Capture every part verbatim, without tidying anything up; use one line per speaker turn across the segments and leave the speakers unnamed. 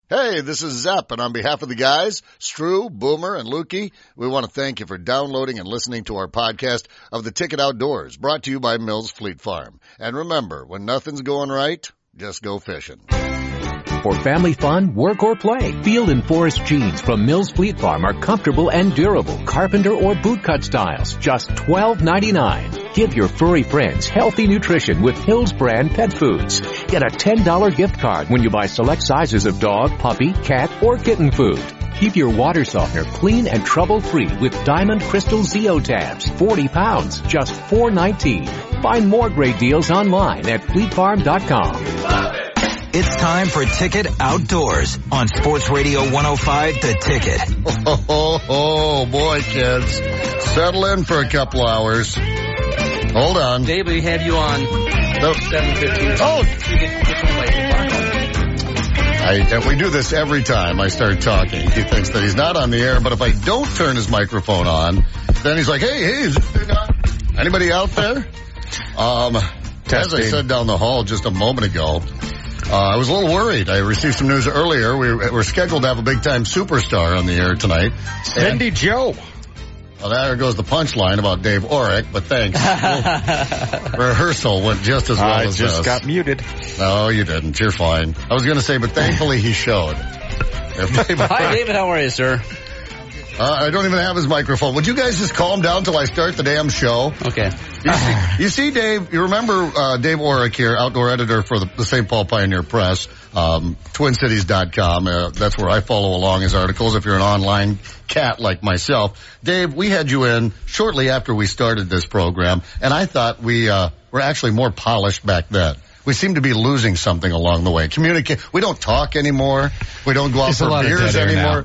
Hey, this is Zepp, and on behalf of the guys, Stru, Boomer, and Lukey, we want to thank you for downloading and listening to our podcast of The Ticket Outdoors, brought to you by Mills Fleet Farm. And remember, when nothing's going right, just go fishing.
For family fun, work, or play, Field and Forest jeans from Mills Fleet Farm are comfortable and durable, carpenter or bootcut styles, just twelve ninety-nine. Give your furry friends healthy nutrition with Hills brand pet foods. Get a ten dollars gift card when you buy select sizes of dog, puppy, cat, or kitten food. Keep your water softener clean and trouble-free with Diamond Crystal Zeo tabs, forty pounds, just four nineteen. Find more great deals online at fleet farm dot com.
It's time for Ticket Outdoors on Sports Radio one oh five The Ticket.
Oh, oh, oh, boy, kids. Settle in for a couple hours. Hold on.
Dave, we have you on
no.
seven fifteen.
Oh! I, we do this every time I start talking. He thinks that he's not on the air, but if I don't turn his microphone on, then he's like, hey, hey, is anybody out there? Um, as I said down the hall just a moment ago, Uh, I was a little worried. I received some news earlier. We were, we're scheduled to have a big-time superstar on the air tonight.
Cindy Joe.
Well, there goes the punchline about Dave Orrick, but thanks. Rehearsal went just as well
I
as
just
this.
got muted.
No, you didn't. You're fine. I was going to say, but thankfully he showed.
Hi, David. How are you, sir?
Uh, I don't even have his microphone. Would you guys just calm down till I start the damn show?
Okay.
You see, you see Dave, you remember uh, Dave Orrick here, outdoor editor for the, the Saint Paul Pioneer Press, um, twin cities dot com. Uh, that's where I follow along his articles if you're an online cat like myself. Dave, we had you in shortly after we started this program, and I thought we uh, were actually more polished back then. We seem to be losing something along the way. Communicate. We don't talk anymore. We don't go out
It's
for beers anymore.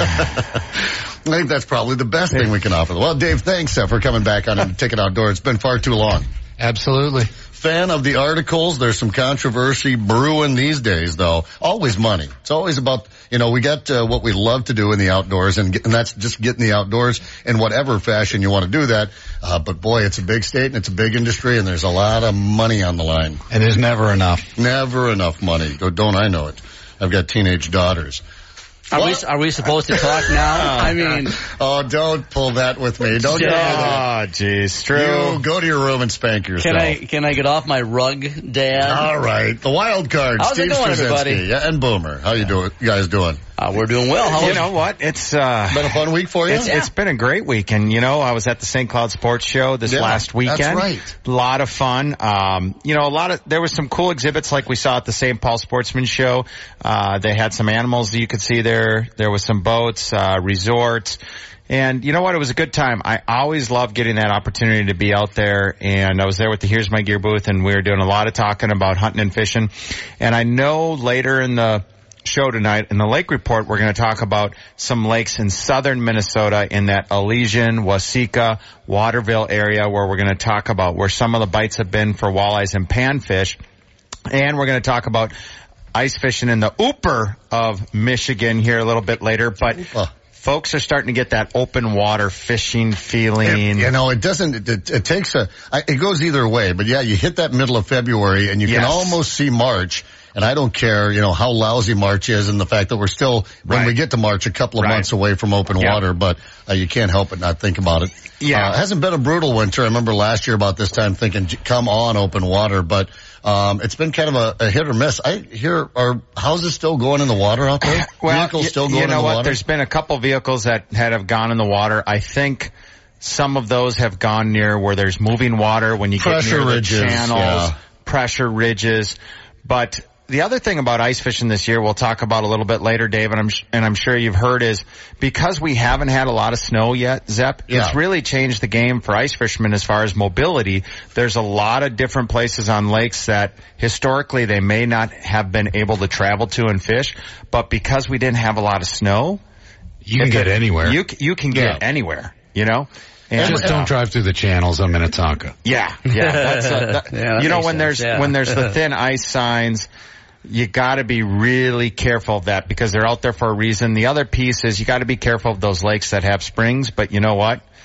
I think that's probably the best thing we can offer. Well, Dave, thanks uh, for coming back on the Ticket Outdoors. It's been far too long.
Absolutely.
Fan of the articles. There's some controversy brewing these days, though. Always money. It's always about, you know, we got uh, what we love to do in the outdoors, and, get, and that's just getting the outdoors in whatever fashion you want to do that. Uh, but, boy, it's a big state, and it's a big industry, and there's a lot of money on the line.
And there's never enough.
Never enough money. Don't I know it. I've got teenage daughters.
Are we, are we supposed to talk now? I mean.
Oh, don't pull that with me. Don't do that.
Oh, jeez. True.
You go to your room and spank yourself.
Can I, can I get off my rug, Dad?
All right. The wild card.
How's
Steve
it going,
Straczynski.
everybody?
Yeah, and Boomer. How you doing? You guys doing?
Uh, we're doing well. How
You
was
know what? It's uh,
Been a fun week for you?
it's, it's been a great week. And, you know, I was at the Saint Cloud Sports Show this
Yeah,
last weekend.
that's right.
A lot of fun. Um, you know, a lot of, there was some cool exhibits like we saw at the Saint Paul Sportsman Show. Uh, they had some animals that you could see there. There was some boats, uh, resorts. And you know what? It was a good time. I always love getting that opportunity to be out there. And I was there with the Here's My Gear booth, and we were doing a lot of talking about hunting and fishing. And I know later in the show tonight, in the lake report, we're going to talk about some lakes in southern Minnesota in that Elysian, Waseca, Waterville area, where we're going to talk about where some of the bites have been for walleyes and panfish. And we're going to talk about ice fishing in the Ooper of Michigan here a little bit later. But
Uh.
folks are starting to get that open water fishing feeling.
It, you know, it doesn't, it, it, it takes a, I, it goes either way, but yeah, you hit that middle of February and you
Yes.
can almost see March. And I don't care, you know, how lousy March is and the fact that we're still, when
Right.
we get to March, a couple of
Right.
months away from open
Yeah.
water, but uh, you can't help but not think about it.
Yeah.
Uh, it hasn't been a brutal winter. I remember last year about this time thinking, come on, open water, but um it's been kind of a, a hit or miss. I hear, are houses still going in the water out there?
Well,
Vehicles
y-
still going
you know
in the
what?
water?
There's been a couple vehicles that had have gone in the water. I think some of those have gone near where there's moving water when you
Pressure
get near
ridges,
the channels,
yeah.
pressure ridges. But the other thing about ice fishing this year, we'll talk about a little bit later, Dave, and I'm sh- and I'm sure you've heard, is because we haven't had a lot of snow yet, Zepp,
Yeah.
it's really changed the game for ice fishermen as far as mobility. There's a lot of different places on lakes that historically they may not have been able to travel to and fish, but because we didn't have a lot of snow,
You can get anywhere.
You c- you can get
Yeah.
anywhere, you know. And
Just don't drive through the channels on Minnetonka.
Yeah, yeah. That's a, that,
Yeah, that
you know,
makes
when
sense,
there's
yeah.
when there's the thin ice signs, you got to be really careful of that because they're out there for a reason. The other piece is you got to be careful of those lakes that have springs. But you know what?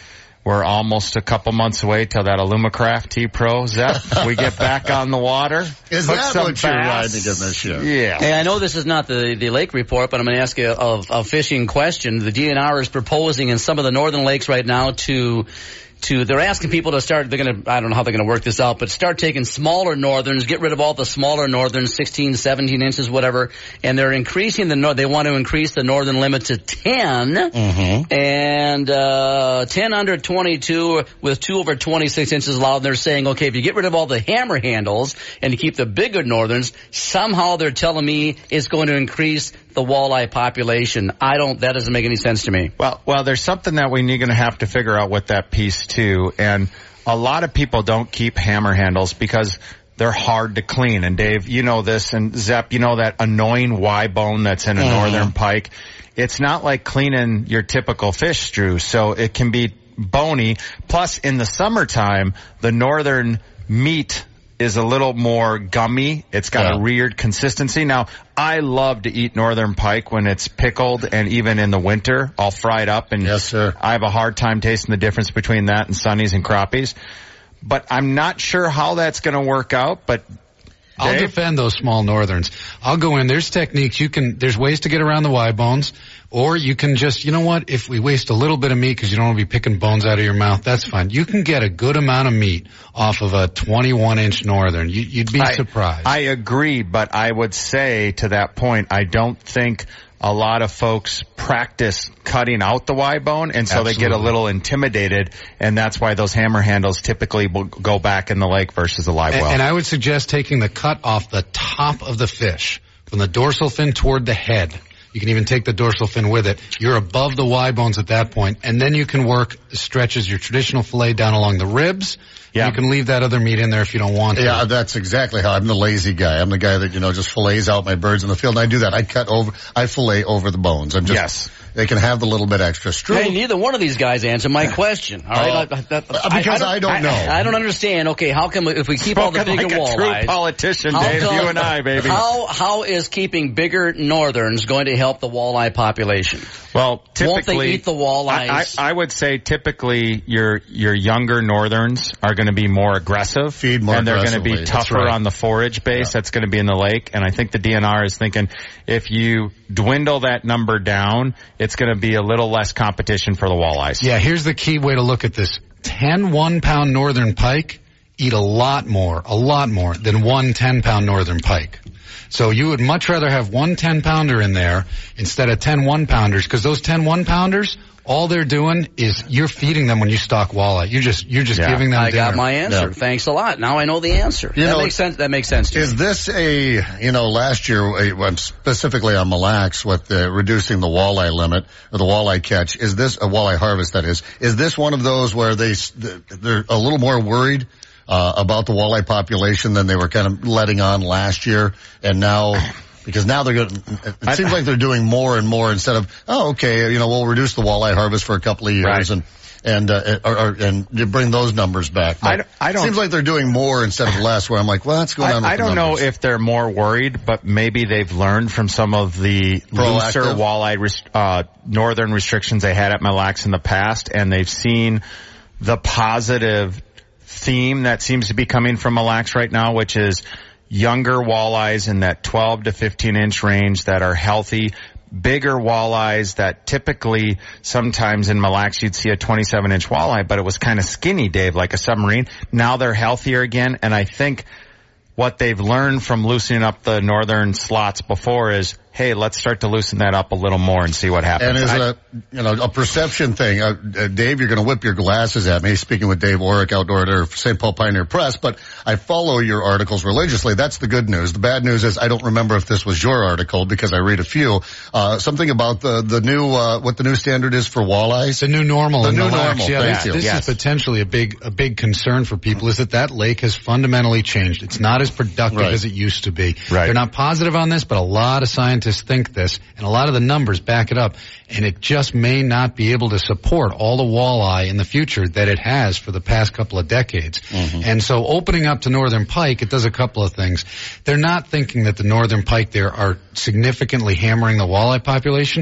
we're almost a couple months away till that Alumacraft T-Pro, Zep. We get back on the water.
Is that what you're riding in this show?
Yeah.
Hey, I know this is not the, the lake report, but I'm going to ask you a, a fishing question. The D N R is proposing in some of the northern lakes right now to... To, they're asking people to start, they're going to, I don't know how they're going to work this out, but start taking smaller northerns, get rid of all the smaller northerns, sixteen, seventeen inches, whatever, and they're increasing the, nor- they want to increase the northern limit to ten,
Mm-hmm.
and, uh, ten under twenty-two with two over twenty-six inches allowed. They're saying, okay, if you get rid of all the hammer handles and you keep the bigger northerns, somehow they're telling me it's going to increase the walleye population. I don't, that doesn't make any sense to me.
Well, well, there's something that we need going to have to figure out with that piece too. And a lot of people don't keep hammer handles because they're hard to clean. And Dave, you know this, and Zep, you know that annoying Y bone that's in a
Mm-hmm.
northern pike. It's not like cleaning your typical fish stew, so it can be bony. Plus, in the summertime, the northern meat is a little more gummy. It's got
Yeah.
a weird consistency. Now, I love to eat northern pike when it's pickled, and even in the winter, I'll fry it up. And
Yes, sir.
I have a hard time tasting the difference between that and sunnies and crappies. But I'm not sure how that's going to work out. But
I'll
Dave?
defend those small northerns. I'll go in. There's techniques. You can, there's ways to get around the Y bones, or you can just, you know what, if we waste a little bit of meat because you don't want to be picking bones out of your mouth, that's fine. You can get a good amount of meat off of a twenty-one inch northern. You, you'd be
I,
surprised.
I agree, but I would say to that point, I don't think a lot of folks practice cutting out the Y bone, and so they get a
Absolutely.
little intimidated, and that's why those hammer handles typically will go back in the lake versus the live
And,
well.
and I would suggest taking the cut off the top of the fish, from the dorsal fin toward the head. You can even take the dorsal fin with it. You're above the Y bones at that point, and then you can work stretches your traditional fillet down along the ribs.
Yeah.
You can leave that other meat in there if you don't want to.
Yeah, that's exactly how I'm the lazy guy. I'm the guy that, you know, just fillets out my birds in the field, and I do that. I cut over, I fillet over the bones. I'm just,
Yes.
They can have the little bit extra. True.
Hey, neither one of these guys answered my question. All right,
Uh,
I, I,
because I don't know.
I, I don't understand. Okay, how come if we keep all the
Spoken
bigger
like a true
walleyes?
politician,
how
Dave,
come-
you and I, baby.
How how is keeping bigger northerns going to help the walleye population?
Well, typically,
Won't they eat the walleyes?
I, I, I would say typically your your younger northerns are going to be more aggressive,
Feed more
and they're going to be
aggressively. That's
tougher
right.
on the forage base. That's going to be in the lake, and I think the D N R is thinking if you dwindle that number down, it's going to be a little less competition for the walleyes.
Yeah, here's the key way to look at this. ten one-pound northern pike eat a lot more, a lot more than one ten-pound northern pike. So you would much rather have one ten-pounder in there instead of ten one-pounders, because those ten one-pounders, all they're doing is you're feeding them when you stock walleye. You're just you're just
Yeah.
giving them
I got
dinner.
my answer.
Yeah.
Thanks a lot. Now I know the answer.
You
that
know,
makes sense. That makes sense to
Is
me.
this a, you know, last year, uh, specifically on Mille Lacs with uh, reducing the walleye limit, or the walleye catch, is this, a walleye harvest that is, is this one of those where they, s- they're a little more worried uh, about the walleye population than they were kind of letting on last year, and now, because now they're going it seems like they're doing more and more instead of, oh, okay, you know, we'll reduce the walleye harvest for a couple of years
Right.
and, and, uh, or, or, and you bring those numbers back. But
I don't- I don't-
seems like they're doing more instead of less, where I'm like, well, what's going on with
I, I
the
don't know
numbers?
if they're more worried, but maybe they've learned from some of the looser
Proactive.
walleye res- uh, northern restrictions they had at Mille Lacs in the past, and they've seen the positive theme that seems to be coming from Mille Lacs right now, which is younger walleyes in that twelve to fifteen inch range that are healthy. Bigger walleyes that typically sometimes in Mille Lacs you'd see a twenty-seven inch walleye, but it was kind of skinny, Dave, like a submarine. Now they're healthier again, and I think what they've learned from loosening up the northern slots before is, hey, let's start to loosen that up a little more and see what happens.
And is
I-
it a, you know, a perception thing? Uh, uh, Dave, you're going to whip your glasses at me, speaking with Dave Orrick, outdoor editor of Saint Paul Pioneer Press, but I follow your articles religiously. That's the good news. The bad news is I don't remember if this was your article because I read a few. Uh, something about the, the new, uh, what the new standard is for walleyes.
It's the new normal.
The
in
new
Mille Lacs.
normal,
Yeah,
thank
this,
you.
this
Yes.
is potentially a big, a big concern for people, is that that lake has fundamentally changed. It's not as productive
Right.
as it used to be.
Right.
They're not positive on this, but a lot of scientists think this, and a lot of the numbers back it up, and it just may not be able to support all the walleye in the future that it has for the past couple of decades.
Mm-hmm.
And so opening up to northern pike, it does a couple of things. They're not thinking that the northern pike there are significantly hammering the walleye population,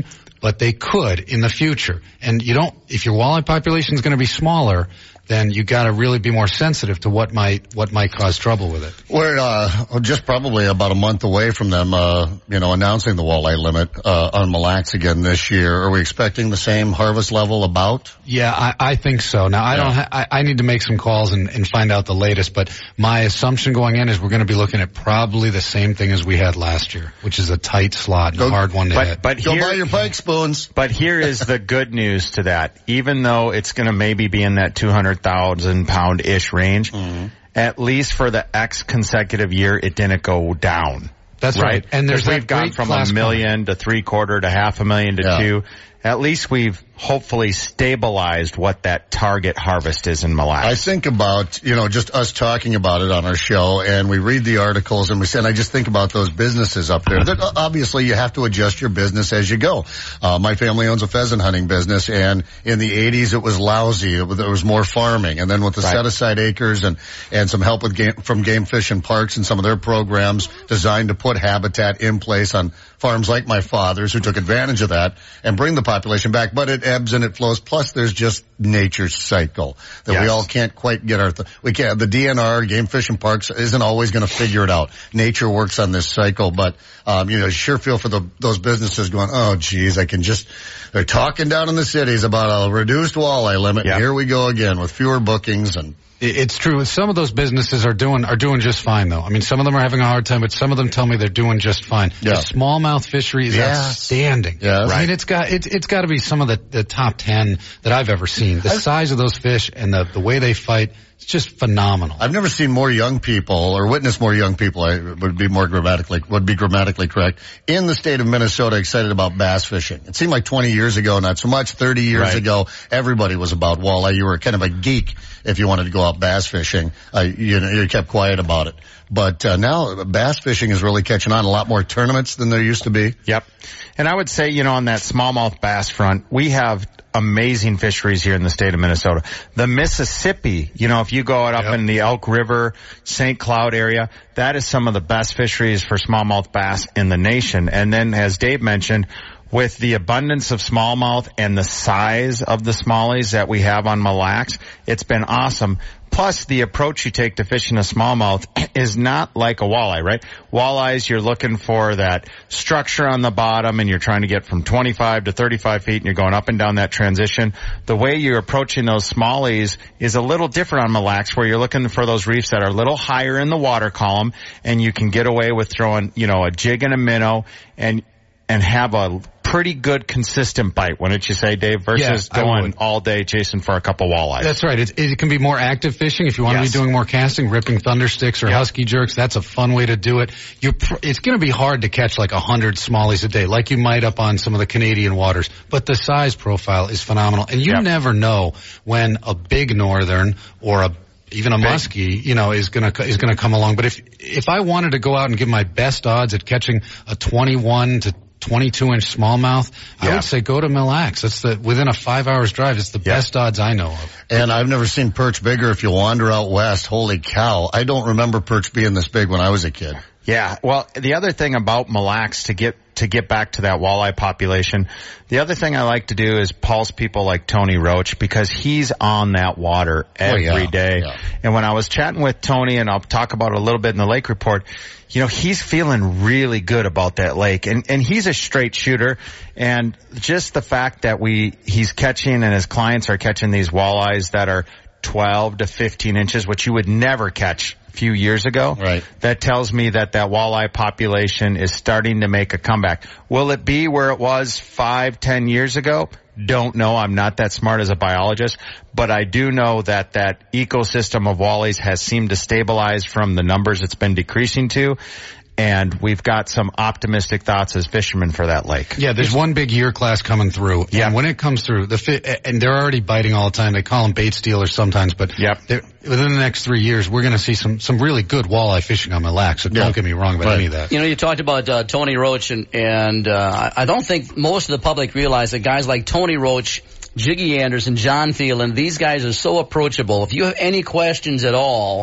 but they could in the future. And you don't, if your walleye population is going to be smaller, then you got to really be more sensitive to what might what might cause trouble with it.
We're uh, just probably about a month away from them, uh, you know, announcing the walleye limit uh, on Mille Lacs again this year. Are we expecting the same harvest level about?
Yeah, I, I think so. Now, I
yeah.
don't. Ha- I, I need to make some calls and, and find out the latest. But my assumption going in is we're going to be looking at probably the same thing as we had last year, which is a tight slot and
Go,
a hard one to
but,
hit.
But
Go
here,
buy your pike spoons.
But here is the good news to that. Even though it's going to maybe be in that two hundred thousand pound-ish range, mm-hmm. at least for the X consecutive year, it didn't go down.
That's right. right. And there's
we've gone from a million to three quarter to half a million to yeah. two. At least we've hopefully stabilized what that target harvest is in Mille Lacs.
I think about, you know, just us talking about it on our show, and we read the articles, and we say, and I just think about those businesses up there. That obviously, you have to adjust your business as you go. Uh, my family owns a pheasant hunting business, and in the eighties, it was lousy. It was, there was more farming, and then with the right. set-aside acres and and some help with game, from Game Fish and Parks and some of their programs designed to put habitat in place on farms like my father's, who took advantage of that and bring the population back. But it ebbs and it flows. Plus, there's just nature's cycle that yes. we all can't quite get our. Th- we can't. The D N R, Game Fish and Parks, isn't always going to figure it out. Nature works on this cycle, but um, you know, you sure feel for the those businesses going, oh, geez, I can just. They're talking down in the cities about a reduced walleye limit. Yep. And here we go again with fewer bookings and.
It's true. Some of those businesses are doing are doing just fine, though. I mean, some of them are having a hard time, but some of them tell me they're doing just fine. Yeah. The smallmouth fishery is yes. outstanding.
Yes.
Right. I mean, it's got it's it's got to be some of the, the top ten that I've ever seen. The I've, size of those fish and the the way they fight. It's just phenomenal.
I've never seen more young people, or witnessed more young people, I would be more grammatically, would be grammatically correct, in the state of Minnesota excited about bass fishing. It seemed like twenty years ago, not so much. thirty years right. ago, everybody was about walleye. You were kind of a geek if you wanted to go out bass fishing. Uh, you know, you kept quiet about it. But uh, now bass fishing is really catching on. A lot more tournaments than there used to be.
Yep. And I would say, you know, on that smallmouth bass front, we have amazing fisheries here in the state of Minnesota. The Mississippi, you know, if you go out up yep. in the Elk River, Saint Cloud area, that is some of the best fisheries for smallmouth bass in the nation. And then, as Dave mentioned, with the abundance of smallmouth and the size of the smallies that we have on Mille Lacs, it's been awesome. Plus, the approach you take to fishing a smallmouth is not like a walleye, right? Walleyes, you're looking for that structure on the bottom, and you're trying to get from twenty-five to thirty-five feet, and you're going up and down that transition. The way you're approaching those smallies is a little different on Mille Lacs, where you're looking for those reefs that are a little higher in the water column, and you can get away with throwing, you know, a jig and a minnow, and and have a pretty good consistent bite, wouldn't you say, Dave, versus yeah, going all day chasing for a couple walleyes.
That's right. It, it can be more active fishing if you want yes. to be doing more casting, ripping thunder sticks or yep. husky jerks. That's a fun way to do it. You're pr- it's going to be hard to catch like a hundred smallies a day, like you might up on some of the Canadian waters, but the size profile is phenomenal. And you yep. never know when a big northern or a even a muskie, you know, is gonna is gonna come along. But if if I wanted to go out and give my best odds at catching a twenty-one to twenty-two inch smallmouth, yeah. I would say go to Mille Lacs. That's the within a five hours drive. It's the yeah. best odds I know of.
And I've never seen perch bigger. If you wander out west, holy cow! I don't remember perch being this big when I was a kid.
Yeah. Well, the other thing about Mille Lacs, to get to get back to that walleye population, the other thing I like to do is pulse people like Tony Roach, because he's on that water every oh, yeah. day. Yeah. And when I was chatting with Tony, and I'll talk about it a little bit in the lake report, you know, he's feeling really good about that lake. And, and he's a straight shooter. And just the fact that we, he's catching and his clients are catching these walleyes that are twelve to fifteen inches, which you would never catch a few years ago.
Right.
That tells me that that walleye population is starting to make a comeback. Will it be where it was five, ten years ago? Don't know. I'm not that smart as a biologist, but I do know that that ecosystem of walleys has seemed to stabilize from the numbers it's been decreasing to. And we've got some optimistic thoughts as fishermen for that lake.
Yeah, there's one big year class coming through. Yeah. And when it comes through, the fi- and they're already biting all the time. They call them bait stealers sometimes, but
yep.
within the next three years, we're going to see some some really good walleye fishing on Mille Lacs. So yeah. don't get me wrong about right. any of that.
You know, you talked about uh, Tony Roach, and, and uh, I don't think most of the public realize that guys like Tony Roach, Jiggy Anderson, John Thielen, these guys are so approachable. If you have any questions at all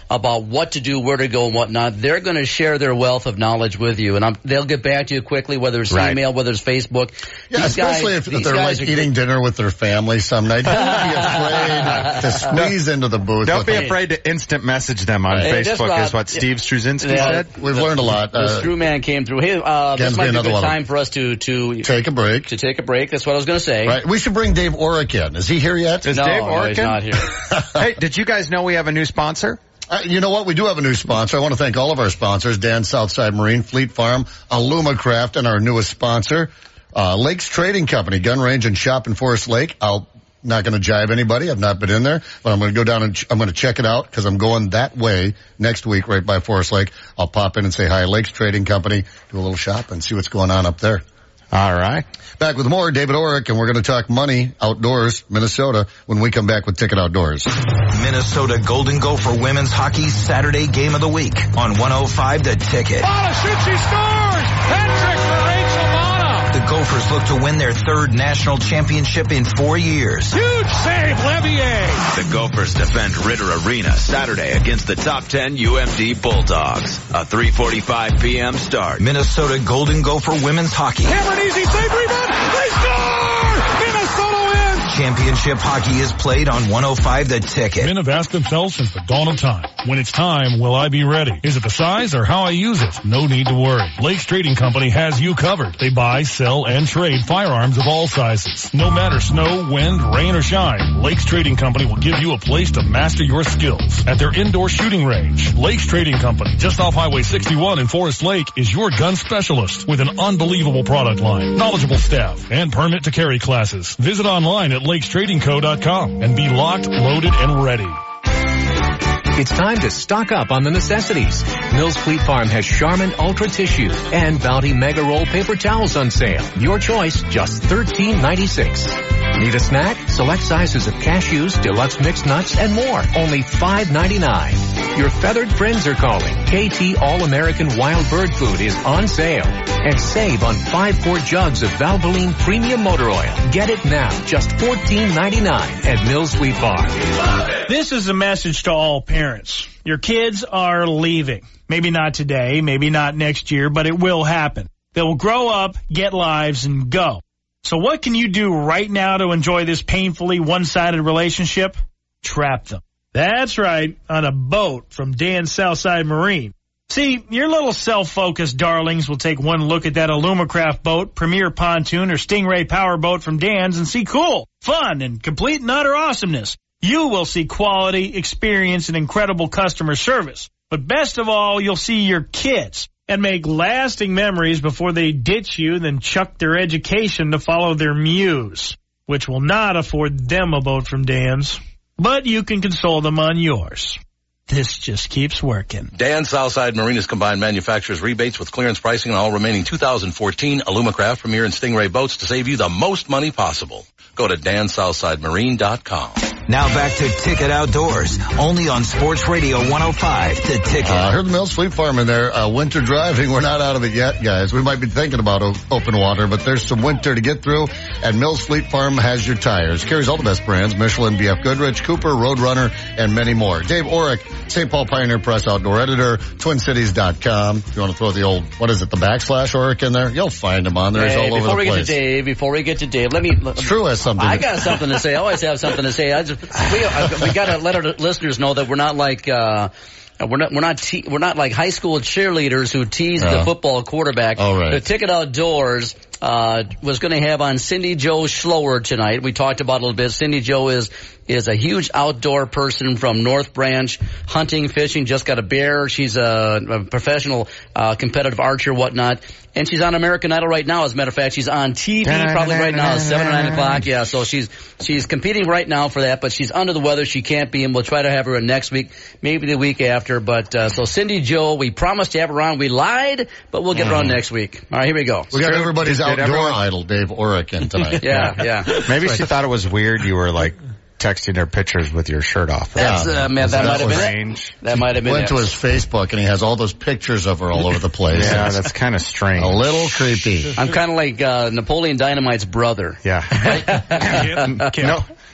about what to do, where to go, and whatnot. They're going to share their wealth of knowledge with you, and I'm, they'll get back to you quickly, whether it's right. email, whether it's Facebook.
Yeah,
these
especially
guys,
if they're like eating good. dinner with their family some night. Don't be afraid to squeeze into the booth.
Don't be
them.
afraid to instant message them on
hey,
Facebook,
about,
is what Steve Struzinski
yeah,
said.
We've the, learned a lot.
The
uh,
Stru Man came through. Hey, uh, this might be a good time for us to, to
take a break.
To take a break. That's what I was going to say.
Right. We should bring Dave Orrick in. Is he here yet?
Is
no,
Dave
no,
Orrick
he's not here.
Hey, did you guys know we have a new sponsor?
Uh, you know what? We do have a new sponsor. I want to thank all of our sponsors, Dan Southside Marine, Fleet Farm, Alumacraft, and our newest sponsor, uh, Lakes Trading Company, gun range and shop in Forest Lake. I'll not going to jive anybody. I've not been in there, but I'm going to go down and ch- I'm going to check it out because I'm going that way next week right by Forest Lake. I'll pop in and say hi, Lakes Trading Company, do a little shop and see what's going on up there.
All right.
Back with more, David Orrick, and we're going to talk money, outdoors, Minnesota, when we come back with Ticket Outdoors.
Minnesota Golden Gopher Women's Hockey Saturday Game of the Week on one oh five The Ticket.
Bala shoots, she scores! Hat-trick for Rachel Bala!
The Gophers look to win their third national championship in four years.
Huge save, Levier!
The Gophers defend Ritter Arena Saturday against the top ten U M D Bulldogs. A three forty-five p.m. start.
Minnesota Golden Gopher Women's Hockey.
Hammered easy save, rebound! They score! Minnesota wins!
Championship hockey is played on one oh five The Ticket.
Men have asked themselves since the dawn of time, when it's time, will I be ready? Is it the size or how I use it? No need to worry. Lakes Trading Company has you covered. They buy, sell, and trade firearms of all sizes. No matter snow, wind, rain, or shine, Lakes Trading Company will give you a place to master your skills at their indoor shooting range. Lakes Trading Company, just off Highway sixty-one in Forest Lake, is your gun specialist with an unbelievable product line, knowledgeable staff, and permit to carry classes. Visit online at lakes trading co dot com and be locked, loaded, and ready.
It's time to stock up on the necessities. Mills Fleet Farm has Charmin Ultra Tissue and Bounty Mega Roll paper towels on sale. Your choice, just thirteen ninety-six. Need a snack? Select sizes of cashews, deluxe mixed nuts, and more. Only five ninety-nine. Your feathered friends are calling. K T All-American Wild Bird Food is on sale. And save on five quart jugs of Valvoline Premium Motor Oil. Get it now, just fourteen ninety-nine at Mills Fleet Farm.
This is a message to all parents. Your kids are leaving. Maybe not today, maybe not next year, but it will happen. They will grow up, get lives, and go. So what can you do right now to enjoy this painfully one-sided relationship? Trap them. That's right, on a boat from Dan Southside Marine. See, your little self-focused darlings will take one look at that Alumacraft boat, Premier Pontoon, or Stingray Power Boat from Dan's and see cool, fun, and complete and utter awesomeness. You will see quality, experience, and incredible customer service. But best of all, you'll see your kids and make lasting memories before they ditch you, then chuck their education to follow their muse, which will not afford them a boat from Dan's. But you can console them on yours. This just keeps working.
Dan Southside Marinas combined manufacturers rebates with clearance pricing on all remaining two thousand fourteen Alumacraft, Premier, and Stingray boats to save you the most money possible. Go to dan southside marine dot com.
Now back to Ticket Outdoors, only on Sports Radio one oh five, The Ticket.
I uh, heard the Mills Fleet Farm in there. Uh, winter driving, we're not out of it yet, guys. We might be thinking about o- open water, but there's some winter to get through, and Mills Fleet Farm has your tires. Carries all the best brands, Michelin, B F Goodrich, Cooper, Roadrunner, and many more. Dave Orrick, Saint Paul Pioneer Press Outdoor Editor, twin cities dot com. If you want to throw the old, what is it, the backslash Orrick in there, you'll find him on there. He's
hey,
all over the place.
Before we get to Dave, before we get to Dave, let me...
It's true has something.
I got something to say. I always have something to say. I just, we, I, we got to let our listeners know that we're not like... uh We're not, we're not, te- we're not like high school cheerleaders who tease uh, the football quarterback.
All right.
The Ticket Outdoors, uh, was going to have on Cindy Jo Schloer tonight. We talked about it a little bit. Cindy Jo is, is a huge outdoor person from North Branch, hunting, fishing, just got a bear. She's a, a professional, uh, competitive archer, whatnot. And she's on American Idol right now. As a matter of fact, she's on T V probably right now, seven or nine o'clock. Yeah, so she's she's competing right now for that, but she's under the weather. She can't be, and we'll try to have her in next week, maybe the week after. But uh, so Cindy Jo, we promised to have her on. We lied, but we'll get her on next week. All right, here we go.
We got everybody's
Did
outdoor
everyone...
idol, Dave Orrick, in tonight.
yeah, yeah.
Maybe she thought it was weird you were like texting her pictures with your shirt off.
That's, uh, man, that, that might have been it. That might have been
Went
it.
to his Facebook, and he has all those pictures of her all over the place.
Yeah, that's kind of strange.
A little creepy.
I'm kind of like uh, Napoleon Dynamite's brother.
Yeah. no,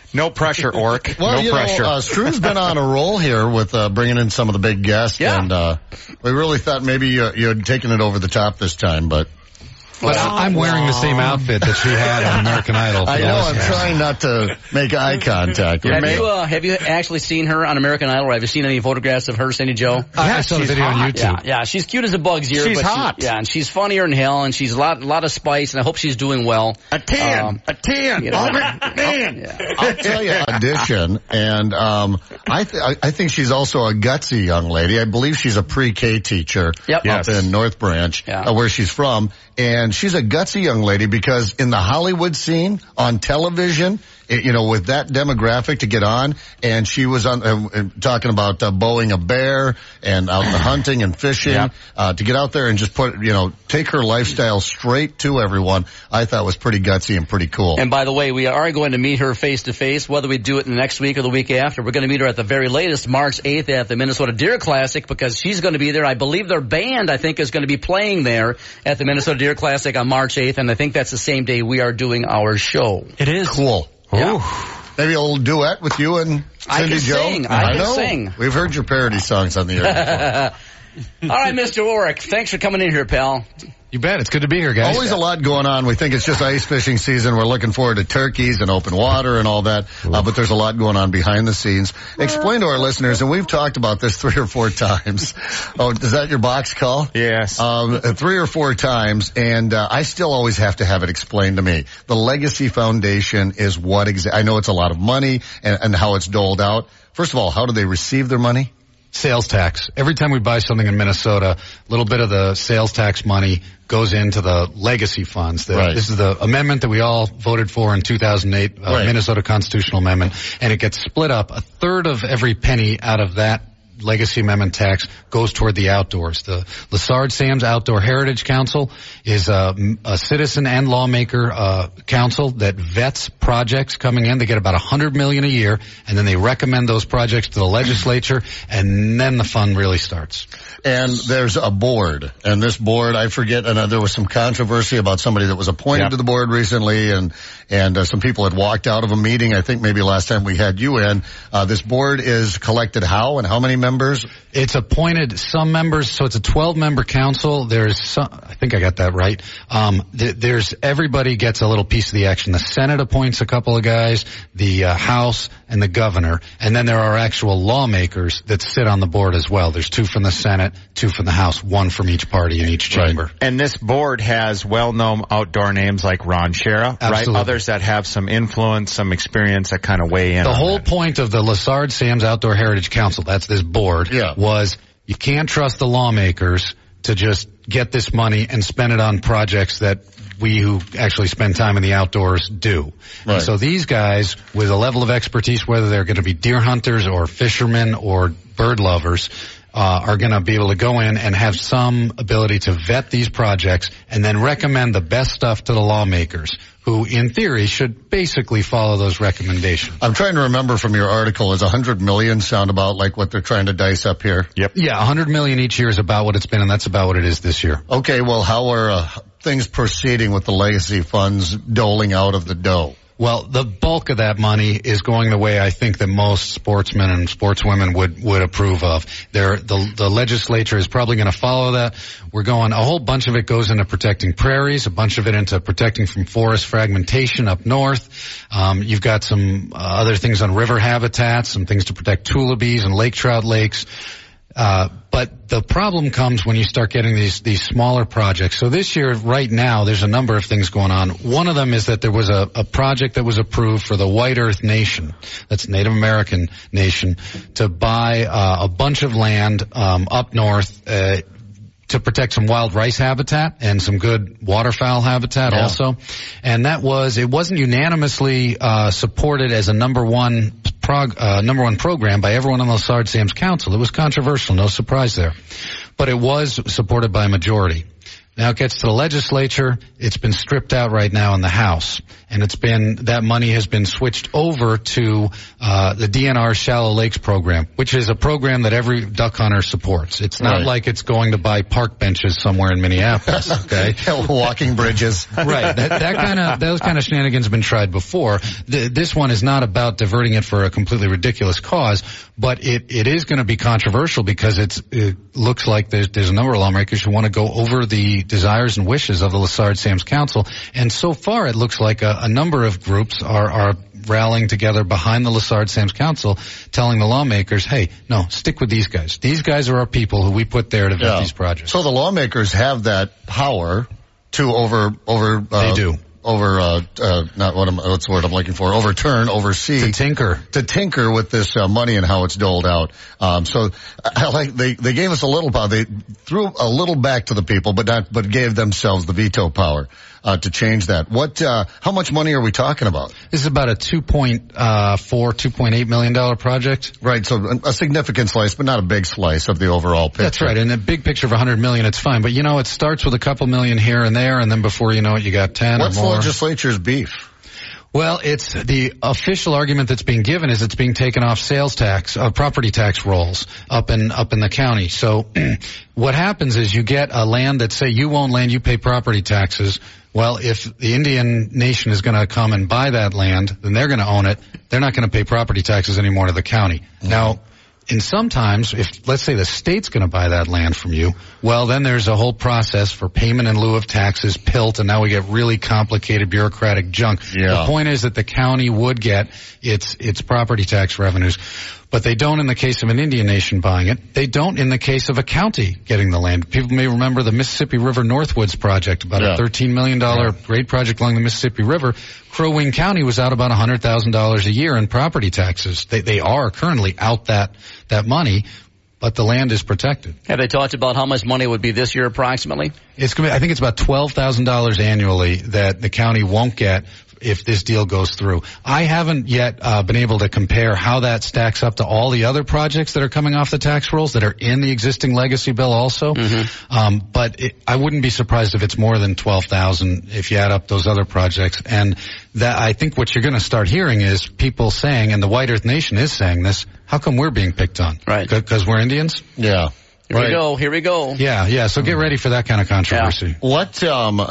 No pressure, Orc.
Well,
no
you
pressure.
know, uh, Stru's been on a roll here with uh, bringing in some of the big guests,
Yeah.
and uh, we really thought maybe you, you had taken it over the top this time, but...
But I'm wearing the same outfit that she had on American Idol.
I know, I'm trying not to make eye contact with
Have
you.
you, uh, have you actually seen her on American Idol, or have you seen any photographs of her, Cindy Joe?
I, I saw the video on YouTube.
Yeah, yeah, she's cute as a bug's ear.
She's
but
hot.
She, yeah, and she's funnier than hell, and she's a lot, lot of spice, and I hope she's doing well.
A ten.
Um,
a ten.
you know.
Oh, man.
Yeah.
I'll tell you, audition, and um, I, th- I I think she's also a gutsy young lady. I believe she's a pre-K teacher
Yep.
up
Yes.
in North Branch,
Yeah.
uh, where she's from, and she's a gutsy young lady because in the Hollywood scene on television, it, you know, with that demographic to get on, and she was on uh, talking about uh, bowing a bear and out hunting and fishing,
Yep.
uh, to get out there and just put, you know, take her lifestyle straight to everyone. I thought was pretty gutsy and pretty cool.
And by the way, we are going to meet her face to face, whether we do it in the next week or the week after. We're going to meet her at the very latest, March eighth at the Minnesota Deer Classic, because she's going to be there. I believe their band, I think, is going to be playing there at the Minnesota Deer Classic on March eighth, and I think that's the same day we are doing our show.
It is.
Cool.
Yeah.
Maybe a little duet with you and
I
Cindy
can
Joe.
sing. I can
know.
sing.
We've heard your parody songs on the air before.
All right, Mister Orrick, thanks for coming in here, pal.
You bet. It's good to be here, guys.
Always a lot going on. We think it's just ice fishing season. We're looking forward to turkeys and open water and all that. Uh, but there's a lot going on behind the scenes. Explain to our listeners, and we've talked about this three or four times. Oh, is that your box call?
Yes.
Um, three or four times, and uh, I still always have to have it explained to me. The Legacy Foundation is what exactly? I know it's a lot of money and, and how it's doled out. First of all, how do they receive their money?
Sales tax. Every time we buy something in Minnesota, a little bit of the sales tax money goes into the legacy funds. The,
Right.
This is the amendment that we all voted for in two thousand eight, uh,
Right.
Minnesota Constitutional Amendment, and it gets split up. A third of every penny out of that legacy amendment tax goes toward the outdoors. The Lessard Sam's Outdoor Heritage Council is a, a citizen and lawmaker uh, council that vets projects coming in. They get about a hundred million a year, and then they recommend those projects to the legislature, and then the fund really starts.
And there's a board, and this board, I forget, and uh, there was some controversy about somebody that was appointed
Yep.
to the board recently, and and uh, some people had walked out of a meeting. I think maybe last time we had you in. Uh, this board is collected how and how many members?
It's appointed some members, so it's a twelve-member council. There's some, I think I got that right. Um, th- there's everybody gets a little piece of the action. The Senate appoints a couple of guys, the uh, House and the governor, and then there are actual lawmakers that sit on the board as well. There's two from the Senate, two from the House, one from each party in each chamber.
And this board has well-known outdoor names like Ron Shera, right?
Absolutely.
Others that have some influence, some experience that kind of weigh in.
The
on
whole
that.
point of the Lessard Sam's Outdoor Heritage Council, that's this board,
Yeah.
was you can't trust the lawmakers to just get this money and spend it on projects that we who actually spend time in the outdoors do.
Right.
And so these guys, with a level of expertise, whether they're going to be deer hunters or fishermen or bird lovers, uh, are going to be able to go in and have some ability to vet these projects and then recommend the best stuff to the lawmakers, who in theory should basically follow those recommendations.
I'm trying to remember from your article, is a hundred million sound about like what they're trying to dice up here?
Yep.
Yeah, a hundred million each year is about what it's been, and that's about what it is this year.
Okay, well, how are uh, things proceeding with the legacy funds doling out of the dough?
Well, the bulk of that money is going the way I think that most sportsmen and sportswomen would, would approve of. They're, the, the legislature is probably going to follow that. We're going, a whole bunch of it goes into protecting prairies, a bunch of it into protecting from forest fragmentation up north. Um, you've got some uh, other things on river habitats, some things to protect tulipies and lake trout lakes. Uh, but the problem comes when you start getting these, these smaller projects. So this year, right now, there's a number of things going on. One of them is that there was a, a project that was approved for the White Earth Nation, that's Native American nation, to buy, uh, a bunch of land, um, up north, uh, to protect some wild rice habitat and some good waterfowl habitat
Yeah.
also. And that was, it wasn't unanimously, uh, supported as a number one prog, uh, number one program by everyone on the Lessard Sam's Council. It was controversial, no surprise there. But it was supported by a majority. Now it gets to the legislature. It's been stripped out right now in the House. And it's been, that money has been switched over to, uh, the D N R Shallow Lakes program, which is a program that every duck hunter supports. It's not
right.
like it's going to buy park benches somewhere in Minneapolis, okay?
Walking bridges.
Right. That, that kind of, those kind of shenanigans have been tried before. The, this one is not about diverting it for a completely ridiculous cause, but it, it is going to be controversial because it's, it looks like there's, there's a number of lawmakers who want to go over the desires and wishes of the Lessard-Sams Council. And so far it looks like a, a number of groups are, are rallying together behind the Lessard-Sams Council, telling the lawmakers, hey, no, stick with these guys. These guys are our people who we put there to vet
yeah.
these projects.
So the lawmakers have that power to over, over, uh,
they do.
over, uh, uh, not what I'm, what's the word I'm looking for, overturn, oversee.
To tinker.
To tinker with this, uh, money and how it's doled out. Um, so, I like, they, they gave us a little power. They threw a little back to the people, but not, but gave themselves the veto power, uh, to change that. What, uh, how much money are we talking about?
This is about a two point four, two point eight million dollar project.
Right. So a significant slice, but not a big slice of the overall picture.
That's right. And a big picture of a hundred million, it's fine. But you know, it starts with a couple million here and there, and then before you know it, you got ten
What's
or more.
What's the legislature's beef?
Well, it's the official argument that's being given is it's being taken off sales tax, uh, property tax rolls up in, up in the county. So what happens is you get a land that say you own land, you pay property taxes. Well, if the Indian nation is going to come and buy that land, then they're going to own it. They're not going to pay property taxes anymore to the county. Mm-hmm. Now, and sometimes, if, let's say the state's going to buy that land from you, well, then there's a whole process for payment in lieu of taxes, P I L T, and now we get really complicated bureaucratic junk.
Yeah.
The point is that the county would get its, its property tax revenues, but they don't in the case of an Indian nation buying it. They don't in the case of a county getting the land. People may remember the Mississippi River Northwoods project, about yeah. a thirteen million dollars yeah. great project along the Mississippi River. Crow Wing County was out about one hundred thousand dollars a year in property taxes. They, they are currently out that, that money, but the land is protected.
Have they talked about how much money it would be this year approximately?
It's going to be, I think it's about twelve thousand dollars annually that the county won't get if this deal goes through. I haven't yet uh, been able to compare how that stacks up to all the other projects that are coming off the tax rolls that are in the existing legacy bill also. Mm-hmm. Um, but it, I wouldn't be surprised if it's more than twelve thousand if you add up those other projects. And that I think what you're going to start hearing is people saying, and the White Earth Nation is saying this, how come we're being picked on?
Right.
Because we're Indians?
Yeah.
Here right. we go. Here we go.
Yeah, yeah. So get ready for that kind of controversy.
Yeah. What, um,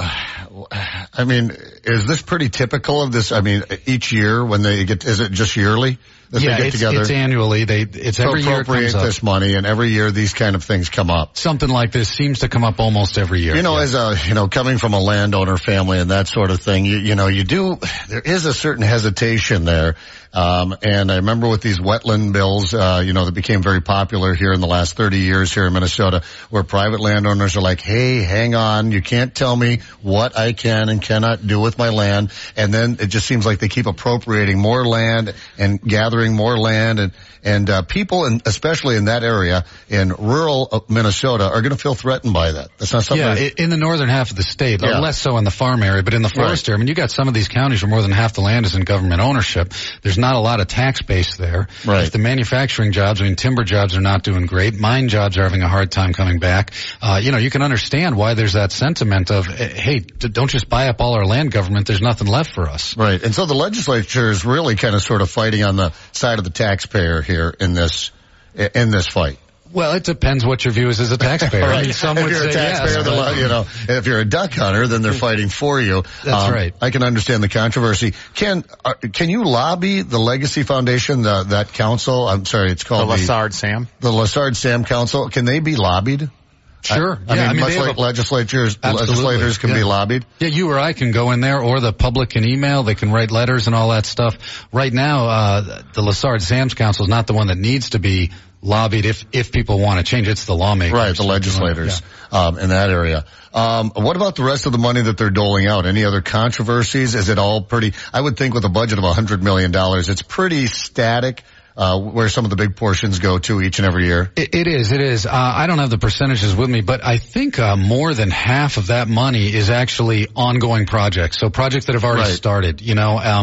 I mean, is this pretty typical of this? I mean, each year when they get, is it just yearly? That
yeah,
they get
it's,
together?
it's annually. They, it's
so
every year it
appropriate
comes up.
this money, and every year these kind of things come up.
Something like this seems to come up almost every year.
You know,
yeah.
as a, you know, coming from a landowner family and that sort of thing, you, you know, you do, there is a certain hesitation there. Um, and I remember with these wetland bills, uh, you know, that became very popular here in the last thirty years here in Minnesota, where private landowners are like, hey, hang on, you can't tell me what I can and cannot do with my land. And then it just seems like they keep appropriating more land and gathering more land, and, and, uh, people, and especially in that area in rural Minnesota, are going to feel threatened by that. That's not something.
Yeah,
that,
in the northern half of the state,
yeah.
less so in the farm area, but in the forest
right.
area, I mean, you got some of these counties where more than half the land is in government ownership. There's not a lot of tax base there.
Right.
If the manufacturing jobs, I mean, timber jobs are not doing great. Mine jobs are having a hard time coming back. Uh, you know, you can understand why there's that sentiment of, hey, don't just buy up all our land, government. There's nothing left for us.
Right. And so the legislature is really kind of sort of fighting on the side of the taxpayer here in this, in this fight.
Well, it depends what your view is as a taxpayer.
right.
I mean, some
if
would
you're
say
a taxpayer,
yes,
the,
but...
you know, if you're a duck hunter, then they're fighting for you.
That's
um,
right.
I can understand the controversy. Can uh, can you lobby the Legacy Foundation, the, that council? I'm sorry, it's called
the Lessard-Sam.
The Lessard-Sam Council. Can they be lobbied?
Sure.
I, I
yeah,
mean,
I mean
much like
a,
legislatures,
absolutely.
legislators can
yeah.
be lobbied.
Yeah, you or I can go in there, or the public can email. They can write letters and all that stuff. Right now, uh, the Lessard-Sams Council is not the one that needs to be lobbied if if people want to change. It's the lawmakers.
Right, the legislators
yeah.
um, in that area. Um, what about the rest of the money that they're doling out? Any other controversies? Is it all pretty, I would think with a budget of one hundred million dollars, it's pretty static. Uh, where some of the big portions go to each and every year?
It, it is, it is. Uh, I don't have the percentages with me, but I think uh, more than half of that money is actually ongoing projects. So projects that have already
right.
started, you know. Um,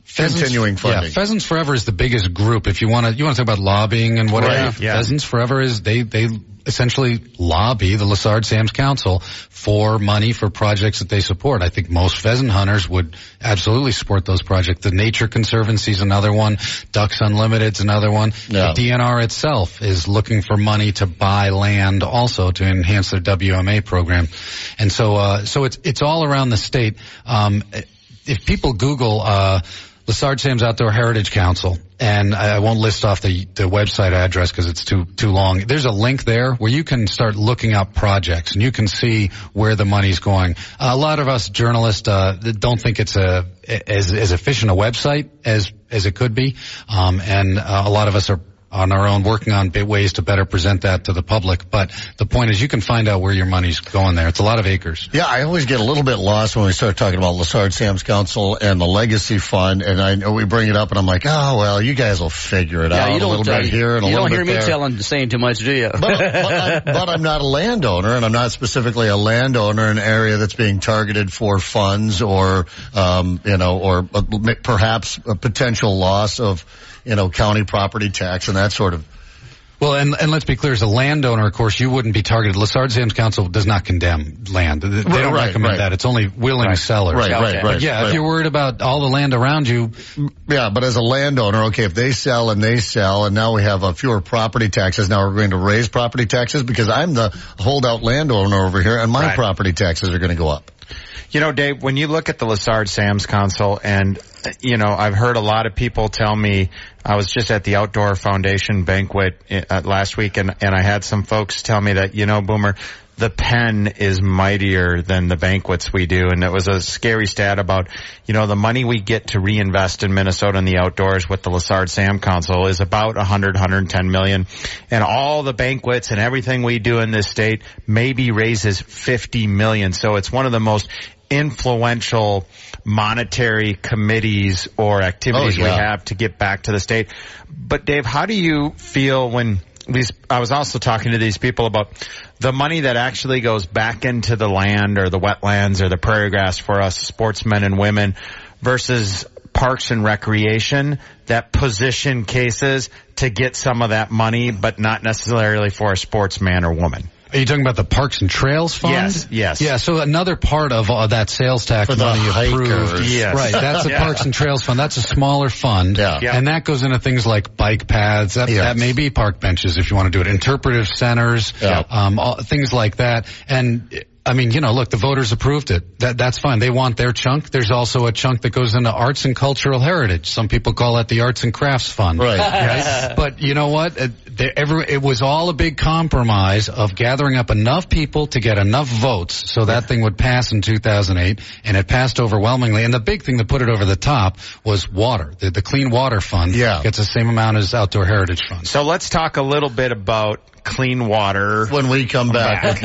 Pheasants,
continuing funding.
Yeah, Pheasants Forever is the biggest group. If you want to, you want to talk about lobbying and whatever.
Right,
yeah.
Pheasants Forever is they they essentially lobby the Lessard Sam's Council for money for projects that they support. I think most pheasant hunters would absolutely support those projects. The Nature Conservancy is another one. Ducks Unlimited is another one.
Yeah.
The D N R itself is looking for money to buy land also to enhance their W M A program, and so uh so it's it's all around the state. Um, if people Google uh Lessard Sam's Outdoor Heritage Council, and I won't list off the, the website address because it's too too long. There's a link there where you can start looking up projects, and you can see where the money's going. Uh, a lot of us journalists uh, don't think it's a as as efficient a website as as it could be, um, and uh, a lot of us are on our own working on ways to better present that to the public. But the point is you can find out where your money's going there. It's a lot of acres.
Yeah, I always get a little bit lost when we start talking about Lessard Sam's Council and the Legacy Fund, and I know we bring it up, and I'm like, oh, well, you guys will figure it
yeah,
out
you
a little
uh,
bit here and a
you
little
don't
bit
hear me
there.
telling, saying too much, do you?
But, but, I, but I'm not a landowner, and I'm not specifically a landowner in an area that's being targeted for funds or, um, you know, or uh, perhaps a potential loss of, you know, county property tax and that sort of.
Well, and, and let's be clear, as a landowner, of course, you wouldn't be targeted. Lessard Sam's Council does not condemn land. They don't
right,
recommend
right.
that. It's only willing
right.
sellers.
Right, right,
But
right.
yeah,
right.
if you're worried about all the land around you.
Yeah, but as a landowner, okay, if they sell and they sell, and now we have a fewer property taxes, now we're going to raise property taxes because I'm the holdout landowner over here, and my
Right.
property taxes are going to go up.
You know, Dave, when you look at the Lessard Sam's Council, and, you know, I've heard a lot of people tell me, I was just at the Outdoor Foundation banquet uh, last week, and, and I had some folks tell me that, you know, Boomer, the pen is mightier than the banquets we do. And it was a scary stat about, you know, the money we get to reinvest in Minnesota in the outdoors with the Lessard Sam Council is about one hundred, one hundred ten million. And all the banquets and everything we do in this state maybe raises fifty million. So it's one of the most influential monetary committees or activities
oh, yeah.
we have to get back to the state. But Dave, how do you feel when these, I was also talking to these people about the money that actually goes back into the land or the wetlands or the prairie grass for us sportsmen and women versus parks and recreation that position cases to get some of that money, but not necessarily for a sportsman or woman?
Are you talking about the Parks and Trails Fund?
Yes, yes.
Yeah, so another part of uh, that sales tax
For the
money approved.
hikers.
Yes.
Right, that's the
Yeah.
Parks and Trails Fund. That's a smaller fund.
Yeah.
Yeah.
And that goes into things like bike paths. That,
Yes.
that may be park benches if you want to do it. Interpretive centers,
Yeah.
um, all, things like that. And I mean, you know, look, the voters approved it. That, that's fine. They want their chunk. There's also a chunk that goes into arts and cultural heritage. Some people call it the Arts and Crafts Fund.
Right.
Right? But you know what? It, there, every, it was all a big compromise of gathering up enough people to get enough votes so that thing would pass in two thousand eight, and it passed overwhelmingly. And the big thing that put it over the top was water. The, the Clean Water Fund
Yeah.
gets the same amount as Outdoor Heritage Fund.
So let's talk a little bit about clean water.
When we come back with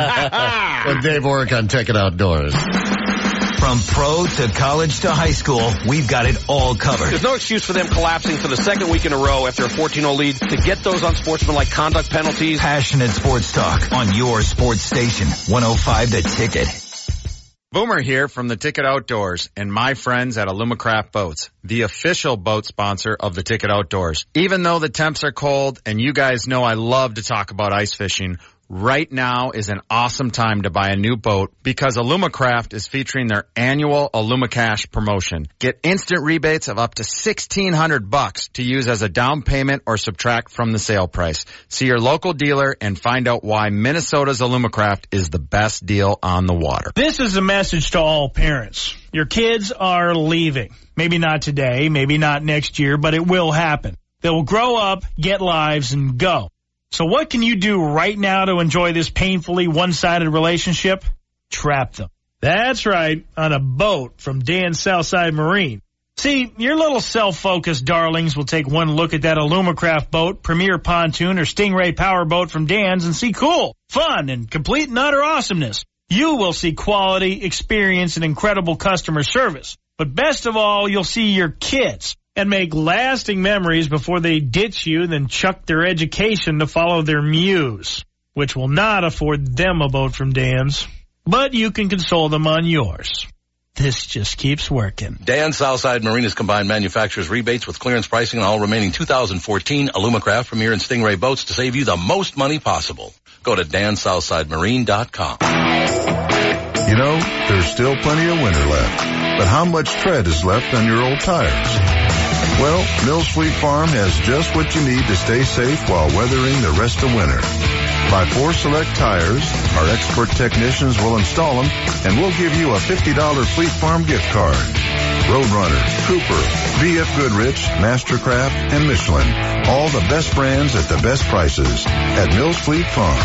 more with Dave Orrick on Ticket Outdoors.
From pro to college to high school, we've got it all covered.
There's no excuse for them collapsing for the second week in a row after a fourteen oh lead to get those unsportsmanlike conduct penalties.
Passionate sports talk on your sports station, one oh five The Ticket.
Boomer here from the Ticket Outdoors and my friends at Alumacraft Boats, the official boat sponsor of the Ticket Outdoors. Even though the temps are cold and you guys know I love to talk about ice fishing, right now is an awesome time to buy a new boat because Alumacraft is featuring their annual Alumacash promotion. Get instant rebates of up to sixteen hundred bucks to use as a down payment or subtract from the sale price. See your local dealer and find out why Minnesota's Alumacraft is the best deal on the water.
This is a message to all parents. Your kids are leaving. Maybe not today, maybe not next year, but it will happen. They will grow up, get lives, and go. So what can you do right now to enjoy this painfully one-sided relationship? Trap them. That's right, on a boat from Dan's Southside Marine. See, your little self-focused darlings will take one look at that Alumacraft boat, Premier Pontoon, or Stingray Power Boat from Dan's and see cool, fun, and complete and utter awesomeness. You will see quality, experience, and incredible customer service. But best of all, you'll see your kids and make lasting memories before they ditch you and then chuck their education to follow their muse, which will not afford them a boat from Dan's. But you can console them on yours. this just keeps working.
Dan Southside Marinas combined manufacturers rebates with clearance pricing on all remaining two thousand fourteen Alumacraft, Premier, and Stingray boats to save you the most money possible. Go to Dan Southside Marine dot com.
You know, there's still plenty of winter left, but how much tread is left on your old tires? Well, Mills Fleet Farm has just what you need to stay safe while weathering the rest of winter. Buy four select tires, our expert technicians will install them, and we'll give you a fifty dollars Fleet Farm gift card. Roadrunner, Cooper, B F Goodrich, Mastercraft, and Michelin. All the best brands at the best prices at Mills Fleet Farm.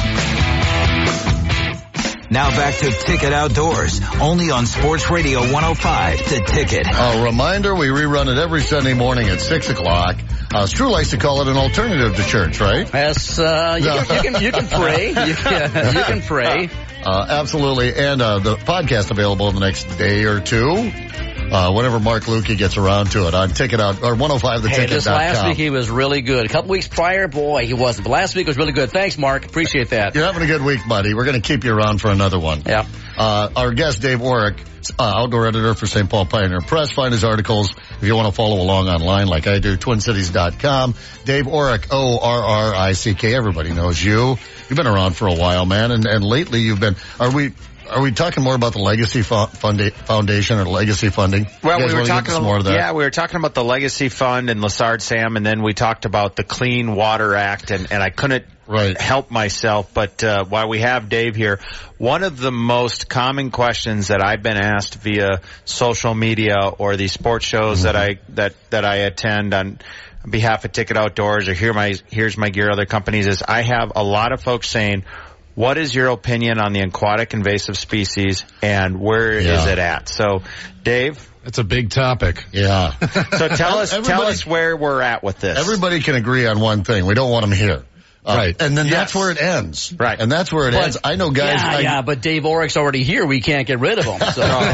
Now back to Ticket Outdoors, only on Sports Radio one oh five, The Ticket.
A reminder, we rerun it every Sunday morning at six o'clock. Uh, Stu likes to call it an alternative to church, right?
Yes, uh, you, can, you, can, you can pray. You can, you can pray.
Uh, absolutely. And uh, the podcast available in the next day or two. Uh, whenever Mark Lukey gets around to it on Ticket Out, or one oh five the ticket dot com.
Hey, this last week he was really good. A couple weeks prior, boy, he wasn't. But last week was really good. Thanks, Mark. Appreciate that.
You're having a good week, buddy. We're going to keep you around for another one.
Yeah.
Uh, our guest, Dave Orrick, uh, outdoor editor for Saint Paul Pioneer Press. Find his articles if you want to follow along online like I do, twin cities dot com. Dave Orrick, O R R I C K. Everybody knows you. You've been around for a while, man. And, and lately you've been, are we, Are we talking more about the Legacy Funda- Foundation or Legacy Funding?
Well, we were talking
more of that?
Yeah, we were talking about the Legacy Fund and Lassard Sam, and then we talked about the Clean Water Act, and, and I couldn't
right.
help myself. But uh, while we have Dave here, one of the most common questions that I've been asked via social media or these sports shows mm-hmm. that I that that I attend on behalf of Ticket Outdoors or here my here's my gear, other companies, is I have a lot of folks saying, what is your opinion on the aquatic invasive species, and where
yeah.
is it at? So, Dave?
It's a big topic.
Yeah.
So tell us tell us where we're at with this.
Everybody can agree on one thing. We don't want them here. Uh,
right.
And then
yes.
that's where it ends.
Right.
And that's where it
but,
ends. I know guys.
Yeah,
I,
yeah, but Dave Orrick's already here. We can't get rid of him. So.
now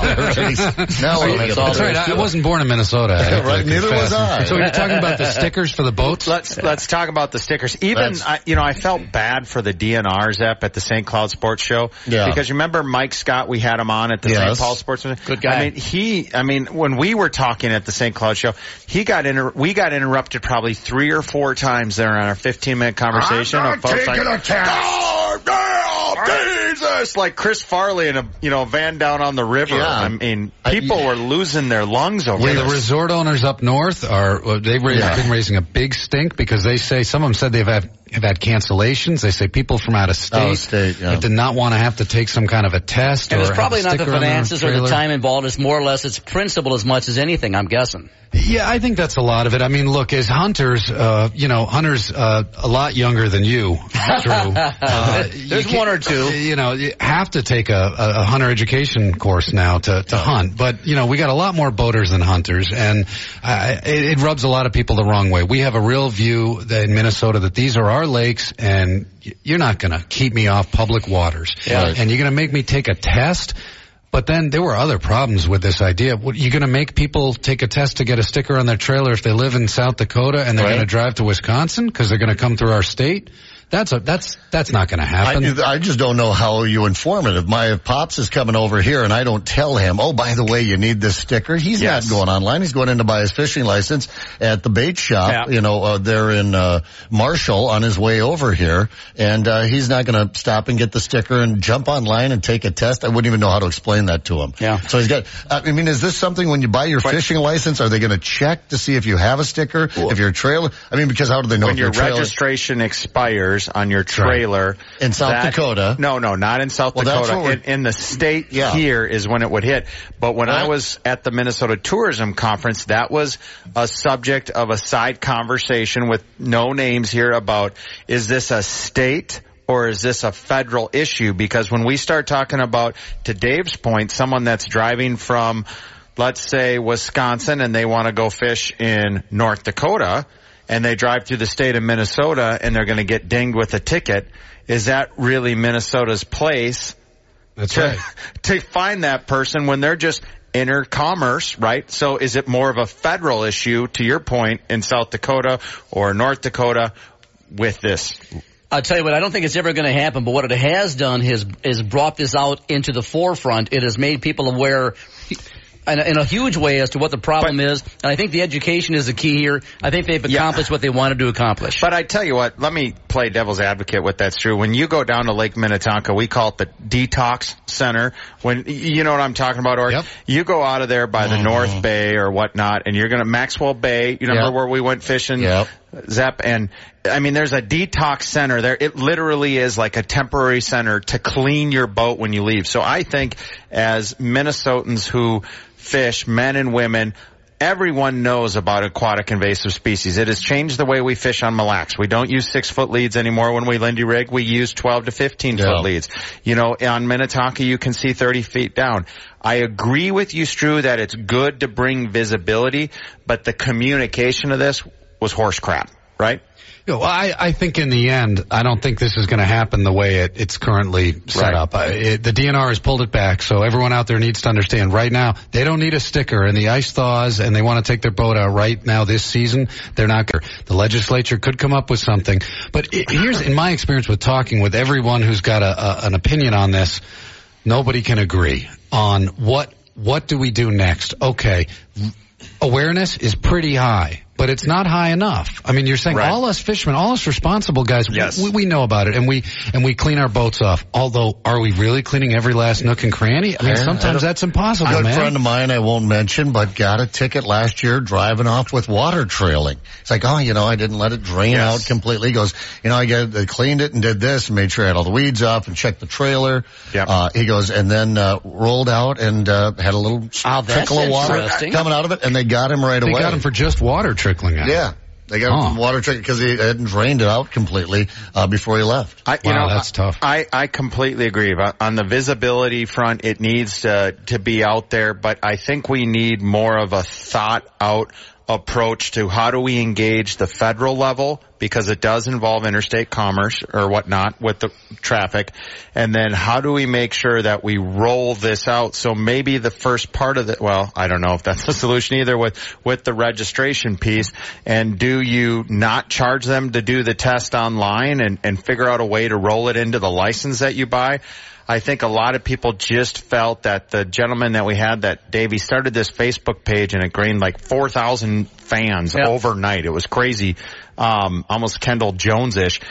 we'll make it
That's right. I wasn't born in Minnesota. I have to
right. Neither
confess.
was I.
So you're talking about the stickers for the boats?
Let's let's talk about the stickers. Even I, you know, I felt bad for the D N Rs up at the Saint Cloud Sports Show
yeah.
because you remember Mike Scott? We had him on at the
yes.
Saint Paul Sports.
Good guy.
I mean, he. I mean, when we were talking at the Saint Cloud show, he got inter- we got interrupted probably three or four times there on our fifteen minute conversation.
I'm
of folks like,
a test.
Oh, damn, Jesus! Like Chris Farley in a you know van down on the river.
Yeah.
I mean, people I, were losing their lungs over
yeah,
this.
The resort owners up north are they've
yeah.
been raising a big stink because they say some of them said they've had have had cancellations. They say people from out of state,
out of state yeah.
that did not want to have to take some kind of a test.
And
or
it's probably not the finances or the
trailer.
time involved. It's more or less its principle as much as anything, I'm guessing.
Yeah, I think that's a lot of it. I mean, look, as hunters, uh, you know, hunters uh, a lot younger than you. True. Uh,
There's one or two.
You know, you have to take a, a hunter education course now to, to hunt. But, you know, we got a lot more boaters than hunters, and uh, it, it rubs a lot of people the wrong way. We have a real view that in Minnesota that these are our lakes, and you're not going to keep me off public waters.
Yeah.
And you're going to make me take a test. But then there were other problems with this idea. What, you're going to make people take a test to get a sticker on their trailer if they live in South Dakota and they're
right.
going to drive to Wisconsin because they're going to come through our state? That's a, that's that's not going to happen.
I, I just don't know how you inform it. If my if Pops is coming over here and I don't tell him, oh, by the way, you need this sticker, he's
yes.
not going online. He's going in to buy his fishing license at the bait shop,
yeah.
you know, uh, there in uh, Marshall on his way over here, and uh, he's not going to stop and get the sticker and jump online and take a test. I wouldn't even know how to explain that to him.
Yeah.
So he's got. I mean, is this something when you buy your
but,
fishing license? Are they going to check to see if you have a sticker? Well, if your trailer? I mean, because how do they know
when
if
your,
your trailer,
registration expires on your trailer?
In South
that,
Dakota.
No, no, not in South
well,
Dakota. In, in the state yeah. here is when it would hit. But when
what?
I was at the Minnesota Tourism Conference, that was a subject of a side conversation with no names here about, is this a state or is this a federal issue? Because when we start talking about, to Dave's point, someone that's driving from, let's say, Wisconsin and they want to go fish in North Dakota, and they drive through the state of Minnesota and they're going to get dinged with a ticket, is that really Minnesota's place
That's
to,
right.
to find that person when they're just intercommerce, right? So is it more of a federal issue, to your point, in South Dakota or North Dakota with this?
I'll tell you what, I don't think it's ever going to happen, but what it has done is, is brought this out into the forefront. It has made people aware. in a, in a huge way as to what the problem but, is. And I think the education is the key here. I think they've accomplished yeah. what they wanted to accomplish.
But I tell you what, let me play devil's advocate with that's true. When you go down to Lake Minnetonka, we call it the detox center. When you know what I'm talking about, or yep. you go out of there by the mm-hmm. North Bay or whatnot, and you're going to Maxwell Bay. You remember yep. where we went fishing?
Yep.
Zep, and I mean, there's a detox center there. It literally is like a temporary center to clean your boat when you leave. So I think as Minnesotans who fish, men and women, everyone knows about aquatic invasive species. It has changed the way we fish on Mille Lacs. We don't use six-foot leads anymore when we Lindy rig. We use twelve to fifteen-foot yeah. leads. You know, on Minnetonka, you can see thirty feet down. I agree with you, Stu, that it's good to bring visibility, but the communication of this was horse crap, right?
You know, I, I think in the end, I don't think this is going to happen the way it, it's currently set right. up. I, it, the D N R has pulled it back, so everyone out there needs to understand right now, they don't need a sticker, and the ice thaws, and they want to take their boat out right now this season. They're not going to. The legislature could come up with something. But it, here's, in my experience with talking with everyone who's got a, a, an opinion on this, nobody can agree on what what do we do next. Okay, awareness is pretty high, but it's not high enough. I mean, you're saying right. all us fishermen, all us responsible guys, yes. we, we know about it, and we and we clean our boats off. Although, are we really cleaning every last nook and cranny? I mean, yeah, sometimes I that's impossible,
a
man.
A friend of mine I won't mention, but got a ticket last year driving off with water trailing. It's like, oh, you know, I didn't let it drain yes. out completely. He goes, you know, I got I cleaned it and did this and made sure I had all the weeds off and checked the trailer. Yep. Uh, he goes, and then uh, rolled out and uh, had a little
oh,
trickle of water coming out of it, and they got him right
they
away.
They got him for just water trickling out.
Yeah. They got him from water trick because he hadn't drained it out completely uh, before he left.
I, you
wow,
know,
that's tough.
I, I completely agree. On the visibility front, it needs to, to be out there, but I think we need more of a thought-out approach to how do we engage the federal level, because it does involve interstate commerce or whatnot with the traffic, and then how do we make sure that we roll this out? So maybe the first part of it, well, I don't know if that's the solution either with, with the registration piece, and do you not charge them to do the test online and, and figure out a way to roll it into the license that you buy? I think a lot of people just felt that the gentleman that we had, that Davey, started this Facebook page and it gained like four thousand fans yep. overnight. It was crazy, um, almost Kendall Jones-ish.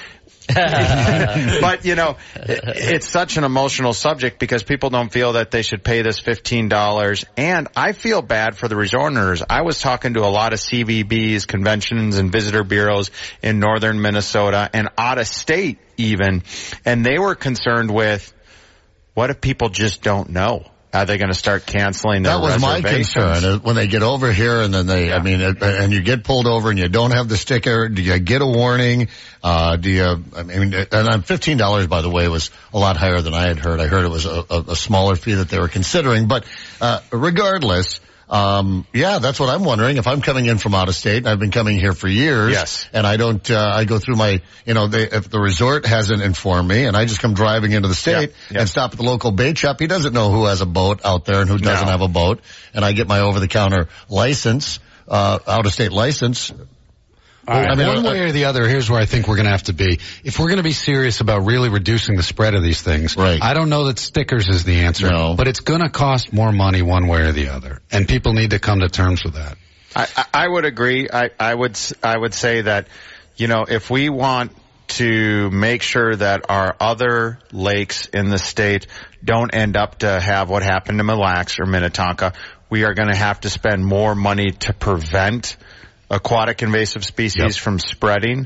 But, you know, it, it's such an emotional subject because people don't feel that they should pay this fifteen dollars. And I feel bad for the resort owners. I was talking to a lot of C V Bs, conventions and visitor bureaus in northern Minnesota and out of state even, and they were concerned with, what if people just don't know? Are they going to start canceling their
reservations? That was my concern. When they get over here and then they, yeah. I mean, and you get pulled over and you don't have the sticker, do you get a warning? Uh, do you, I mean, and fifteen dollars, by the way, was a lot higher than I had heard. I heard it was a, a, a smaller fee that they were considering. But, uh, regardless, Um, yeah, that's what I'm wondering. If I'm coming in from out of state, and I've been coming here for years,
yes.
and I don't, uh, I go through my, you know, they, if the resort hasn't informed me, and I just come driving into the state yeah, yeah. and stop at the local bait shop, he doesn't know who has a boat out there and who doesn't no. have a boat, and I get my over-the-counter license, uh, out-of-state license.
Well, I mean, one way or the other, here's where I think we're going to have to be. If we're going to be serious about really reducing the spread of these things,
right.
I don't know that stickers is the answer,
no.
but it's going to cost more money one way or the other, and people need to come to terms with that.
I, I would agree. I, I would I would say that, you know, if we want to make sure that our other lakes in the state don't end up to have what happened to Mille Lacs or Minnetonka, we are going to have to spend more money to prevent aquatic invasive species yep. from spreading.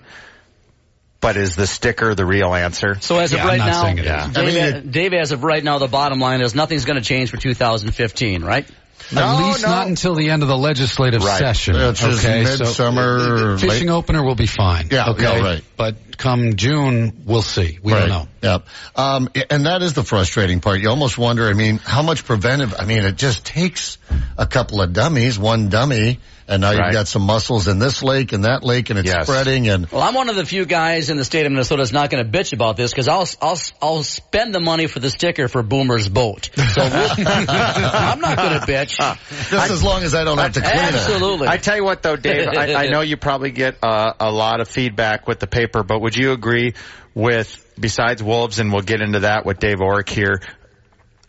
But is the sticker the real answer?
So as
yeah,
of right now,
yeah.
Dave, I mean, it, Dave, as of right now, the bottom line is nothing's going to change for two thousand fifteen, right?
No, At least
no.
not until the end of the legislative
right.
session.
Which
okay,
is midsummer.
So fishing
late.
opener will be fine.
Yeah,
okay,
yeah, right.
But come June, we'll see. We
right.
don't know.
Yep. Um, and that is the frustrating part. You almost wonder, I mean, how much preventive, I mean, it just takes a couple of dummies, one dummy, and now
right.
you've got some mussels in this lake and that lake, and it's
yes.
spreading. And
well, I'm one of the few guys in the state of Minnesota that's not going to bitch about this because I'll I'll I'll spend the money for the sticker for Boomer's boat. So we'll, I'm not going to bitch.
Just I, as long as I don't have to clean
absolutely.
it.
Absolutely.
I tell you what, though, Dave, I, I know you probably get uh, a lot of feedback with the paper, but would you agree with, besides wolves, and we'll get into that with Dave Orrick here,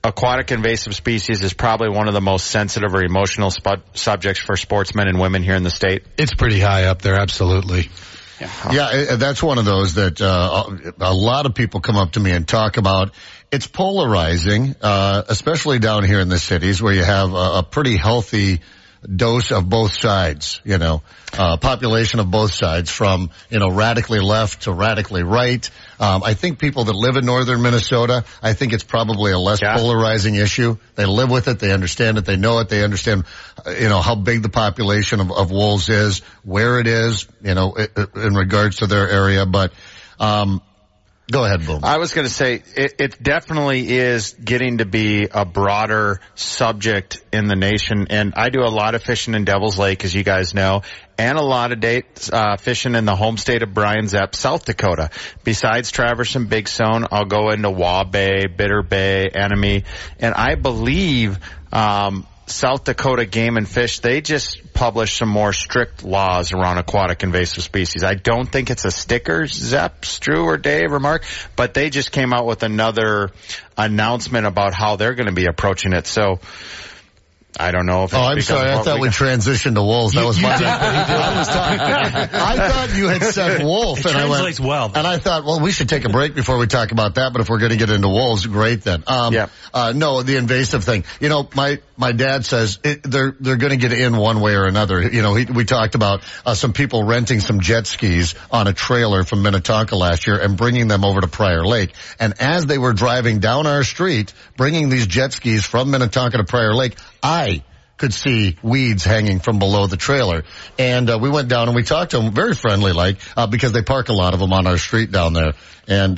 aquatic invasive species is probably one of the most sensitive or emotional spu- subjects for sportsmen and women here in the state?
It's pretty high up there, absolutely.
Yeah, yeah, that's one of those that uh, a lot of people come up to me and talk about. It's polarizing, uh, especially down here in the cities where you have a, a pretty healthy dose of both sides, you know, uh, population of both sides from, you know, radically left to radically right. Um, I think people that live in northern Minnesota, I think it's probably a less yeah. polarizing issue. They live with it. They understand it. They know it. They understand, uh, you know, how big the population of, of wolves is, where it is, you know, it, it, in regards to their area. But, um, go ahead, Boom.
I was going to say it, it definitely is getting to be a broader subject in the nation. And I do a lot of fishing in Devil's Lake, as you guys know, and a lot of dates, uh, fishing in the home state of Brian Zepp, South Dakota. Besides Traverse and Big Stone, I'll go into Waugh Bay, Bitter Bay, Enemy. And I believe, um, South Dakota Game and Fish, they just published some more strict laws around aquatic invasive species. I don't think it's a sticker, Zepp, Stu, or Dave, or Mark, but they just came out with another announcement about how they're going to be approaching it. So I don't know if it's
Oh, I'm sorry. I thought we, we transitioned to wolves. That
you,
was my
did,
I was talking. I thought you had said wolf,
it
and I
translates
went.
well.
And I thought, well, we should take a break before we talk about that. But if we're going to get into wolves, great then. Um,
yeah.
Uh, no, the invasive thing. You know, my my dad says it, they're they're going to get in one way or another. You know, he, we talked about uh, some people renting some jet skis on a trailer from Minnetonka last year and bringing them over to Prior Lake. And as they were driving down our street, bringing these jet skis from Minnetonka to Prior Lake, I could see weeds hanging from below the trailer. And uh, we went down and we talked to them, very friendly like, uh, because they park a lot of them on our street down there. And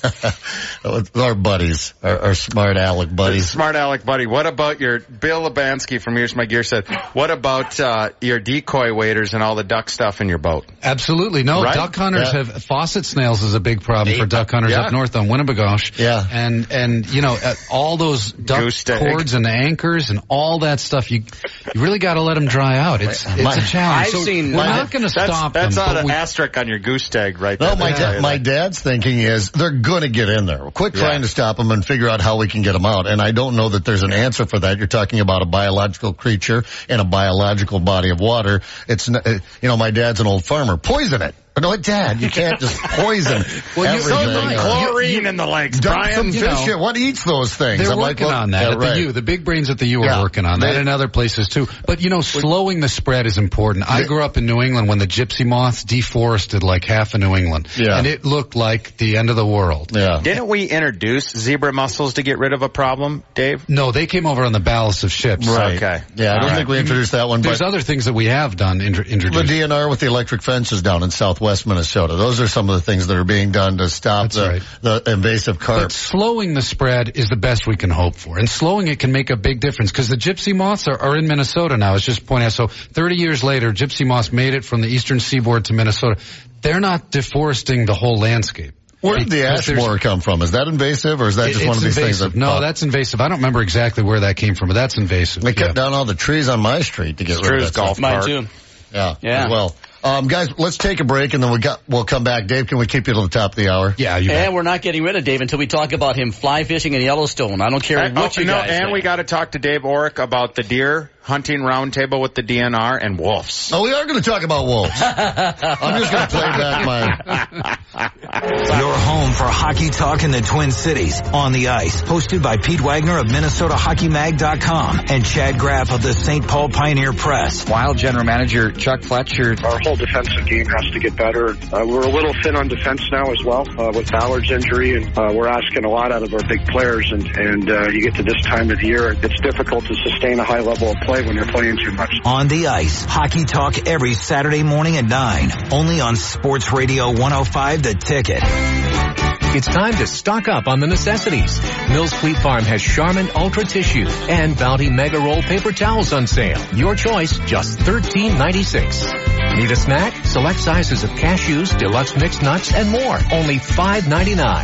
our buddies, our, our smart aleck buddies.
Smart aleck buddy. What about your, Bill Labansky from Here's My Gear said, what about uh your decoy waders and all the duck stuff in your boat?
Absolutely. No,
right?
duck hunters
yeah.
have, faucet snails is a big problem for duck hunters
yeah.
up north on Winnebagosh.
Yeah.
And, and, you know, uh, all those duck cords and anchors and all that stuff, you, you really gotta let them dry out. It's, it's
my,
a challenge.
I've
So
seen,
we're not gonna stop
that's,
them.
That's not
but
an
we,
asterisk on your goose tag right
No,
there.
my, da- my dad's thinking is they're going to get in there. Quit trying yeah. to stop them and figure out how we can get them out. And I don't know that there's an answer for that. You're talking about a biological creature in a biological body of water. It's, you know, my dad's an old farmer. Poison it. No, Dad, you can't just poison
well,
everything.
So much chlorine in the legs,
Dump
Brian.
some
You
fish.
know,
What eats those things?
They're
I'm
working
like, well,
on that
yeah,
at
right.
the U. The big brains at the U
Yeah.
are working on that
They,
and other places too. But, you know, slowing the spread is important. I grew up in New England when the gypsy moths deforested like half of New England.
Yeah.
And it looked like the end of the world.
Yeah.
Didn't we introduce zebra mussels to get rid of a problem, Dave?
No, they came over on the ballast of ships.
Right.
Okay.
Yeah, I don't
All
think we introduced that one.
There's
but
other things that we have done, intro-
the
introduced.
D N R with the electric fences down in southwest Minnesota. Those are some of the things that are being done to stop
That's
the,
right.
the invasive carp.
But slowing the spread is the best we can hope for. And slowing it can make a big difference because the gypsy moths are, are in Minnesota now. It's just pointing out. So thirty years later, gypsy moths made it from the eastern seaboard to Minnesota. They're not deforesting the whole landscape.
Where did the ash borer come from? Is that invasive or is that just
it's
one of these
invasive.
things? That
no,
pop?
that's invasive. I don't remember exactly where that came from, but that's invasive.
They cut
yeah.
down all the trees on my street to get rid of that
golf
stuff.
cart.
Mine too.
Yeah,
Yeah.
as well. Um, guys, let's take a break and then we got, we'll come back. Dave, can we keep you to the top of the hour?
Yeah, you
And
bet.
we're not getting rid of Dave until we talk about him fly fishing in Yellowstone. I don't care
And,
what
oh,
you
no,
guys
and
think.
we got to talk to Dave Orrick about the deer hunting roundtable with the D N R and wolves.
Oh, we are going to talk about wolves. I'm just going to play back my...
Your home for hockey talk in the Twin Cities, On the Ice, hosted by Pete Wagner of Minnesota Hockey Mag dot com and Chad Graff of the Saint Paul Pioneer Press.
Wild general manager Chuck Fletcher.
Our whole defensive game has to get better. Uh, we're a little thin on defense now as well uh, with Ballard's injury, and uh, we're asking a lot out of our big players. And, and uh, you get to this time of the year, it's difficult to sustain a high level of play when you're playing too much.
On the Ice, hockey talk every Saturday morning at nine, only on Sports Radio one oh five The Ticket.
It's time to stock up on the necessities. Mills Fleet Farm has Charmin Ultra Tissue and Bounty Mega Roll paper towels on sale. Your choice, just thirteen ninety-six. Need a snack? Select sizes of cashews, deluxe mixed nuts, and more. Only five ninety-nine.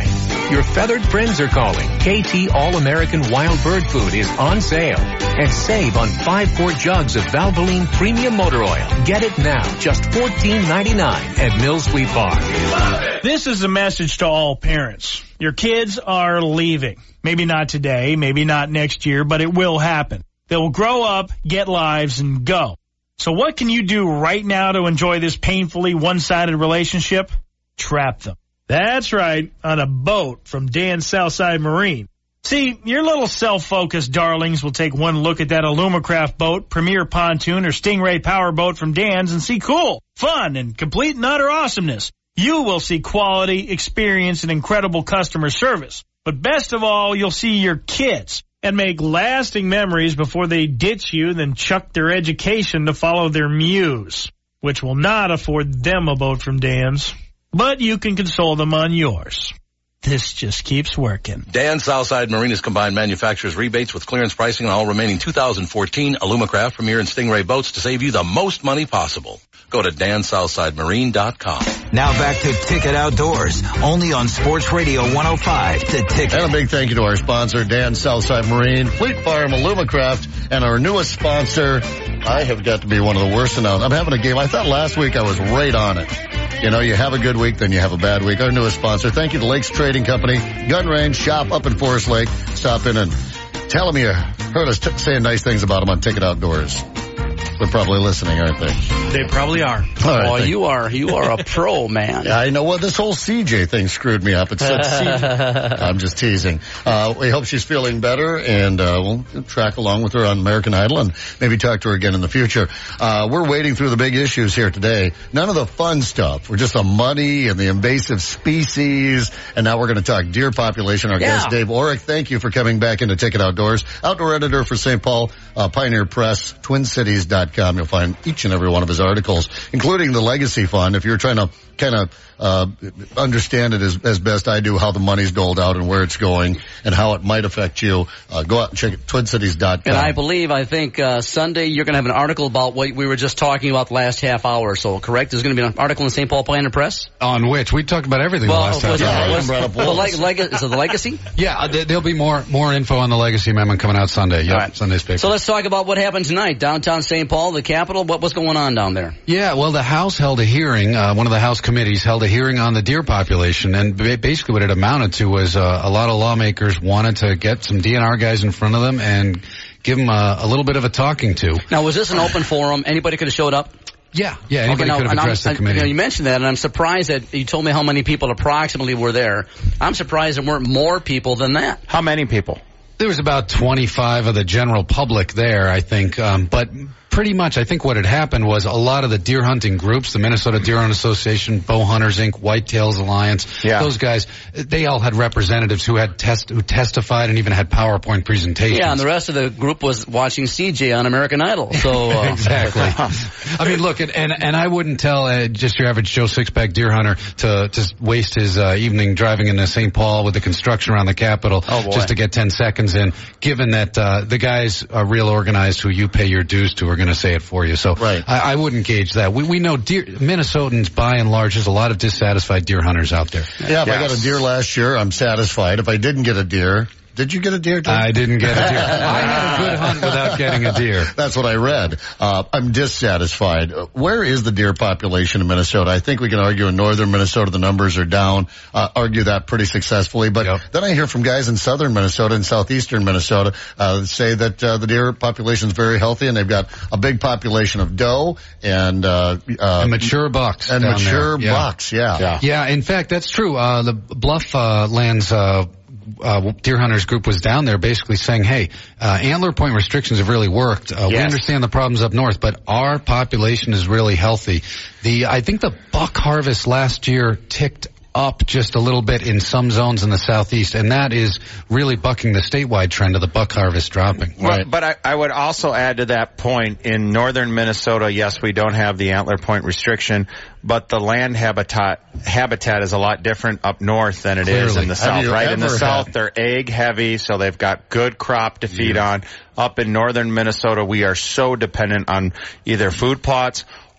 Your feathered friends are calling. K T All-American Wild Bird Food is on sale. And save on five quart jugs of Valvoline Premium Motor Oil. Get it now, just fourteen ninety-nine at Mills Fleet Farm.
This is a message to all parents. Your kids are leaving. Maybe not today, maybe not next year, but it will happen. They will grow up, get lives, and go. So what can you do right now to enjoy this painfully one-sided relationship? Trap them. That's right, on a boat from Dan's Southside Marine. See, your little self-focused darlings will take one look at that Alumacraft boat, Premier Pontoon, or Stingray Power Boat from Dan's and see cool, fun, and complete and utter awesomeness. You will see quality, experience, and incredible customer service. But best of all, you'll see your kids and make lasting memories before they ditch you, then chuck their education to follow their muse, which will not afford them a boat from Dan's. But you can console them on yours. This just keeps working.
Dan Southside Marinas combined manufacturers rebates with clearance pricing on all remaining two thousand fourteen Alumacraft, Premier, and Stingray boats to save you the most money possible. Go to Dan Southside Marine dot com.
Now back to Ticket Outdoors, only on Sports Radio one oh five, The Ticket.
And a big thank you to our sponsor, Dan Southside Marine, Fleet Farm, Alumacraft, and our newest sponsor. I have got to be one of the worst announcers. I'm having a game. I thought last week I was right on it. You know, you have a good week, then you have a bad week. Our newest sponsor, thank you to Lakes Trading Company, gun range, shop up in Forest Lake. Stop in and tell them you heard us t- saying nice things about them on Ticket Outdoors. They're probably listening, aren't they?
They probably are.
All right,
oh, you are you are a pro, man.
Yeah, I know. Well, this whole C J thing screwed me up. It said C J. I'm just teasing. Uh, we hope she's feeling better, and uh, we'll track along with her on American Idol and maybe talk to her again in the future. Uh, we're wading through the big issues here today. None of the fun stuff. We're just the money and the invasive species, and now we're going to talk deer population. Our
Yeah.
guest, Dave Orrick, thank you for coming back into Ticket Outdoors. Outdoor editor for Saint Paul uh, Pioneer Press, twin cities dot com. You'll find each and every one of his articles, including the Legacy Fund. If you're trying to kind of uh understand it as, as best I do, how the money's doled out and where it's going and how it might affect you, uh, go out and check it, twin cities dot com.
And I believe, I think uh Sunday you're going to have an article about what we were just talking about the last half hour or so, correct? There's going to be an article in the Saint Paul Pioneer Press?
On which? We talked about everything
Well,
the last time.
was,
Yeah,
was,
brought up
the
wolves.
leg, leg, is it the Legacy?
Yeah, uh, there- there'll be more more info on the Legacy Amendment coming out Sunday. Yep,
All right.
Sunday's paper.
So let's talk about what happened tonight. Downtown Saint Paul, the capital. What was going on down there?
Yeah, well, the House held a hearing, uh, one of the House committees held a hearing on the deer population, and ba- basically what it amounted to was uh, a lot of lawmakers wanted to get some D N R guys in front of them and give them a, a little bit of a talking to.
Now, was this an open forum? Anybody could have showed up?
Yeah, yeah, anybody
Okay, now,
could have
and I'm-
addressed the
I-
committee.
You know, you mentioned that, and I'm surprised that you told me how many people approximately were there. I'm surprised there weren't more people than that.
How many people?
There was about twenty-five of the general public there, I think, um, but pretty much I think what had happened was a lot of the deer hunting groups, the Minnesota Deer Hunting Association, Bow Hunters Incorporated, Whitetails Alliance,
Yeah.
those guys, they all had representatives who had test who testified and even had PowerPoint presentations.
Yeah, and the rest of the group was watching C J on American Idol. So uh,
exactly. I mean, look, and, and and I wouldn't tell uh, just your average Joe Sixpack deer hunter to to waste his uh, evening driving into Saint Paul with the construction around the Capitol
Oh, boy.
just to get ten seconds in. Given that uh, the guys are real organized, who you pay your dues to, are going to say it for you. So
Right.
I, I wouldn't gauge that. We we know deer Minnesotans by and large. There's a lot of dissatisfied deer hunters out there.
Yeah, if I got a deer last year, I'm satisfied. If I didn't get a deer, did you get a deer, Dave?
I didn't get a deer. I had a good hunt without getting a deer.
That's what I read. Uh, I'm dissatisfied. Uh, Where is the deer population in Minnesota? I think we can argue in northern Minnesota the numbers are down, uh, argue that pretty successfully. But
Yep.
then I hear from guys in southern Minnesota and southeastern Minnesota uh, say that uh, the deer population is very healthy and they've got a big population of doe and, uh, uh,
And mature bucks
and
down
mature
there. Yeah.
bucks. Yeah.
Yeah, in fact, that's true. Uh, the Bluff uh, Lands uh, uh, Deer Hunters group was down there basically saying, hey, uh, antler point restrictions have really worked. Uh, We
Yes.
understand the problems up north, but our population is really healthy. The I think the buck harvest last year ticked up just a little bit in some zones in the southeast, and that is really bucking the statewide trend of the buck harvest dropping.
Well, but I, I would also add to that point, in northern Minnesota, yes, we don't have the antler point restriction, but the land habitat habitat is a lot different up north than it is
Clearly.
in the
Have
south.
you
Right in the
ever
south,
had-
they're egg heavy, so they've got good crop to feed on. Up in northern Minnesota, we are so dependent on either food plots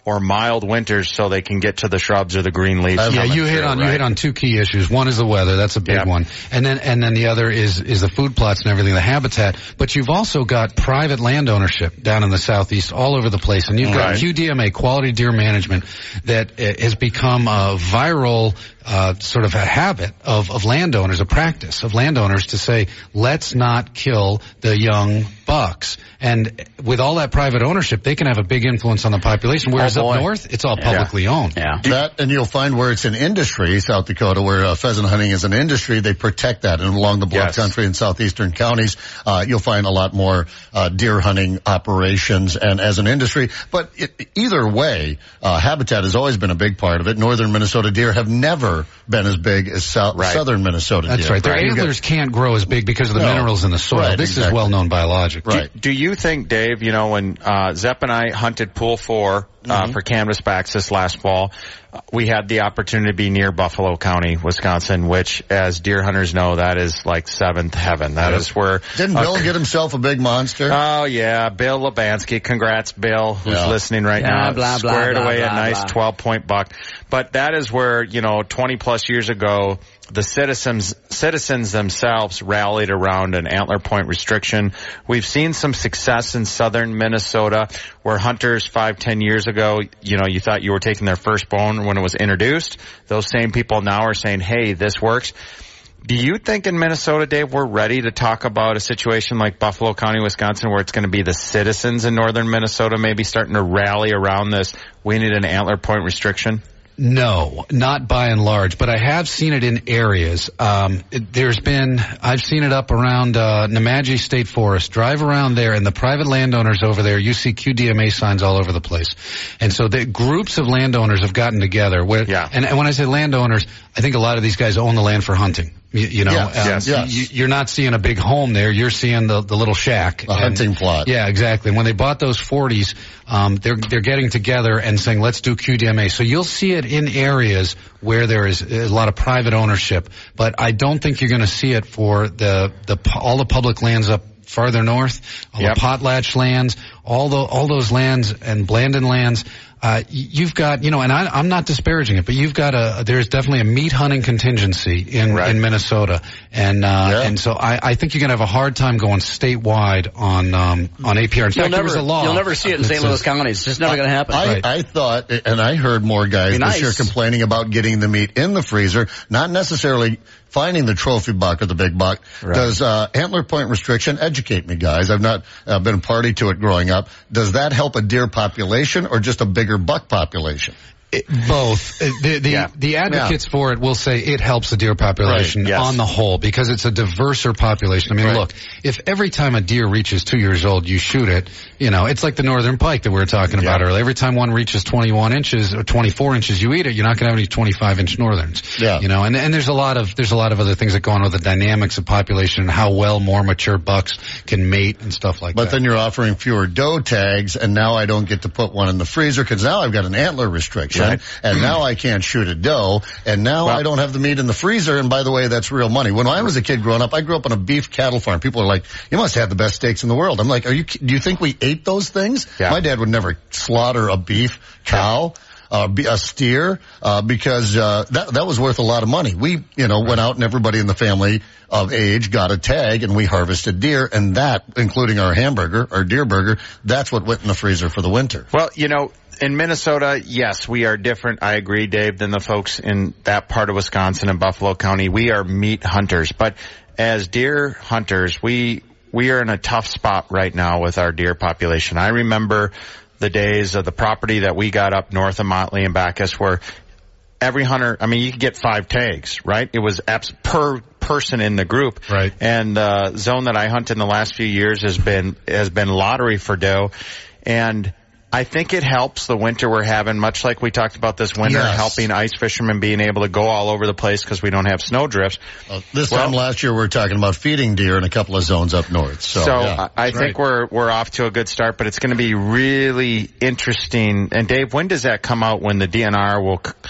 or mild winters so they can get to the shrubs or the green leaves.
Yeah, you hit
through,
on
right?
you hit on two key issues. One is the weather, that's a big
Yep.
one, and then and then the other is is the food plots and everything, the habitat. But you've also got private land ownership down in the southeast, all over the place, and you've got
Right.
Q D M A, Quality Deer Management, that uh, has become a viral uh, sort of a habit of of landowners, a practice of landowners to say, let's not kill the young bucks. And with all that private ownership, they can have a big influence on the population. Whereas
Oh, boy.
up north, it's all
Yeah.
publicly owned.
Yeah.
That, and you'll find where it's an industry, South Dakota, where uh, pheasant hunting is an industry, they protect that. And along the bluff
Yes.
country in southeastern counties, uh, you'll find a lot more uh, deer hunting operations and as an industry. But it, either way, uh, habitat has always been a big part of it. Northern Minnesota deer have never been as big as south,
Right.
southern Minnesota deer.
That's right. Their
You got-
antlers can't grow as big because of the
No.
minerals in the soil.
Right,
this is
exactly.
well known biologic.
Right.
Do you think, Dave, you know, when uh, Zepp and I hunted Pool four uh,
Mm-hmm.
for canvasbacks this last fall, uh, we had the opportunity to be near Buffalo County, Wisconsin, which, as deer hunters know, that is like seventh heaven. That
Yep.
is where...
Didn't
uh,
Bill get himself a big monster?
Oh, yeah, Bill Labansky. Congrats, Bill, who's
Yeah.
listening right
Yeah,
now.
blah, blah,
Squared
blah,
away
blah,
a nice
blah.
twelve-point buck. But that is where, you know, twenty plus years ago, the citizens citizens themselves rallied around an antler point restriction. We've seen some success in southern Minnesota where hunters five, ten years ago, you know, you thought you were taking their firstborn when it was introduced. Those same people now are saying, hey, this works. Do you think in Minnesota, Dave, we're ready to talk about a situation like Buffalo County, Wisconsin, where it's going to be the citizens in northern Minnesota maybe starting to rally around this, we need an antler point restriction?
No, not by and large, but I have seen it in areas. Um, it, there's been, I've seen it up around uh, Nemadji State Forest. Drive around there, and the private landowners over there, you see Q D M A signs all over the place. And so the groups of landowners have gotten together. Where,
Yeah.
and, and when I say landowners, I think a lot of these guys own the land for hunting. You, you know,
Yes,
um,
yes, yes.
You, you're not seeing a big home there. You're seeing the, the little shack.
A hunting plot.
Yeah, exactly. And when they bought those forties, um, they're they're getting together and saying, let's do Q D M A. So you'll see it in areas where there is a lot of private ownership, but I don't think you're going to see it for the the all the public lands up farther north, all
Yep.
the potlatch lands, all the all those lands and Blandon lands. Uh, you've got, you know, and I, I'm not disparaging it, but you've got a, there's definitely a meat hunting contingency in,
Right.
in Minnesota. And, uh,
Yeah.
and so I, I think you're going to have a hard time going statewide on, um, on A P R. In
You'll
fact, there
never,
was a law.
you'll never see it in
that
Saint
says-
Louis County. It's just never going to happen.
I,
Right.
I thought, and I heard more guys
Be
this
nice.
year complaining about getting the meat in the freezer, not necessarily finding the trophy buck or the big buck.
Right.
Does uh, antler point restriction, educate me, guys? I've not uh, been a party to it growing up. Does that help a deer population or just a bigger buck population?
It, both. Uh, The the,
Yeah.
the advocates for it will say it helps the deer population
Right, yes.
on the whole because it's a diverser population. I mean,
Right.
look, if every time a deer reaches two years old, you shoot it, you know, it's like the northern pike that we were talking about
Yeah.
earlier. Every time one reaches twenty-one inches or twenty-four inches, you eat it. You're not going to have any twenty-five inch northerns.
Yeah.
You know, and and there's a lot of there's a lot of other things that go on with the dynamics of population and how well more mature bucks can mate and stuff like
But
that.
then you're offering fewer doe tags, and now I don't get to put one in the freezer because now I've got an antler restriction,
Right.
and now I can't shoot a doe, and now
Well-
I don't have the meat in the freezer. And by the way, that's real money. When I was a kid growing up, I grew up on a beef cattle farm. People are like, "You must have the best steaks in the world." I'm like, "Are you? Do you think we ate those things?"
Yeah.
My dad would never slaughter a beef cow. Uh, be- a steer, uh, because, uh, that, that was worth a lot of money. We, you know, went out and everybody in the family of age got a tag and we harvested deer, and that, including our hamburger, our deer burger, that's what went in the freezer for the winter.
Well, you know, in Minnesota, yes, we are different, I agree, Dave, than the folks in that part of Wisconsin and Buffalo County. We are meat hunters. But as deer hunters, we we are in a tough spot right now with our deer population. I remember the days of the property that we got up north of Motley and Bacchus where every hunter, I mean, you could get five tags, right? It was abs- per person in the group.
Right.
And the zone that I hunt in the last few years has been, has been lottery for doe. And I think it helps the winter we're having, much like we talked about this winter,
Yes.
helping ice fishermen being able to go all over the place because we don't have snow drifts.
Uh, this
Well-
time last year we were talking about feeding deer in a couple of zones up north. So,
So,
yeah.
I, I think we're we're off to a good start, but it's going to be really interesting. And Dave, when does that come out? When the D N R will c-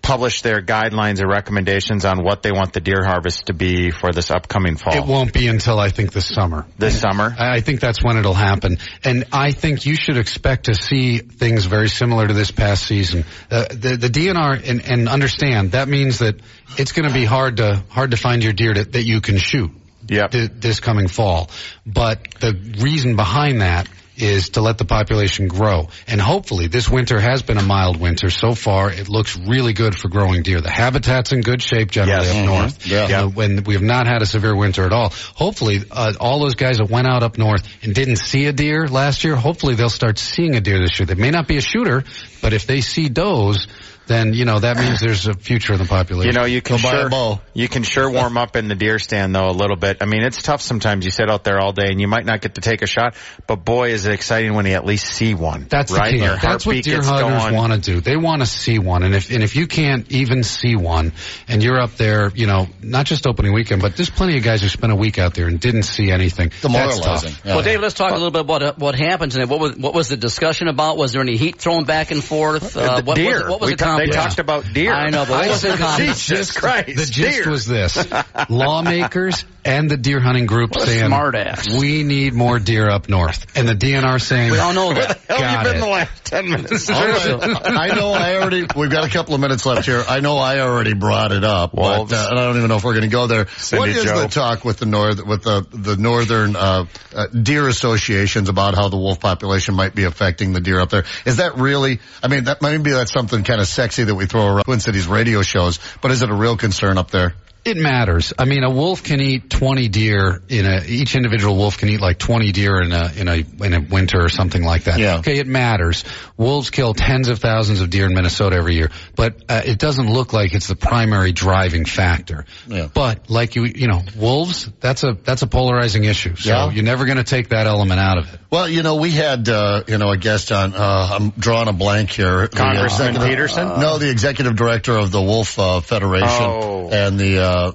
publish their guidelines or recommendations on what they want the deer harvest to be for this upcoming fall?
It won't be until I think this summer.
This summer?
I think that's when it'll happen. And I think you should expect to see things very similar to this past season. Uh, the, the D N R, and, and understand, that means that it's going to be hard to, hard to find your deer to, that you can shoot.
Yep.
Th- this coming fall. But the reason behind that is to let the population grow. And hopefully this winter has been a mild winter. So far, it looks really good for growing deer. The habitat's in good shape generally
yes.
up
mm-hmm.
north.
Yeah.
Uh, when we have not had a severe winter at all. Hopefully, uh, all those guys that went out up north and didn't see a deer last year, hopefully they'll start seeing a deer this year. They may not be a shooter, but if they see does, then, you know, that means there's a future in the population.
You know, you can
Go buy a
sure,
bow.
you can sure warm up in the deer stand, though, a little bit. I mean, it's tough sometimes. You sit out there all day and you might not get to take a shot, but boy, is it exciting when you at least see one.
That's
right?
the key.
Your
That's what
heartbeat
deer
gets
hunters
going.
want to do. They want to see one. And if, and if you can't even see one and you're up there, you know, not just opening weekend, but there's plenty of guys who spent a week out there and didn't see anything.
Demoralizing.
That's tough.
Yeah.
Well, Dave, let's talk a little bit about uh, what happened today. What was, what was the discussion about? Was there any heat thrown back and forth? Uh,
the
what,
deer.
Was it, what was
we
the
ta- they
conversation?
talked about deer.
I know, but what was the conversation?
Jesus Christ.
The gist
deer.
was this. Lawmakers and the deer hunting group
What a
saying,
smart ass.
we need more deer up north. And the D N R saying,
We all know
Where
that.
the hell
Got
you been
it.
the last ten minutes?
All right. I know I already, we've got a couple of minutes left here. I know I already brought it up,
Wolves.
but uh, and I don't even know if we're going to go there.
Cindy
what is
Joe.
the talk with the north, with the, the northern, uh, uh, deer associations about how the wolf population might be affecting the deer up there? Is that really, I mean, that maybe that's something kind of sexy that we throw around Twin Cities radio shows, but is it a real concern up there?
it matters. I mean, a wolf can eat twenty deer in a, each individual wolf can eat like twenty deer in a, in a, in a winter or something like that.
Yeah.
Okay, it matters. Wolves kill tens of thousands of deer in Minnesota every year, but uh, it doesn't look like it's the primary driving factor.
Yeah.
But like you, you know, wolves, that's a, that's a polarizing issue. So
Yeah.
you're never going to take that element out of it.
Well, you know, we had, uh, you know, a guest on, uh, I'm drawing a blank here.
Congressman
The, uh,
Peterson?
Uh, no, the executive director of the Wolf, uh, Federation.
Oh.
And the, uh,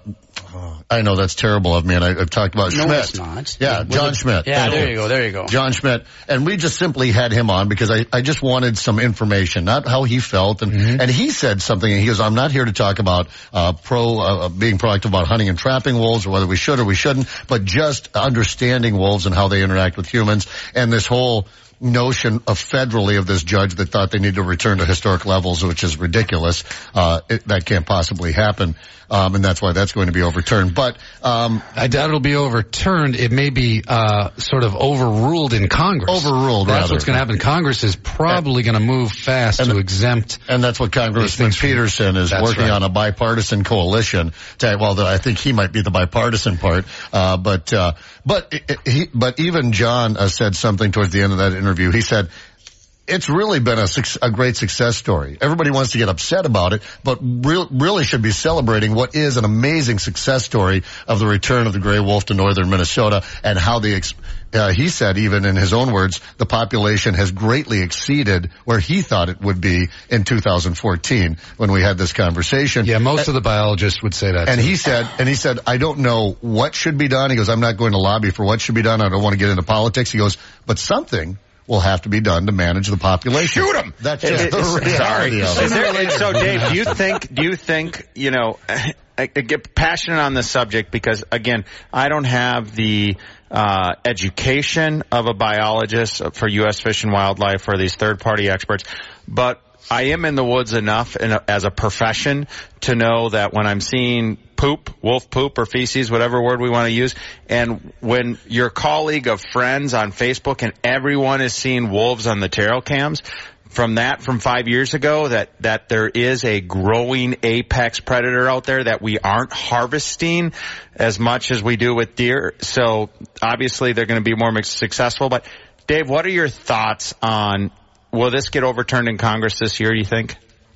I know that's terrible of me, and I, I've talked about
No,
Schmidt.
it's not.
Yeah,
Was
John
it-
Schmidt.
Yeah,
Thank
there you go, there you go.
John Schmidt. And we just simply had him on because I, I just wanted some information, not how he felt. And,
Mm-hmm.
and he said something, and he goes, I'm not here to talk about, uh, pro, uh, being proactive about hunting and trapping wolves or whether we should or we shouldn't, but just understanding wolves and how they interact with humans and this whole notion of federally of this judge that thought they need to return to historic levels, which is ridiculous. Uh, it, that can't possibly happen. Um, and that's why that's going to be overturned. But, um,
I doubt it'll be overturned. It may be, uh, sort of overruled in Congress.
Overruled,
That's
rather.
what's going to happen. Congress is probably going to move fast
And-
to exempt.
and that's what Congressman
These things-
Peterson is
That's
working
right.
on, a bipartisan coalition. To, well, I think he might be the bipartisan part. Uh, but, uh, but, he, but even John uh, said something towards the end of that interview. He said, it's really been a, suc- a great success story. Everybody wants to get upset about it, but re- really should be celebrating what is an amazing success story of the return of the gray wolf to northern Minnesota and how the, ex- uh, he said, even in his own words, the population has greatly exceeded where he thought it would be in two thousand fourteen when we had this conversation.
Yeah, most of the biologists would say that.
And
too.
he said, and he said, I don't know what should be done. He goes, I'm not going to lobby for what should be done. I don't want to get into politics. He goes, but something will have to be done to manage the population.
Shoot 'em!
That's just
It-
the
it's-
reality
sorry.
of
Is
it.
there, so, Dave, do you think, do you think, you know, I, I get passionate on this subject because, again, I don't have the uh education of a biologist for U S Fish and Wildlife or these third-party experts, but I am in the woods enough in a, as a profession to know that when I'm seeing poop, wolf poop or feces, whatever word we want to use, and when your colleague of friends on Facebook and everyone is seeing wolves on the trail cams, from that from five years ago, that, that there is a growing apex predator out there that we aren't harvesting as much as we do with deer. So obviously they're going to be more successful. But Dave, what are your thoughts on, will this get overturned in Congress this year, do you think?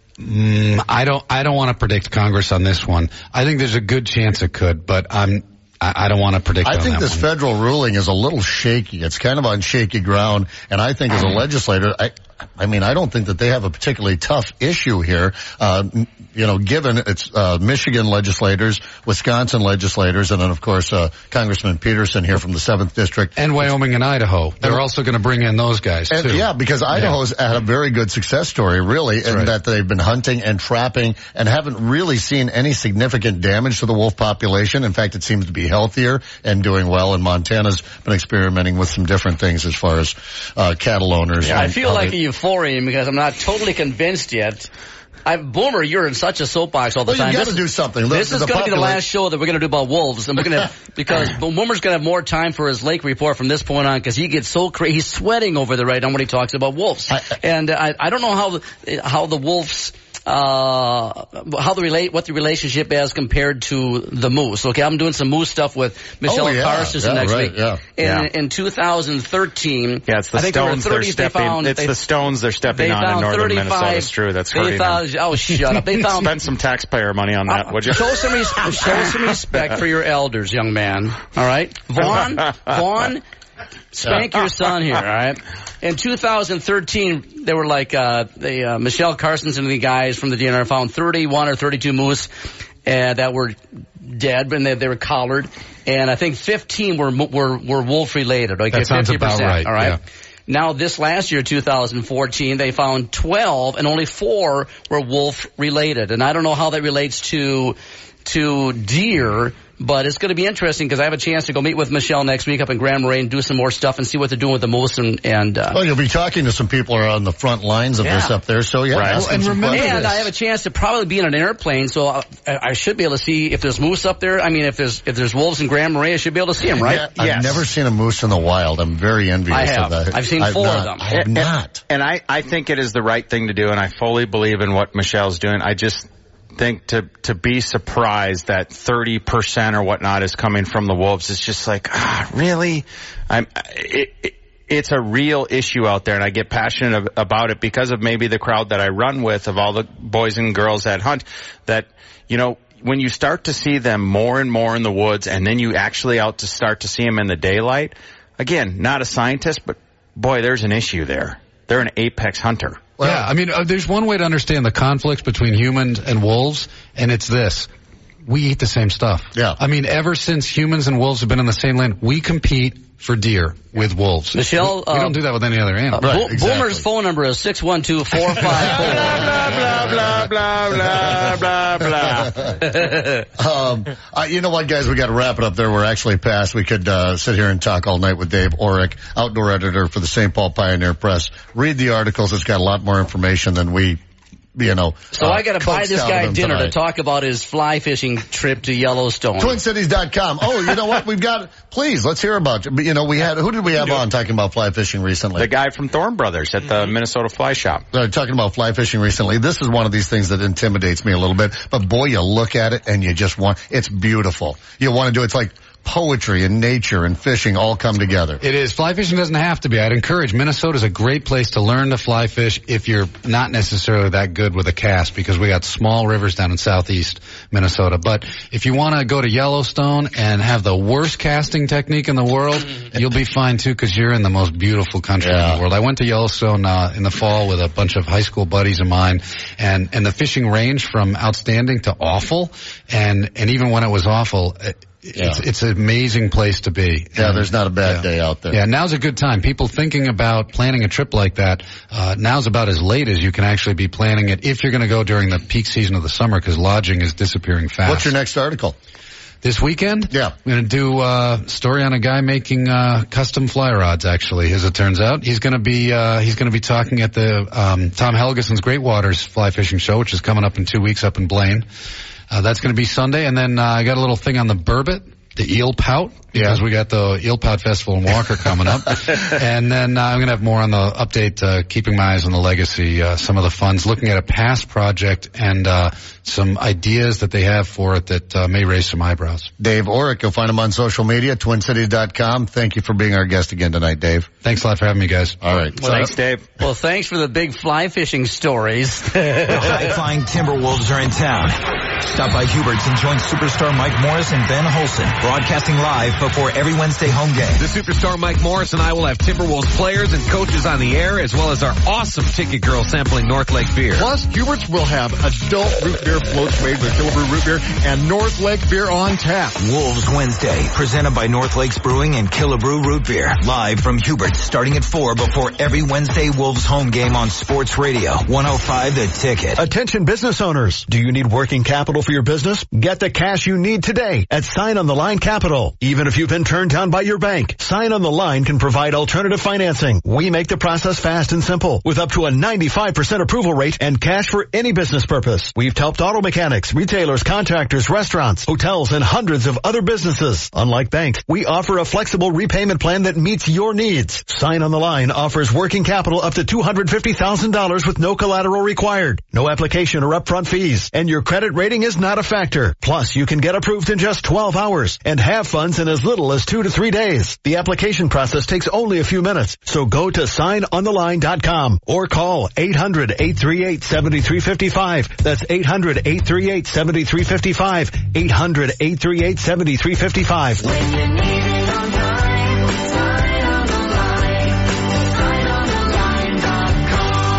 Mm, I don't. I don't want to predict Congress on this one. I think there's a good chance it could, but I'm. I, I don't want to predict.
I
on
think
that
this
one.
federal ruling is a little shaky. It's kind of on shaky ground, and I think as a legislator, I I mean, I don't think that they have a particularly tough issue here. Uh, you know, given it's uh, Michigan legislators, Wisconsin legislators, and then of course uh, Congressman Peterson here from the seventh District,
and Wyoming and Idaho. They're also going to bring in those guys
and,
too.
Yeah, because Idaho's yeah. had a very good success story, really, in
right.
that they've been hunting and trapping and haven't really seen any significant damage to the wolf population. In fact, it seems to be healthier and doing well. And Montana's been experimenting with some different things as far as uh, cattle owners.
Yeah, I feel like
they,
a euphorian because I'm not totally convinced yet. I, Boomer, you're in such a soapbox all the
well,
time.
You got
to
do something. The,
this is going to be the last show that we're going to do about wolves, and we're going to because Boomer's going to have more time for his lake report from this point on because he gets so crazy. He's sweating over there right now when he talks about wolves, I, and I, I don't know how the, how the wolves. Uh, how the relate, what the relationship is compared to the moose. Okay, I'm doing some moose stuff with Michelle
oh, yeah.
Carstens
yeah,
next
right,
week.
Yeah.
In,
yeah.
in two thousand thirteen,
yeah, it's the
I think
stones
there were thirties,
they're stepping.
They found,
it's
they,
the stones they're stepping
they
on in northern Minnesota. It's true. That's hurting
found,
them.
Oh, shut up! They found
spend some taxpayer money on that,
uh,
would you?
Show some res- show some respect for your elders, young man. All right, Vaughn, Vaughn. Spank your son here, all right? In two thousand thirteen, they were like, uh, the, uh, Michelle Carstens and the guys from the D N R found thirty-one or thirty-two moose, uh, that were dead, and they, they were collared. And I think fifteen were, were, were wolf related. Okay,
that sounds
fifty percent,
about right.
All right.
Yeah.
Now, this last year, two thousand fourteen, they found twelve, and only four were wolf related. And I don't know how that relates to, to deer. But it's going to be interesting because I have a chance to go meet with Michelle next week up in Grand Marais and do some more stuff and see what they're doing with the moose and, and uh,
well, you'll be talking to some people who are on the front lines of
yeah.
this up there. So yeah,
right. well, and remember
and
this.
I have a chance to probably be in an airplane, so I, I should be able to see if there's moose up there. I mean, if there's if there's wolves in Grand Marais, I should be able to see them, right?
Yeah, I've yes. never seen a moose in the wild. I'm very envious
I have.
of that.
I've seen
I've
four
not,
of them.
I have
and,
not.
And I, I think it is the right thing to do, and I fully believe in what Michelle's doing. I just think to to be surprised that thirty percent or whatnot is coming from the wolves is just like, ah, really? I'm it, it, it's a real issue out there, and I get passionate about it because of maybe the crowd that I run with of all the boys and girls that hunt, that, you know, when you start to see them more and more in the woods and then you actually out to start to see them in the daylight, again, not a scientist, but boy, there's an issue there. They're an apex hunter.
Well, yeah, I mean, uh, there's one way to understand the conflicts between humans and wolves, and it's this. We eat the same stuff.
Yeah.
I mean, ever since humans and wolves have been in the same land, we compete for deer with wolves.
Michelle,
we, we
uh,
don't do that with any other animal.
Uh,
right,
Bo-
exactly.
Boomer's phone number is six one two, four five four.
Blah, blah, blah, blah, blah, blah, blah.
um, uh, you know what, guys? We got to wrap it up there. We're actually past. We could uh, sit here and talk all night with Dave Orrick, outdoor editor for the Saint Paul Pioneer Press. Read the articles. It's got a lot more information than we, you know.
So
uh,
I got to buy this guy dinner
tonight.
to talk about his fly fishing trip to Yellowstone.
Twin Cities dot com. Oh, you know what? We've got, please, let's hear about you. You know, we had, who did we have on talking about fly fishing recently?
The guy from Thorne Brothers at the Minnesota Fly Shop.
Uh, talking about fly fishing recently. This is one of these things that intimidates me a little bit. But boy, you look at it and you just want, it's beautiful. You want to do, it's like poetry and nature and fishing all come together.
It is. Fly fishing doesn't have to be. I'd encourage. Minnesota's a great place to learn to fly fish if you're not necessarily that good with a cast, because we got small rivers down in southeast Minnesota. But if you want to go to Yellowstone and have the worst casting technique in the world, you'll be fine too, because you're in the most beautiful country
yeah.
in the world. I went to Yellowstone uh, in the fall with a bunch of high school buddies of mine, and and the fishing range from outstanding to awful, and and even when it was awful, it,
Yeah.
It's, it's an amazing place to be.
Yeah,
and,
there's not a bad
yeah.
day out there.
Yeah, now's a good time. People thinking about planning a trip like that, uh, now's about as late as you can actually be planning it if you're going to go during the peak season of the summer, because lodging is disappearing fast.
What's your next article?
This weekend?
Yeah.
I'm going to do a story on a guy making uh, custom fly rods, actually, as it turns out. He's going to be uh, he's going to be talking at the um, Tom Helgeson's Great Waters Fly Fishing Show, which is coming up in two weeks up in Blaine. Uh, that's going to be Sunday. And then uh, I got a little thing on the burbot, the eel pout, because
yeah.
we got the eel pout festival in Walker coming up. And then uh, I'm going to have more on the update, uh, keeping my eyes on the legacy, uh, some of the funds, looking at a past project and uh, some ideas that they have for it that uh, may raise some eyebrows.
Dave Orrick, you'll find him on social media, twin cities dot com. Thank you for being our guest again tonight, Dave.
Thanks a lot for having me, guys.
All right.
Well, thanks, Dave.
Well, thanks for the big fly fishing stories.
The high-flying Timberwolves are in town. Stop by Hubert's and join superstar Mike Morris and Ben Holson, broadcasting live before every Wednesday home game.
The superstar Mike Morris and I will have Timberwolves players and coaches on the air, as well as our awesome ticket girl sampling North Lake beer.
Plus, Hubert's will have adult root beer floats made with Killebrew root beer and North Lake beer on tap.
Wolves Wednesday, presented by North Lakes Brewing and Killebrew root beer. Live from Hubert's starting at four before every Wednesday Wolves home game on Sports Radio one oh five The Ticket.
Attention business owners. Do you need working capital for your business? Get the cash you need today at Sign on the Line Capital. Even if you've been turned down by your bank, Sign on the Line can provide alternative financing. We make the process fast and simple with up to a ninety-five percent approval rate and cash for any business purpose. We've helped auto mechanics, retailers, contractors, restaurants, hotels, and hundreds of other businesses. Unlike banks, we offer a flexible repayment plan that meets your needs. Sign on the Line offers working capital up to two hundred fifty thousand dollars with no collateral required, no application or upfront fees, and your credit rating is not a factor. Plus, you can get approved in just twelve hours and have funds in as little as two to three days. The application process takes only a few minutes, so go to sign on the line dot com or call eight hundred, eight three eight, seven three five five. That's eight hundred, eight three eight, seven three five five. eight hundred, eight three eight, seven three five five.
When you need it on time, sign on the line. sign on the line dot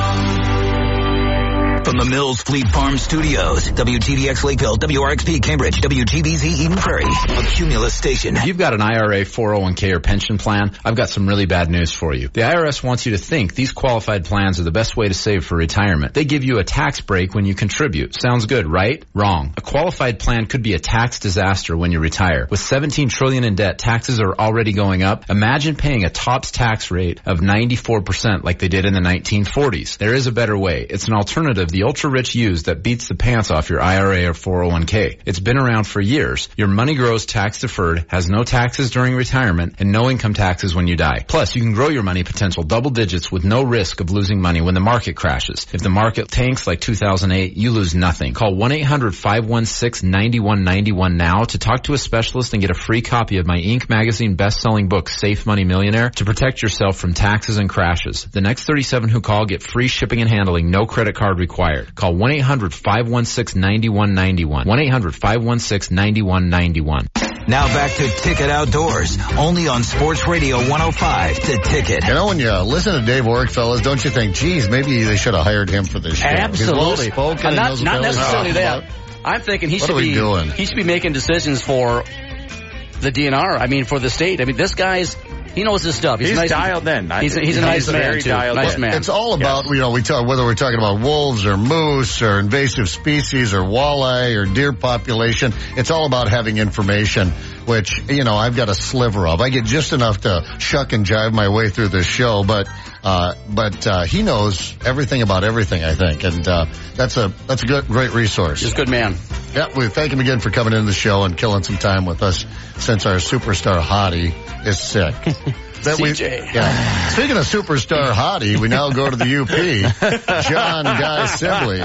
com.
From the Mills Fleet Farm Studios, W T D X Lakeville, W R X P Cambridge, W G B Z Eden Prairie, a Cumulus station.
If you've got an I R A, four oh one k, or pension plan, I've got some really bad news for you. The I R S wants you to think these qualified plans are the best way to save for retirement. They give you a tax break when you contribute. Sounds good, right? Wrong. A qualified plan could be a tax disaster when you retire. With seventeen trillion dollars in debt, taxes are already going up. Imagine paying a TOPS tax rate of ninety-four percent like they did in the nineteen forties. There is a better way. It's an alternative the ultra-rich use that beats the pants off your I R A or four oh one k. It's been around for years. Your money grows tax-deferred, has no taxes during retirement, and no income taxes when you die. Plus, you can grow your money potential double digits with no risk of losing money when the market crashes. If the market tanks like two thousand eight, you lose nothing. Call one eight hundred, five one six, nine one nine one now to talk to a specialist and get a free copy of my Inc magazine best-selling book, Safe Money Millionaire, to protect yourself from taxes and crashes. The next thirty-seven who call get free shipping and handling, no credit card required. Call one eight hundred, five one six, nine one nine one. one eight hundred, five one six, nine one nine one.
Now back to Ticket Outdoors, only on Sports Radio one oh five The Ticket.
You know, when you listen to Dave Orrick, fellas, don't you think, geez, maybe they should have hired him for this show?
Absolutely.
He's well spoken.
Uh, not not necessarily that. I'm thinking he
what
should
are we
be
doing?
he should be making decisions for the D N R. I mean, for the state. I mean, this guy's he knows his stuff. He's,
He's
nice,
dialed in.
He's, he's, he's a nice
he's
man
very
too.
dialed
Nice
in.
man.
It's all about, yes. you know, we talk, whether we're talking about wolves or moose or invasive species or walleye or deer population, it's all about having information, which, you know, I've got a sliver of. I get just enough to shuck and jive my way through this show, but, uh, but, uh, he knows everything about everything, I think, and, uh, that's a, that's a good, great resource.
He's a good man.
Yeah, we thank him again for coming into the show and killing some time with us since our superstar hottie is sick. That we,
C J.
Yeah. Speaking of superstar hottie, we now go to the U P. John Guy Sibley.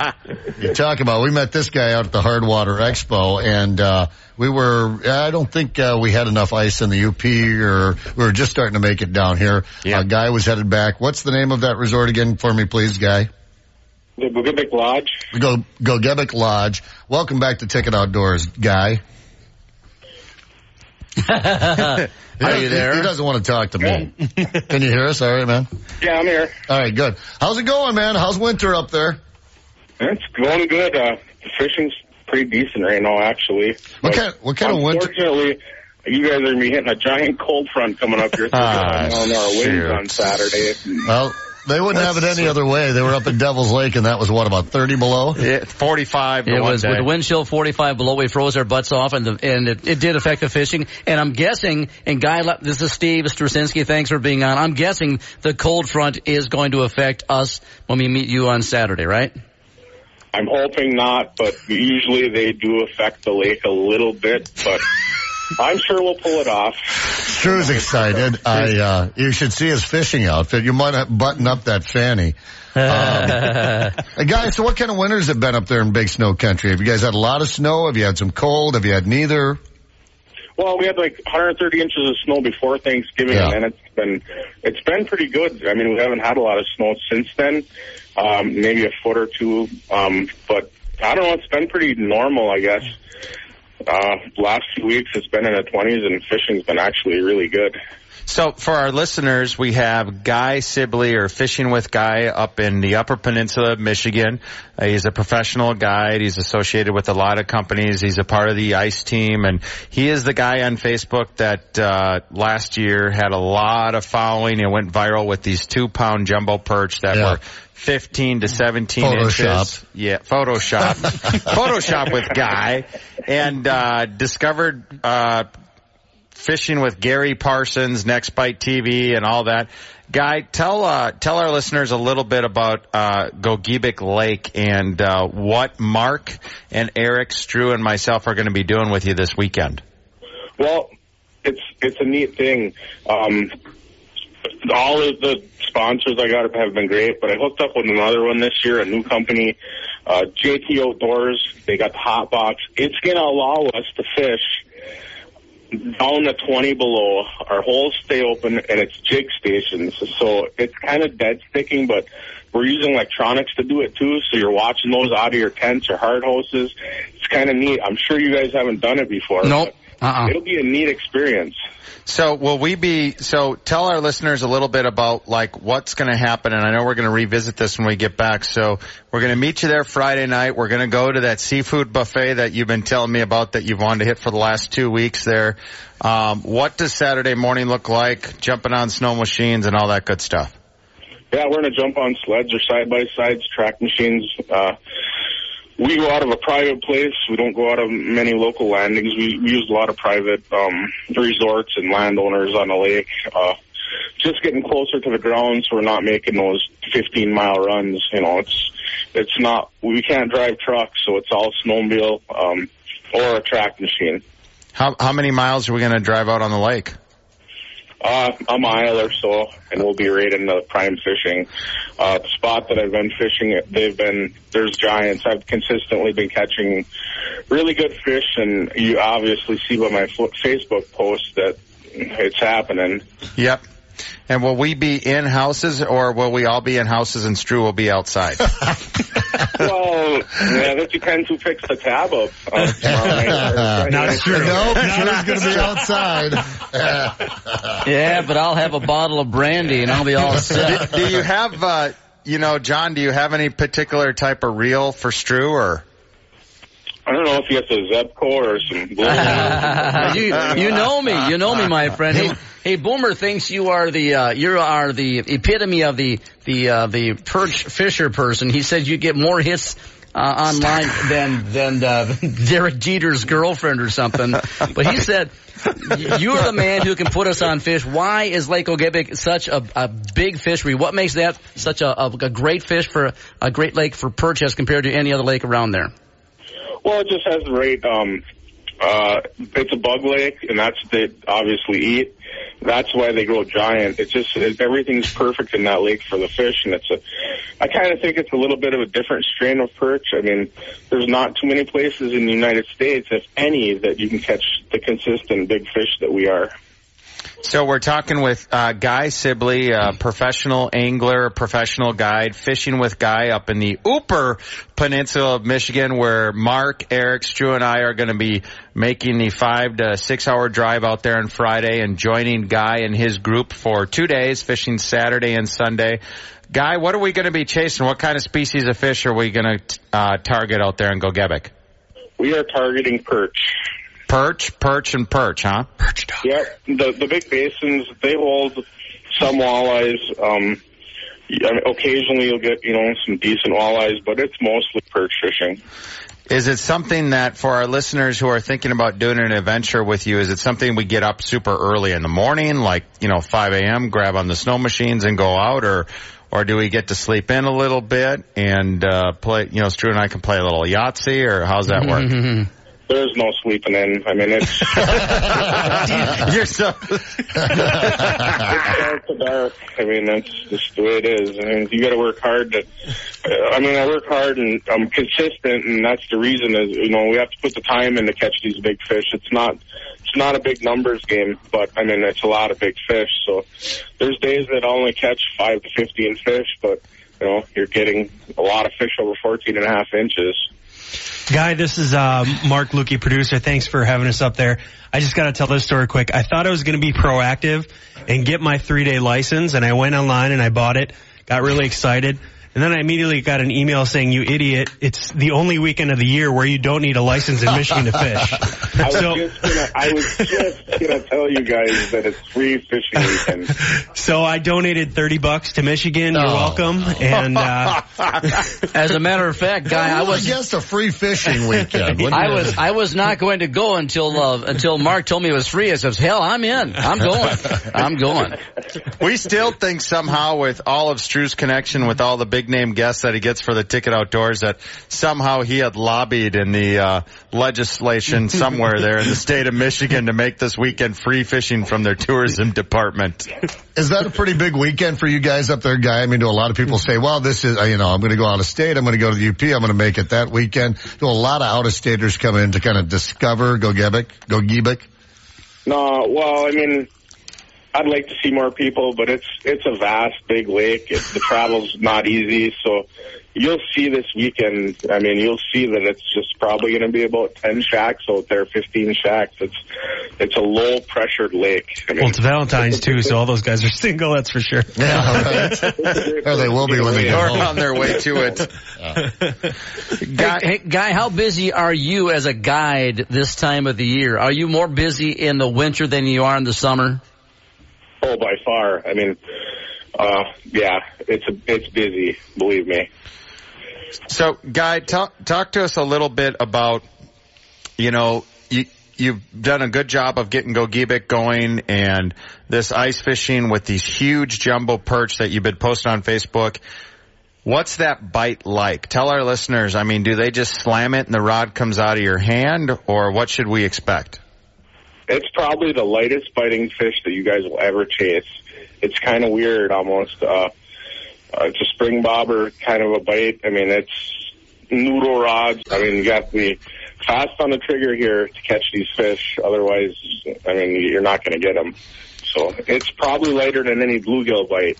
You talk about, we met this guy out at the Hardwater Expo, and uh we were, I don't think uh, we had enough ice in the U P, or we were just starting to make it down here.
Yeah.
Uh, Guy was headed back. What's the name of that resort again for me, please, Guy?
The Gogebic Lodge.
Go Gogebic Lodge. Welcome back to Ticket Outdoors, Guy.
Are you there?
He doesn't want to talk to me. Can you hear us? All right, man.
Yeah, I'm here.
All right, good. How's it going, man? How's winter up there?
It's going good. Uh, the fishing's pretty decent right now, actually.
What kind? What kind of winter?
Unfortunately, you guys are going to be hitting a giant cold front coming up here.
Ah,
on our winds
shoot.
on Saturday.
Well, they wouldn't have it any other way. They were up at Devil's Lake, and that was, what, about thirty below?
Yeah, forty-five.
It
one
was
day.
with the wind chill forty-five below. We froze our butts off, and the, and it, it did affect the fishing. And I'm guessing, and Guy, this is Steve Straczynski. Thanks for being on. I'm guessing the cold front is going to affect us when we meet you on Saturday, right?
I'm hoping not, but usually they do affect the lake a little bit, but I'm sure we'll pull it off.
Drew's excited. I, uh, you should see his fishing outfit. You might have button up that fanny. Um, guys, so what kind of winters have been up there in Big Snow Country? Have you guys had a lot of snow? Have you had some cold? Have you had neither?
Well, we had like one hundred thirty inches of snow before Thanksgiving,
Yeah.
and it's been it's been pretty good. I mean, we haven't had a lot of snow since then, um, maybe a foot or two, um, but I don't know. It's been pretty normal, I guess. Uh, last few weeks, it's been in the twenties, and fishing's been actually really good.
So for our listeners, we have Guy Sibley, or Fishing with Guy, up in the Upper Peninsula of Michigan. Uh, he's a professional guide. He's associated with a lot of companies. He's a part of the ICE team, and he is the guy on Facebook that uh last year had a lot of following and went viral with these two-pound jumbo perch that
Yeah.
were fifteen to seventeen
Photoshop.
inches. Yeah, Photoshop. Photoshop with Guy. And uh discovered uh Fishing with Gary Parsons, Next Bite T V, and all that. Guy, tell uh, tell our listeners a little bit about uh, Gogebic Lake and uh, what Mark and Eric Strew and myself are going to be doing with you this weekend.
Well, it's it's a neat thing. Um, all of the sponsors I got have been great, but I hooked up with another one this year, a new company, uh, J T Outdoors. They got the hot box. It's going to allow us to fish down to twenty below. Our holes stay open, and it's jig stations. So it's kind of dead sticking, but we're using electronics to do it too. So you're watching those out of your tents or hard hoses. It's kind of neat. I'm sure you guys haven't done it before.
Nope. Uh-uh.
It'll be a neat experience.
So will we be, so tell our listeners a little bit about like what's going to happen, and I know we're going to revisit this when we get back. So we're going to meet you there Friday night. We're going to go to that seafood buffet that you've been telling me about that you've wanted to hit for the last two weeks there. Um, what does Saturday morning look like? Jumping on snow machines and all that good stuff.
Yeah, we're going to jump on sleds or side-by-sides, track machines. Uh, we go out of a private place. We don't go out of many local landings. We, we use a lot of private um, resorts and landowners on the lake. Uh, just getting closer to the ground, so we're not making those fifteen-mile runs. You know, it's it's not. We can't drive trucks, so it's all snowmobile um, or a track machine.
How how many miles are we going to drive out on the lake?
Uh, a mile or so, and we'll be right in the prime fishing. Uh, the spot that I've been fishing, they've been, there's giants. I've consistently been catching really good fish, and you obviously see by my fo- Facebook post that it's happening.
Yep. And will we be in houses, or will we all be in houses and Strew will be outside?
Well, yeah, that depends who picks the tab up. Uh, tomorrow night.
Not true. Nope, Drew's going to be outside.
Yeah, but I'll have a bottle of brandy and I'll be all set.
do, do you have, uh, you know, John, do you have any particular type of reel for Strew, or?
I don't know if you have a Zebco or some blue.
you, you know me. You know me, my friend. Hey, hey, Boomer thinks you are the uh, you are the epitome of the the uh, the perch fisher person. He said you get more hits uh, online than than uh, Derek Jeter's girlfriend or something. But he said you're the man who can put us on fish. Why is Lake Gogebic such a, a big fishery? What makes that such a, a, a great fish for a great lake for perch as compared to any other lake around there?
Well, it just has the right, um, uh, it's a bug lake, and that's what they obviously eat. That's why they grow giant. It's just, it, everything's perfect in that lake for the fish, and it's a, I kind of think it's a little bit of a different strain of perch. I mean, there's not too many places in the United States, if any, that you can catch the consistent big fish that we are.
So we're talking with uh, Guy Sibley, a professional angler, professional guide, Fishing with Guy up in the Upper Peninsula of Michigan, where Mark, Eric, Strew, and I are going to be making the five to six hour drive out there on Friday and joining Guy and his group for two days, fishing Saturday and Sunday. Guy, what are we going to be chasing? What kind of species of fish are we going to uh, target out there in Gogebic?
We are targeting perch.
Perch, perch, and perch, huh? Perch dog.
Yeah, the the big basins, they hold some walleyes. Um, I mean, occasionally you'll get, you know, some decent walleyes, but it's mostly perch fishing.
Is it something that for our listeners who are thinking about doing an adventure with you, is it something we get up super early in the morning, like, you know, five a.m., grab on the snow machines and go out, or or do we get to sleep in a little bit and uh play, you know, Strew and I can play a little Yahtzee, or how's that work?
There's no sleeping in. I mean, it's
you're so
it's dark to dark. I mean, that's just the way it is. I mean, you got to work hard to. Uh, I mean, I work hard and I'm consistent, and that's the reason. Is you know we have to put the time in to catch these big fish. It's not it's not a big numbers game, but I mean it's a lot of big fish. So there's days that I only catch five to fifteen fish, but you know you're getting a lot of fish over fourteen and a half inches.
Guy, this is uh, Mark Lukey, producer. Thanks for having us up there. I just got to tell this story quick. I thought I was going to be proactive and get my three-day license, and I went online and I bought it, got really excited. And then I immediately got an email saying, you idiot, it's the only weekend of the year where you don't need a license in Michigan to fish.
I was
So-
just gonna, I was just gonna tell you guys that it's free fishing weekend.
So I donated thirty bucks to Michigan. You're welcome. And uh,
As a matter of fact, Guy, I was
guess a free fishing weekend. wouldn't
I
you?
was I was not going to go until uh, until Mark told me it was free. I said, hell, I'm in. I'm going. I'm going.
We still think somehow with all of Stru's connection with all the big name guests that he gets for the Ticket Outdoors that somehow he had lobbied in the uh, legislation somewhere there in the state of Michigan to make this weekend free fishing from their tourism department.
Is that a pretty big weekend for you guys up there, Guy? I mean, do a lot of people say, well, this is, uh, you know, I'm going to go out of state. I'm going to go to the U P. I'm going to make it that weekend. Do a lot of out-of-staters come in to kind of discover Gogebic? Gogebic?
No, well, I mean, I'd like to see more people, but it's it's a vast, big lake. It, the travel's not easy, so you'll see this weekend. I mean, you'll see that it's just probably going to be about ten shacks out there, fifteen shacks. It's it's a low-pressured lake. I mean,
well, it's Valentine's, too, so all those guys are single, that's for sure.
Yeah, right. Or they will be when they get
Or
home.
on their way to it.
Guy, hey, Guy, how busy are you as a guide this time of the year? Are you more busy in the winter than you are in the summer?
Oh, by far. I mean, uh, yeah, it's a, it's busy, believe me.
So, Guy, talk talk to us a little bit about, you know, you, you've done a good job of getting Gogebic going and this ice fishing with these huge jumbo perch that you've been posting on Facebook. What's that bite like? Tell our listeners, I mean, do they just slam it and the rod comes out of your hand, or what should we expect?
It's probably the lightest biting fish that you guys will ever chase. It's kind of weird almost. Uh, uh, it's a spring bobber kind of a bite. I mean, it's noodle rods. I mean, you got to be fast on the trigger here to catch these fish. Otherwise, I mean, you're not going to get them. So it's probably lighter than any bluegill bite.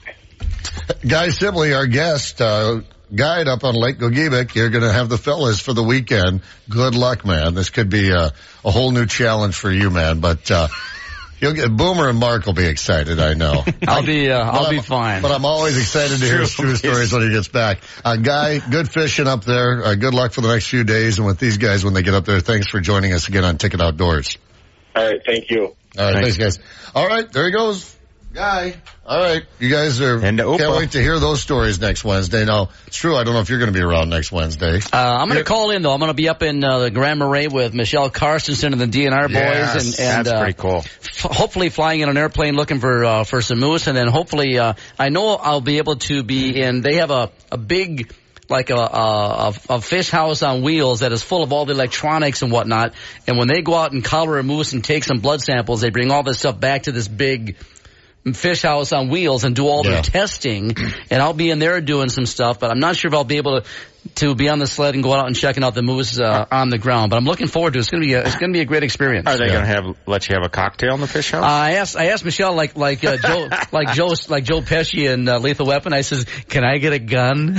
Guy Sibley, our guest, uh, guide up on Lake Gogebic. You're going to have the fellas for the weekend. Good luck, man. This could be a, a whole new challenge for you, man. But uh, you'll get Boomer and Mark will be excited. I know.
I'll be uh, I'll
But
be
I'm-
fine.
But I'm always excited to hear his true stories when he gets back. Uh, Guy, good fishing up there. Uh, good luck for the next few days, and with these guys when they get up there. Thanks for joining us again on Ticket Outdoors.
All right, thank you.
All right, thanks, guys. All right, there he goes. Guy. All right, you guys are
And
can't
Opa.
wait to hear those stories next Wednesday. Now, it's true, I don't know if you're going to be around next Wednesday.
Uh, I'm going to call in, though. I'm going to be up in uh, the Grand Marais with Michelle Carstensen and the D N R boys.
Yes,
and, and
that's
uh,
pretty cool.
F- hopefully flying in an airplane looking for uh, for some moose. And then hopefully, uh, I know I'll be able to be in, they have a, a big, like a, a, a fish house on wheels that is full of all the electronics and whatnot. And when they go out and collar a moose and take some blood samples, they bring all this stuff back to this big fish house on wheels and do all
Yeah.
their testing, and I'll be in there doing some stuff, but I'm not sure if I'll be able to to be on the sled and go out and checking out the moose uh, on the ground. But I'm looking forward to it. It's going to be a, it's going to be a great experience.
Are they going to have let you have a cocktail in the fish house?
Uh, I asked I asked Michelle like like uh, Joe like Joe like Joe Pesci in uh, Lethal Weapon. I says, "Can I get a gun?"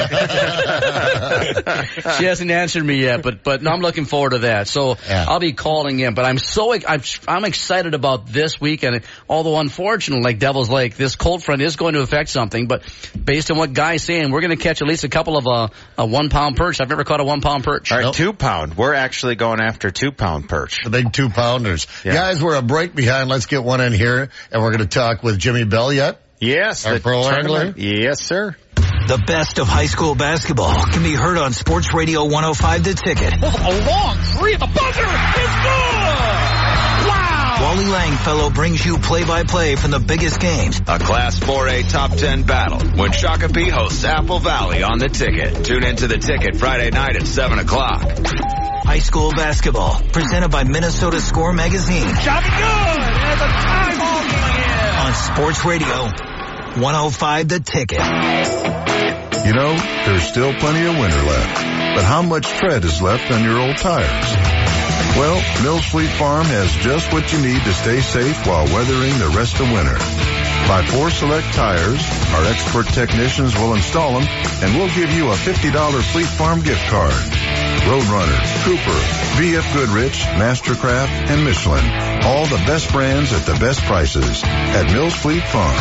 She hasn't answered me yet, but but no, I'm looking forward to that. So
Yeah.
I'll be calling in. But I'm so I'm I'm excited about this weekend. Although unfortunately, like Devil's Lake, this cold front is going to affect something. But based on what Guy's saying, we're going to catch at least a couple of uh, a one pound perch. I've never caught a one pound perch.
All right, two pound. We're actually going after two pound perch.
The big two pounders.
Yeah.
Guys, we're a break behind. Let's get one in here, and we're going to talk with Jimmy Bell yet.
Yes,
Our
the
pro
tournament.
angler?
Yes, sir.
The best of high school basketball can be heard on Sports Radio one oh five The Ticket.
A long three at the buzzer is good! Wow!
Wally Langfellow brings you play-by-play from the biggest games.
A Class four A Top ten battle when Shakopee hosts Apple Valley on The Ticket. Tune into The Ticket Friday night at seven o'clock.
High school basketball, presented by Minnesota Score Magazine.
Shot it good! And the tie ball going in!
On Sports Radio one oh five The Ticket.
You know, there's still plenty of winter left. But how much tread is left on your old tires? Well, Mills Fleet Farm has just what you need to stay safe while weathering the rest of winter. Buy four select tires, our expert technicians will install them, and we'll give you a fifty dollars Fleet Farm gift card. Roadrunner, Cooper, V F Goodrich, Mastercraft, and Michelin. All the best brands at the best prices at Mills Fleet Farm.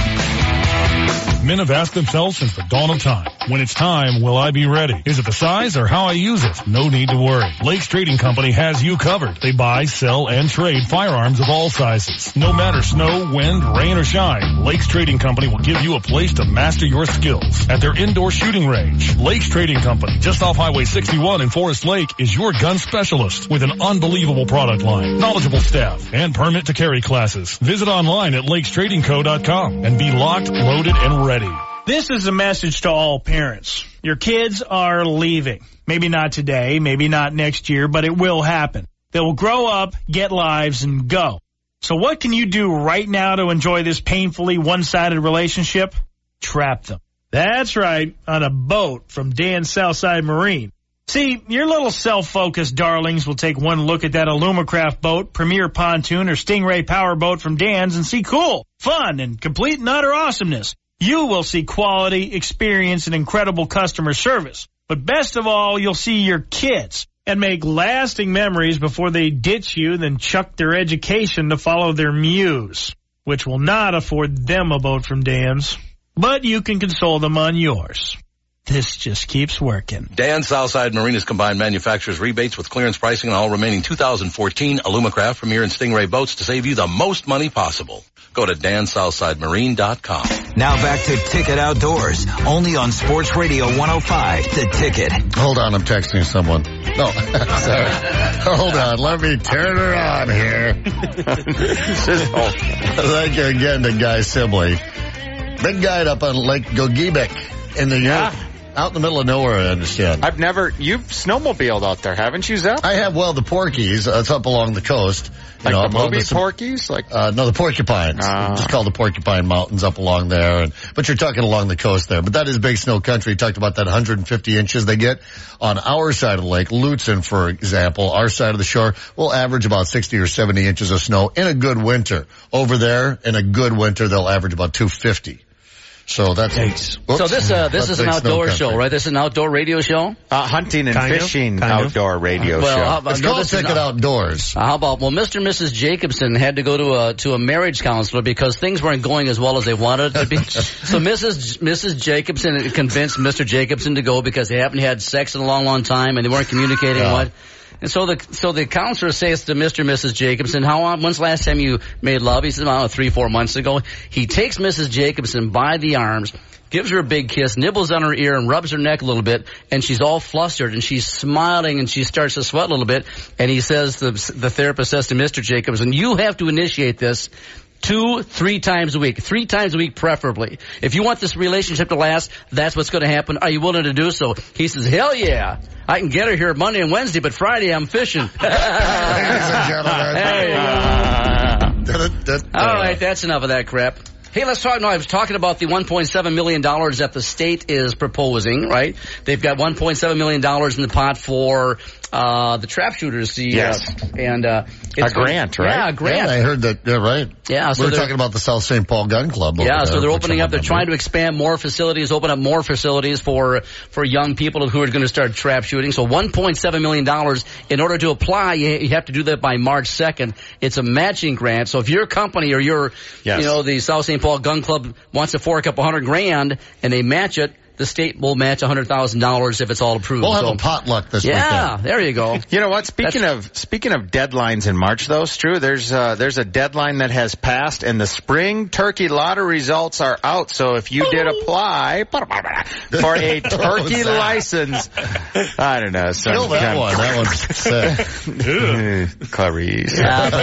Men have asked themselves since the dawn of time, when it's time, will I be ready? Is it the size or how I use it? No need to worry. Lakes Trading Company has you covered. They buy, sell, and trade firearms of all sizes. No matter snow, wind, rain, or shine, Lakes Trading Company will give you a place to master your skills at their indoor shooting range. Lakes Trading Company, just off Highway sixty-one in Forest Lake, is your gun specialist with an unbelievable product line, knowledgeable staff, and permit to carry classes. Visit online at lakes trading co dot com and be locked, loaded, and ready.
This is a message to all parents. Your kids are leaving. Maybe not today, maybe not next year, but it will happen. They will grow up, get lives, and go. So what can you do right now to enjoy this painfully one-sided relationship? Trap them. That's right, on a boat from Dan's Southside Marine. See, your little self-focused darlings will take one look at that Alumacraft boat, Premier Pontoon, or Stingray Powerboat from Dan's and see cool, fun, and complete and utter awesomeness. You will see quality, experience, and incredible customer service. But best of all, you'll see your kids and make lasting memories before they ditch you, then chuck their education to follow their muse, which will not afford them a boat from Dan's. But you can console them on yours. This just keeps working.
Dan Southside Marinas combined manufacturers rebates with clearance pricing on all remaining two thousand fourteen Alumacraft, Premier, and Stingray boats to save you the most money possible. Go to dan southside marine dot com.
Now back to Ticket Outdoors, only on Sports Radio one oh five, The Ticket.
Hold on, I'm texting someone. No, sorry. Hold on, let me turn her on here. Thank you again to Guy Sibley. Big guide up on Lake Gogebic in the
Yeah.
out in the middle of nowhere, I understand.
I've never, you've snowmobiled out there, haven't you, Zep?
I have, well, the Porkies. Uh, it's up along the coast. You
Like
know,
the
up along
movie
some-
Porkies? Like,
Uh, no, the Porcupines.
Ah.
Just called the Porcupine Mountains up along there. And but you're talking along the coast there. But that is big snow country. You talked about that one hundred fifty inches they get on our side of the lake. Lutzen, for example, our side of the shore, will average about sixty or seventy inches of snow in a good winter. Over there, in a good winter, they'll average about two hundred fifty. So that's whoops.
So this uh, this
That's
is an
big snow
outdoor
country.
show, right? This is an outdoor radio show?
uh, hunting and
Kind of,
fishing
kind of.
outdoor radio
Well,
show.
how about-
It's
no,
called
this is
Ticket
not-
Outdoors.
Uh, how about, well, Mister and Missus Jacobson had to go to a to a marriage counselor because things weren't going as well as they wanted it to be. So Missus Missus Jacobson convinced Mister Jacobson to go because they haven't had sex in a long, long time and they weren't communicating
Yeah.
what. And so the so the counselor says to Mister and Missus Jacobson, "How long? When's the last time you made love?" He says, "I don't know, three, four months ago." He takes Missus Jacobson by the arms, gives her a big kiss, nibbles on her ear, and rubs her neck a little bit, and she's all flustered, and she's smiling, and she starts to sweat a little bit, and he says, the, the therapist says to Mister Jacobson, "You have to initiate this two, three times a week. Three times a week preferably. If you want this relationship to last, that's what's going to happen. Are you willing to do so?" He says, "Hell yeah. I can get her here Monday and Wednesday, but Friday I'm fishing."
Ladies and gentlemen.
There you go. All right, that's enough of that crap. Hey, let's talk. No, I was talking about the one point seven million dollars that the state is proposing, right? They've got one point seven million dollars in the pot for uh the trap shooters. The,
Yes.
Uh, and uh,
A grant, right?
Yeah, a grant.
Yeah, I heard that. Yeah, right.
Yeah, so
we were
they're-
talking about the South Saint Paul Gun Club. over
Yeah,
there,
so they're
which
opening
I
up. They're
remember.
trying to expand more facilities, open up more facilities for for young people who are going to start trap shooting. So one point seven million dollars. In order to apply, you, you have to do that by March second. It's a matching grant. So if your company or your,
Yes.
you know, the South Saint Paul Gun Club wants to fork up a hundred grand and they match it, the state will match a hundred thousand dollars if it's all approved.
We'll have
so,
a potluck this
yeah,
weekend.
there you go.
You know what? Speaking of speaking of deadlines in March, though, Stu, there's uh, there's a deadline that has passed, and the spring turkey lottery results are out. So if you did apply for a turkey
that?
license, I don't know. Some
Kill that
kind of-
one. That one's sick.
Clarice.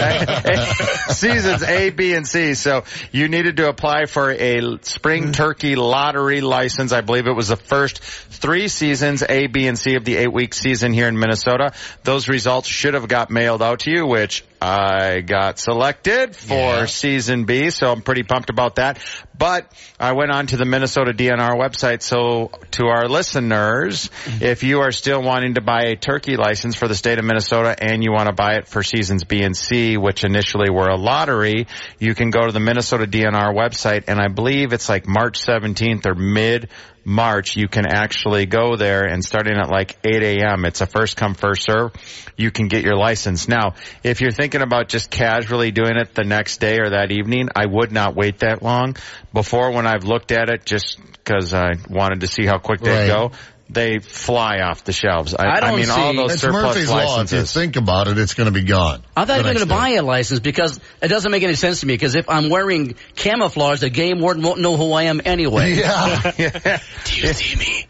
Seasons A, B, and C. So you needed to apply for a spring turkey lottery license. I believe it was the first three seasons, A, B, and C of the eight-week season here in Minnesota. Those results should have got mailed out to you, which I got selected for
Yeah.
season B, so I'm pretty pumped about that. But I went on to the Minnesota D N R website, so to our listeners, if you are still wanting to buy a turkey license for the state of Minnesota and you want to buy it for seasons B and C, which initially were a lottery, you can go to the Minnesota D N R website, and I believe it's like March seventeenth or mid March, you can actually go there, and starting at like eight a.m., it's a first come, first serve, you can get your license. Now, if you're thinking about just casually doing it the next day or that evening, I would not wait that long. Before, when I've looked at it, just because I wanted to see how quick they'd
Right.
go, they fly off the shelves. I,
I don't
mean, all
see-
those
It's
surplus
Murphy's Law. If you
licenses.
think about it, it's going to be gone.
I thought
the
you were going
next
to
day.
buy a license because it doesn't make any sense to me. Because if I'm wearing camouflage, the game warden won't know who I am anyway.
Yeah.
Do you see me?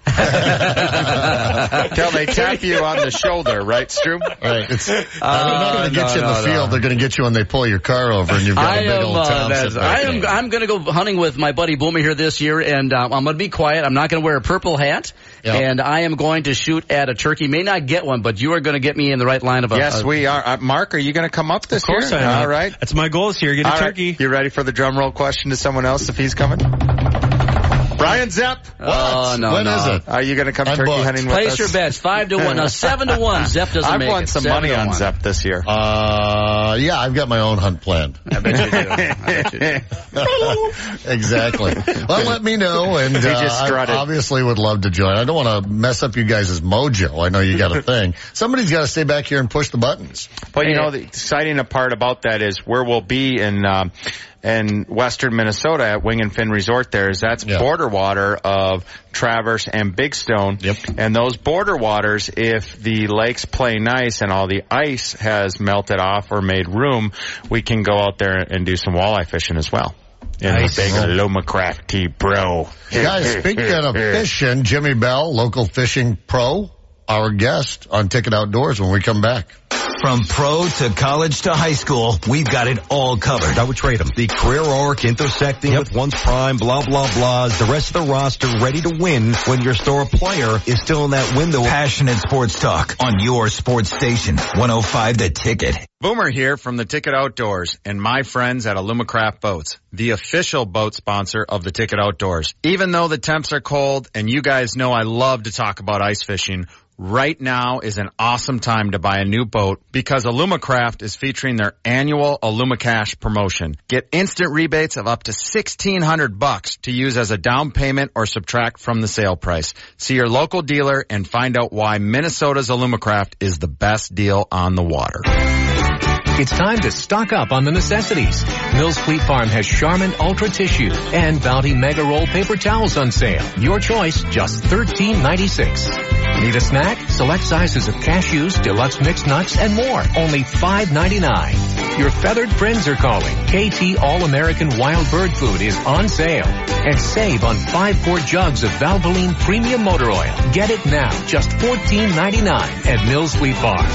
Till they tap you on the shoulder, right, Stu?
Right. It's, they're not going to get
no,
you in the
no,
field.
no.
They're going to get you when they pull your car over and you've got
I
a big
am,
old
uh,
town
that's-
sitting
I
there.
am, I'm going to go hunting with my buddy Boomer here this year, and um, I'm going to be quiet. I'm not going to wear a purple hat,
Yeah.
and I am going to shoot at a turkey. May not get one, but you are going to get me in the right line of a.
Yes,
a,
we are. Uh, Mark, are you going to come up this
Of course
year?
I am.
All right.
That's my goal this year. Get a
All right.
turkey.
You ready for the drum roll question to someone else if he's coming? Brian Zepp.
Oh, no,
When
no.
is it?
Are you going to come
I'm
turkey
booked.
hunting with
Place
us?
your bets, five to one. No, seven to one. Zepp doesn't
I've
make
won
it.
some
Seven
money
to
on
one.
Zepp this year.
Uh, yeah, I've got my own hunt planned.
I bet you do. I bet you do.
Exactly. Well, let me know, and uh,
just
I
strutted.
obviously would love to join. I don't want to mess up you guys' mojo. I know you got a thing. Somebody's got to stay back here and push the buttons.
But you know, the exciting part about that is where we'll be in um, in western Minnesota at Wing and Fin Resort. There is that's
Yeah.
border water of Traverse and Big Stone.
Yep.
And those border waters, if the lakes play nice and all the ice has melted off or made room, we can go out there and do some walleye fishing as well. In
Nice.
the big Alumacraft T-Bro.
Guys, speaking of fishing, Jimmy Bell, local fishing pro, our guest on Ticket Outdoors when we come back.
From pro to college to high school, we've got it all covered.
I would trade him. The career arc intersecting with one's prime, blah, blah, blahs. The rest of the roster ready to win when your star player is still in that window.
Passionate sports talk on your sports station. one oh five The Ticket.
Boomer here from the Ticket Outdoors and my friends at Alumacraft Boats, the official boat sponsor of the Ticket Outdoors. Even though the temps are cold and you guys know I love to talk about ice fishing, right now is an awesome time to buy a new boat because Alumacraft is featuring their annual Alumacash promotion. Get instant rebates of up to sixteen hundred bucks to use as a down payment or subtract from the sale price. See your local dealer and find out why Minnesota's Alumacraft is the best deal on the water.
It's time to stock up on the necessities. Mills Fleet Farm has Charmin Ultra Tissue and Bounty Mega Roll paper towels on sale. Your choice, just thirteen ninety-six. Need a snack? Select sizes of cashews, deluxe mixed nuts, and more. Only five ninety-nine. Your feathered friends are calling. K T All-American Wild Bird Food is on sale. And save on five quart jugs of Valvoline Premium Motor Oil. Get it now, just fourteen ninety-nine at Mills Fleet Farm.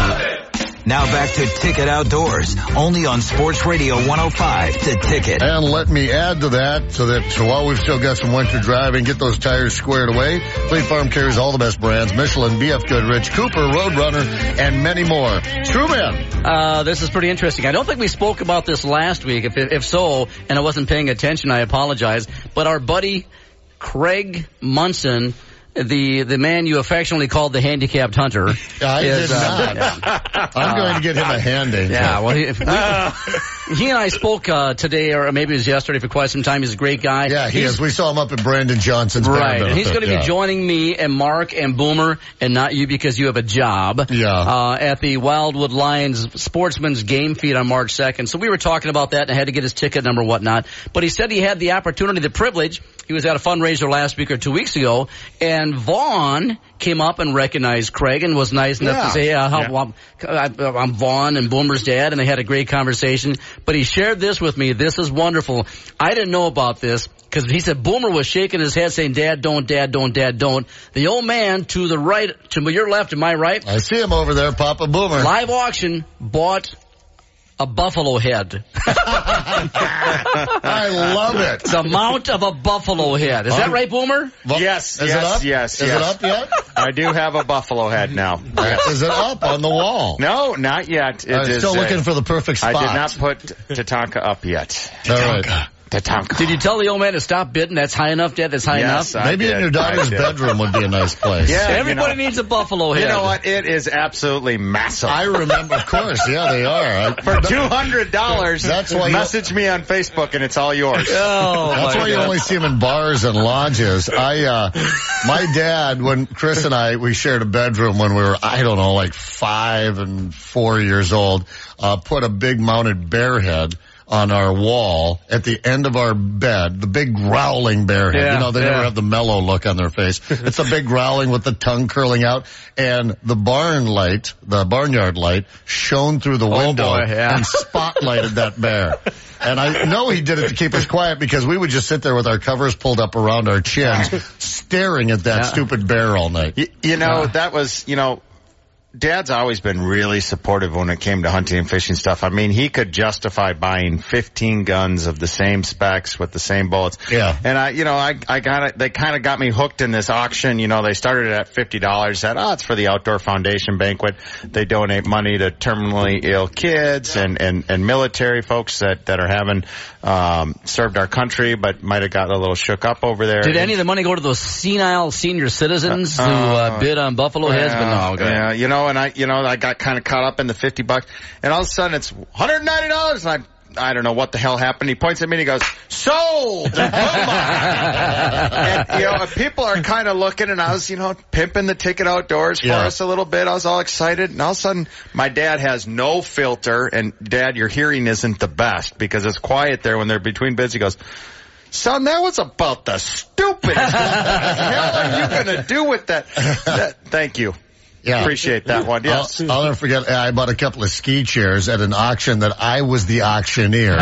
Now back to Ticket Outdoors, only on Sports Radio one oh five The Ticket.
And let me add to that, so that so while we've still got some winter driving, get those tires squared away. Fleet Farm carries all the best brands: Michelin, B F Goodrich, Cooper, Roadrunner, and many more. Truman.
Uh, this is pretty interesting. I don't think we spoke about this last week. If, if so, and I wasn't paying attention, I apologize. But our buddy Craig Munson, the the man you affectionately called the handicapped hunter.
I
is,
did
uh,
not. I'm going to get him a hand angel.
Yeah, well, he, if we, he and I spoke uh, today, or maybe it was yesterday, for quite some time. He's a great guy.
Yeah, he
He's-
is. We saw him up at Brandon Johnson's
Right,
band
and he's going to
benefit,
be
yeah.
joining me and Mark and Boomer, and not you because you have a job.
Yeah.
Uh, at the Wildwood Lions Sportsman's Game Feed on March second. So we were talking about that, and I had to get his ticket number, whatnot. But he said he had the opportunity, the privilege. He was at a fundraiser last week or two weeks ago, and Vaughn came up and recognized Craig and was nice enough
Yeah.
to say, uh, how,
Yeah.
well, I'm, I'm Vaughn and Boomer's dad, and they had a great conversation. But he shared this with me. This is wonderful. I didn't know about this because he said Boomer was shaking his head saying, Dad, don't, Dad, don't, Dad, don't. The old man to the right, to your left, to my right,
I see him over there, Papa Boomer.
live auction, bought a buffalo head.
I love it.
The mount of a buffalo head. Is that right, Boomer?
Yes,
Is
yes,
it up?
yes,
Is
yes.
it up yet?
I do have a buffalo head now. Yes.
Is it up on the wall?
No, not yet. It
I'm
is
still
a-
looking for the perfect spot.
I did not put Tatanka up yet.
All right.
Tatanka.
Did you tell the old man to stop bidding? That's high enough, Dad? That's high
Yes,
enough?
I
Maybe in
did.
your daughter's
I did.
bedroom would be a nice place.
Yeah,
Everybody
you know,
needs a buffalo head.
You know what? It is absolutely massive.
I remember, of course, yeah, they are. I,
For two hundred dollars,
That's why you-
message me on Facebook and it's all yours.
Oh,
That's
my
why you
God.
only see them in bars and lodges. I, uh, my dad, when Chris and I, we shared a bedroom when we were, I don't know, like five and four years old, uh, put a big mounted bear head on our wall at the end of our bed, the big growling bear head.
Yeah,
you know, they
yeah.
never have the mellow look on their face. It's a big growling with the tongue curling out, and the barn light, the barnyard light, shone through the window
boy, yeah.
and spotlighted that bear. And I know he did it to keep us quiet because we would just sit there with our covers pulled up around our chins, staring at that
Yeah.
stupid bear all night.
You, you know, that was, you know, Dad's always been really supportive when it came to hunting and fishing stuff. I mean, he could justify buying fifteen guns of the same specs with the same bullets.
Yeah.
And I, you know, I, I got it, they kind of got me hooked in this auction. You know, they started at fifty dollars. Said, oh, it's for the Outdoor Foundation banquet. They donate money to terminally ill kids and, and, and military folks that, that are having, um, served our country, but might have got a little shook up over there.
Did any of the money go to those senile senior citizens who uh, bid on buffalo heads? But no, okay.
Yeah, you know, and I, you know, I got kind of caught up in the fifty bucks, and all of a sudden it's one hundred ninety dollars, and I, I don't know what the hell happened. He points at me and he goes, sold! Come on! And, you know, people are kind of looking, and I was, you know, pimping the ticket outdoors for
Yeah.
us a little bit. I was all excited, and all of a sudden my dad has no filter, and Dad, your hearing isn't the best because it's quiet there when they're between bids. He goes, son, that was about the stupidest. What the hell are you going to do with that? that? Thank you.
Yeah.
Appreciate that one. Yes.
I'll, I'll never forget, I bought a couple of ski chairs at an auction that I was the auctioneer. And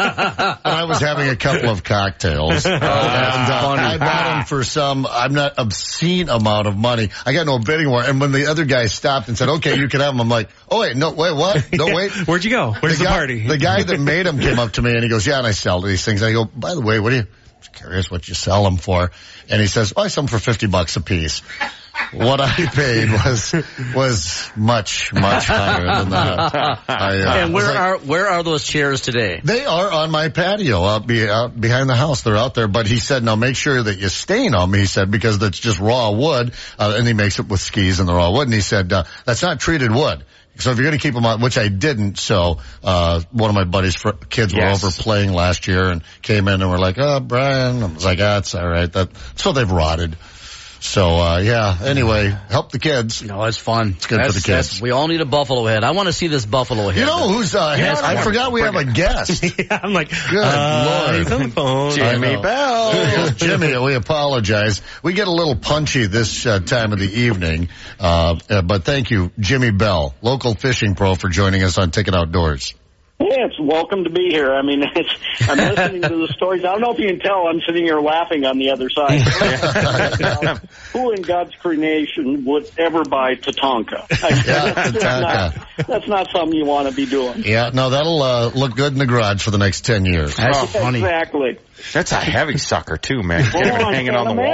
I was having a couple of cocktails.
Oh,
and uh, I bought them for some, I'm not obscene amount of money. I got no bidding war. And when the other guy stopped and said, okay, you can have them, I'm like, oh, wait, no, wait, what? No, wait.
Where'd you go? Where's the,
guy,
party?
The guy that made them came up to me and he goes, yeah, and I sell these things. I go, by the way, what do you, I'm just curious what you sell them for. And he says, oh, I sell them for fifty bucks a piece. What I paid was was much much higher than that. I, uh,
and where
was like-
are where are those chairs today?
They are on my patio out, be, out behind the house. They're out there. But he said, now make sure that you stain them, he said, because that's just raw wood. Uh, and he makes it with skis and the raw wood. And he said, uh, that's not treated wood. So if you're going to keep them on, which I didn't, so uh one of my buddy's fr- kids were
Yes.
over playing last year and came in and were like, oh, Brian. I was like, ah, it's all right. That, so they've rotted. So, uh, yeah, anyway, help the kids.
No, it's fun.
It's good
That's-
for the kids.
that's- We all need a buffalo head. I want to see this buffalo head.
You know who's, uh,
You know
has,
what
I
I'm
forgot we have a guest.
yeah, I'm like,
Good
uh,
Lord.
he's on the phone.
Jimmy
I know.
Bell.
Jimmy, we apologize. We get a little punchy this uh, time of the evening, uh, uh, but thank you, Jimmy Bell, local fishing pro, for joining us on Ticket Outdoors.
Yeah, it's welcome to be here. I mean, it's, I'm listening to the stories. I don't know if you can tell, I'm sitting here laughing on the other side. uh, who in God's creation would ever buy Tatanka? I mean,
Yeah,
that's, just
Tatanka.
not, that's not something you want to be doing.
Yeah, no, that'll uh, look good in the garage for the next ten years.
That's funny.
Exactly.
That's a heavy sucker too, man.
Oh,
Can't even
I
hang it
can't
on the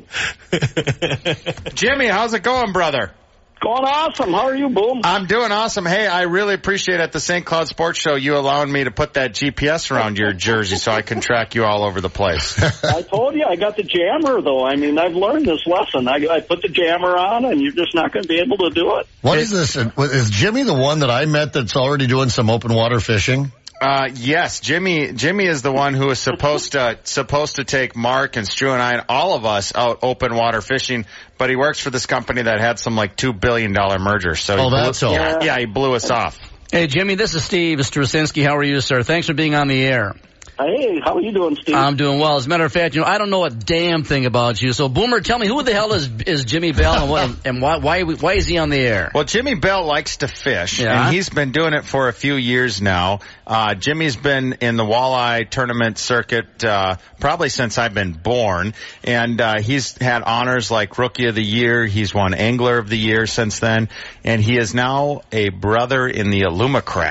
imagine.
wall. Jimmy, how's it going, brother?
Going awesome. How are you, Boom?
I'm doing awesome. Hey, I really appreciate at the Saint Cloud Sports Show you allowing me to put that G P S around your jersey so I can track you all over the place.
I told you I got the jammer, though. I mean, I've learned this lesson. I, I put the jammer on, and you're just not going to be able to do it.
What is this? Is Jimmy the one that I met that's already doing some open water fishing?
Uh, yes, Jimmy, Jimmy is the one who is supposed to, supposed to take Mark and Stu and I and all of us out open water fishing, but he works for this company that had some like two billion dollar merger. So
Oh,
he blew,
that's all.
yeah, yeah, he blew us off.
Hey, Jimmy, this is Steve Straczynski. How are you, sir? Thanks for being on the air.
Hey, how are you doing, Steve?
I'm doing well. As a matter of fact, you know, I don't know a damn thing about you. So, Boomer, tell me, who the hell is is Jimmy Bell, and, what, and why, why why is he on the air?
Well, Jimmy Bell likes to fish,
Yeah.
and he's been doing it for a few years now. Uh, Jimmy's been in the walleye tournament circuit uh, probably since I've been born, and uh, he's had honors like Rookie of the Year. He's won Angler of the Year since then, and he is now a brother in the Alumacraft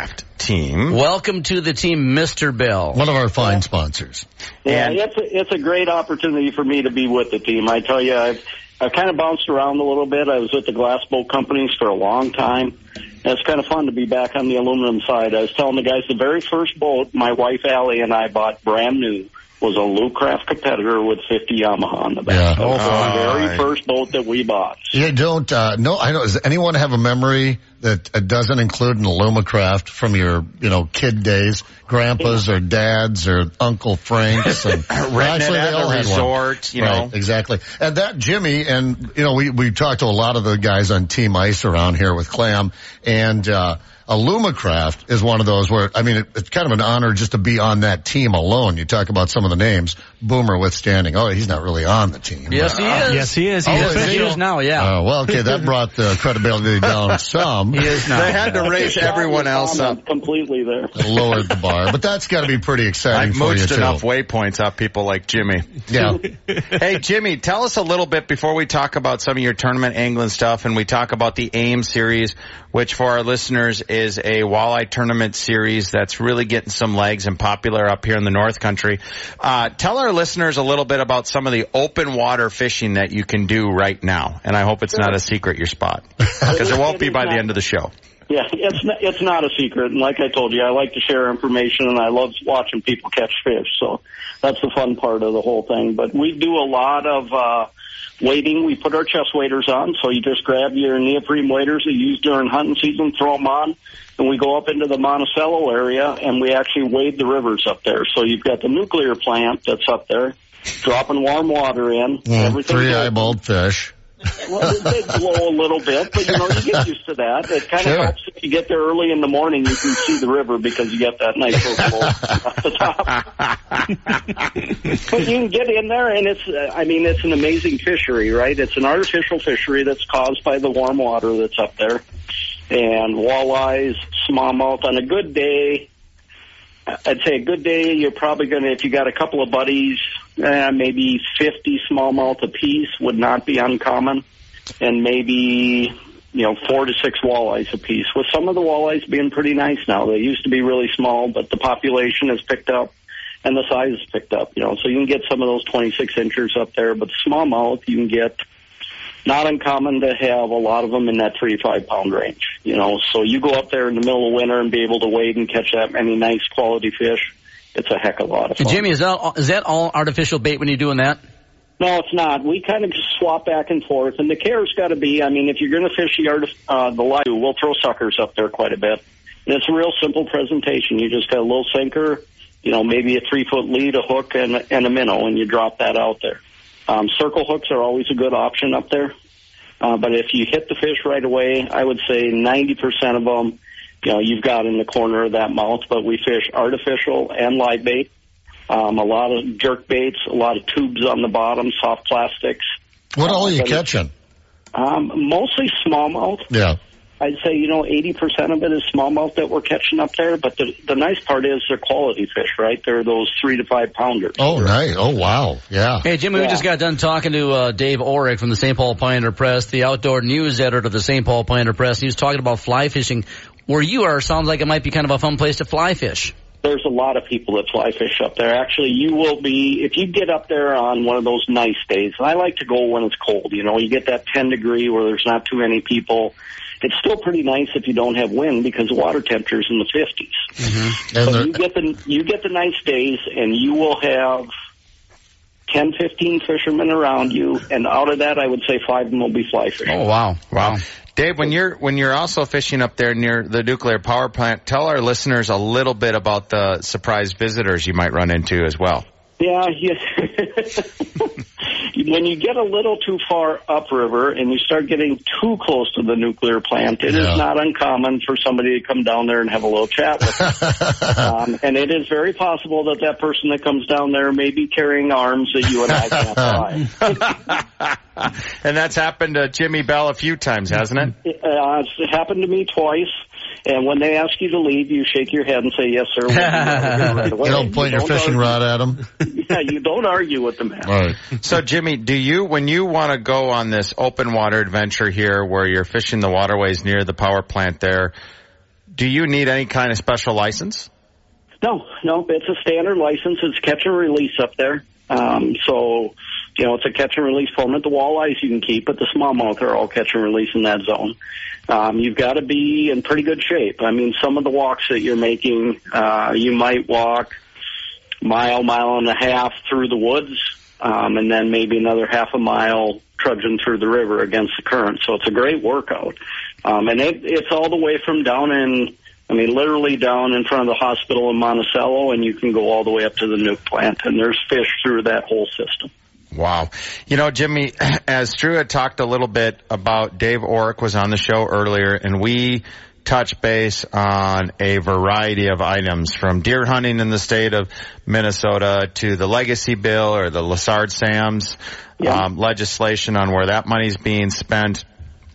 team.
Welcome to the team, Mister Bill.
One of our fine sponsors.
Yeah, it's a, it's a great opportunity for me to be with the team. I tell you, I've, I've kind of bounced around a little bit. I was with the glass boat companies for a long time. And it's kind of fun to be back on the aluminum side. I was telling the guys the very first boat my wife Allie and I bought brand new was a Lucraft competitor with fifty Yamaha on the back.
Yeah.
That was
Oh,
the very first boat that we bought.
You don't, uh, no, I don't, does anyone have a memory that uh, doesn't include an Alumacraft from your, you know, kid days? Grandpas or dads or Uncle Franks? And,
Renting
actually,
it
they
at
all
the
had one.
resort, you
Right,
know.
exactly. And that Jimmy, and, you know, we, we talked to a lot of the guys on Team Ice around here with Clam, and, uh, Alumacraft is one of those where, I mean, it, it's kind of an honor just to be on that team alone. You talk about some of the names, Boomer withstanding. Oh, he's not really on the team.
Yes, he is.
Yes, he is.
Oh,
He's
is he?
official.
He is now, yeah.
Uh, well, okay, that brought the credibility down some.
He is now.
They had to raise everyone else up.
Completely there.
Lowered the bar, but that's got to be pretty exciting
I've
for you
mooched
too.
enough waypoints off people like Jimmy.
Yeah.
Hey, Jimmy, tell us a little bit before we talk about some of your tournament angling stuff and we talk about the AIM series, which for our listeners is a walleye tournament series that's really getting some legs and popular up here in the North Country. Uh, tell our listeners a little bit about some of the open water fishing that you can do right now. And I hope it's not a secret, your spot, because it won't be by the end of the show.
Yeah, it's not, it's not a secret. And like I told you, I like to share information, and I love watching people catch fish. So that's the fun part of the whole thing. But we do a lot of uh, wading. We put our chest waders on. So you just grab your neoprene waders that you use during hunting season, throw them on, and we go up into the Monticello area, and we actually wade the rivers up there. So you've got the nuclear plant that's up there, dropping warm water in.
Yeah,
everything
three
goes-
eyeballed fish.
Well, they blow a little bit, but you know, you get used to that. It kind of
Sure.
helps if you get there early in the morning, you can see the river because you get that nice little glow at the top. But you can get in there, and it's, uh, I mean, it's an amazing fishery, right? It's an artificial fishery that's caused by the warm water that's up there. And walleyes, smallmouth, on a good day, I'd say a good day, you're probably going to, if you got a couple of buddies, eh, maybe fifty smallmouth apiece would not be uncommon, and maybe, you know, four to six walleyes apiece. With some of the walleyes being pretty nice now. They used to be really small, but the population has picked up, and the size has picked up, you know. So you can get some of those twenty-six inchers up there, but smallmouth, you can get not uncommon to have a lot of them in that three to five pound range, you know. So you go up there in the middle of winter and be able to wade and catch that many nice quality fish. It's a heck of a lot of fun.
Jimmy, is that, is that all artificial bait when you're doing that?
No, it's not. We kind of just swap back and forth, and the care's got to be, I mean, if you're going to fish the, artif- uh, the live, we'll throw suckers up there quite a bit. And it's a real simple presentation. You just got a little sinker, you know, maybe a three-foot lead, a hook, and, and a minnow, and you drop that out there. Um, circle hooks are always a good option up there. Uh, but if you hit the fish right away, I would say ninety percent of them, you know, you've got in the corner of that mouth. But we fish artificial and live bait. Um, a lot of jerk baits, a lot of tubes on the bottom, soft plastics.
What all are you
Uh,
catching?
Um, mostly smallmouth.
Yeah.
I'd say, you know, eighty percent of it is smallmouth that we're catching up there. But the, the nice part is they're quality fish, right? They're those three to five pounders.
Oh, nice. Oh, wow. Yeah.
Hey, Jimmy, we
Yeah.
just got done talking to uh, Dave Orrick from the Saint Paul Pioneer Press, the outdoor news editor of the Saint Paul Pioneer Press. He was talking about fly fishing. Where you are, sounds like it might be kind of a fun place to fly fish.
There's a lot of people that fly fish up there. Actually, you will be, if you get up there on one of those nice days, and I like to go when it's cold, you know, you get that ten degree where there's not too many people. It's still pretty nice if you don't have wind because the water temperature's in the fifties.
Mm-hmm. And
So
they're-
you get the you get the nice days, and you will have ten, fifteen fishermen around you, and out of that, I would say five of them will be fly fishing.
Oh, wow.
Wow. Dave, when you're when you're also fishing up there near the nuclear power plant, tell our listeners a little bit about the surprise visitors you might run into as well.
Yeah, yeah. When you get a little too far upriver and you start getting too close to the nuclear plant, it
Yeah.
is not uncommon for somebody to come down there and have a little chat with you. um, and it is very possible that that person that comes down there may be carrying arms that you and I can't fly.
And that's happened to Jimmy Bell a few times, hasn't it?
Uh, it's happened to me twice. And when they ask you to leave, you shake your head and say, yes, sir. We'll be right away.
You don't point your
don't
fishing
argue.
rod at them.
Yeah, you don't argue with the man.
All right.
So, Jimmy, do you, when you want to go on this open water adventure here where you're fishing the waterways near the power plant there, do you need any kind of special license?
No, no, it's a standard license. It's catch and release up there. Um, so, you know, it's a catch and release format. The walleyes you can keep, but the smallmouth are all catch and release in that zone. Um, you've got to be in pretty good shape. I mean, some of the walks that you're making, uh, you might walk mile, mile and a half through the woods, um, and then maybe another half a mile trudging through the river against the current. So it's a great workout. Um, and it, it's all the way from down in, I mean, literally down in front of the hospital in Monticello, and you can go all the way up to the nuke plant, and there's fish through that whole system.
Wow. You know, Jimmy, as Drew had talked a little bit about, Dave Orrick was on the show earlier, and we touch base on a variety of items, from deer hunting in the state of Minnesota to the legacy bill or the Lessard-Sams
Yeah.
um, legislation on where that money's being spent.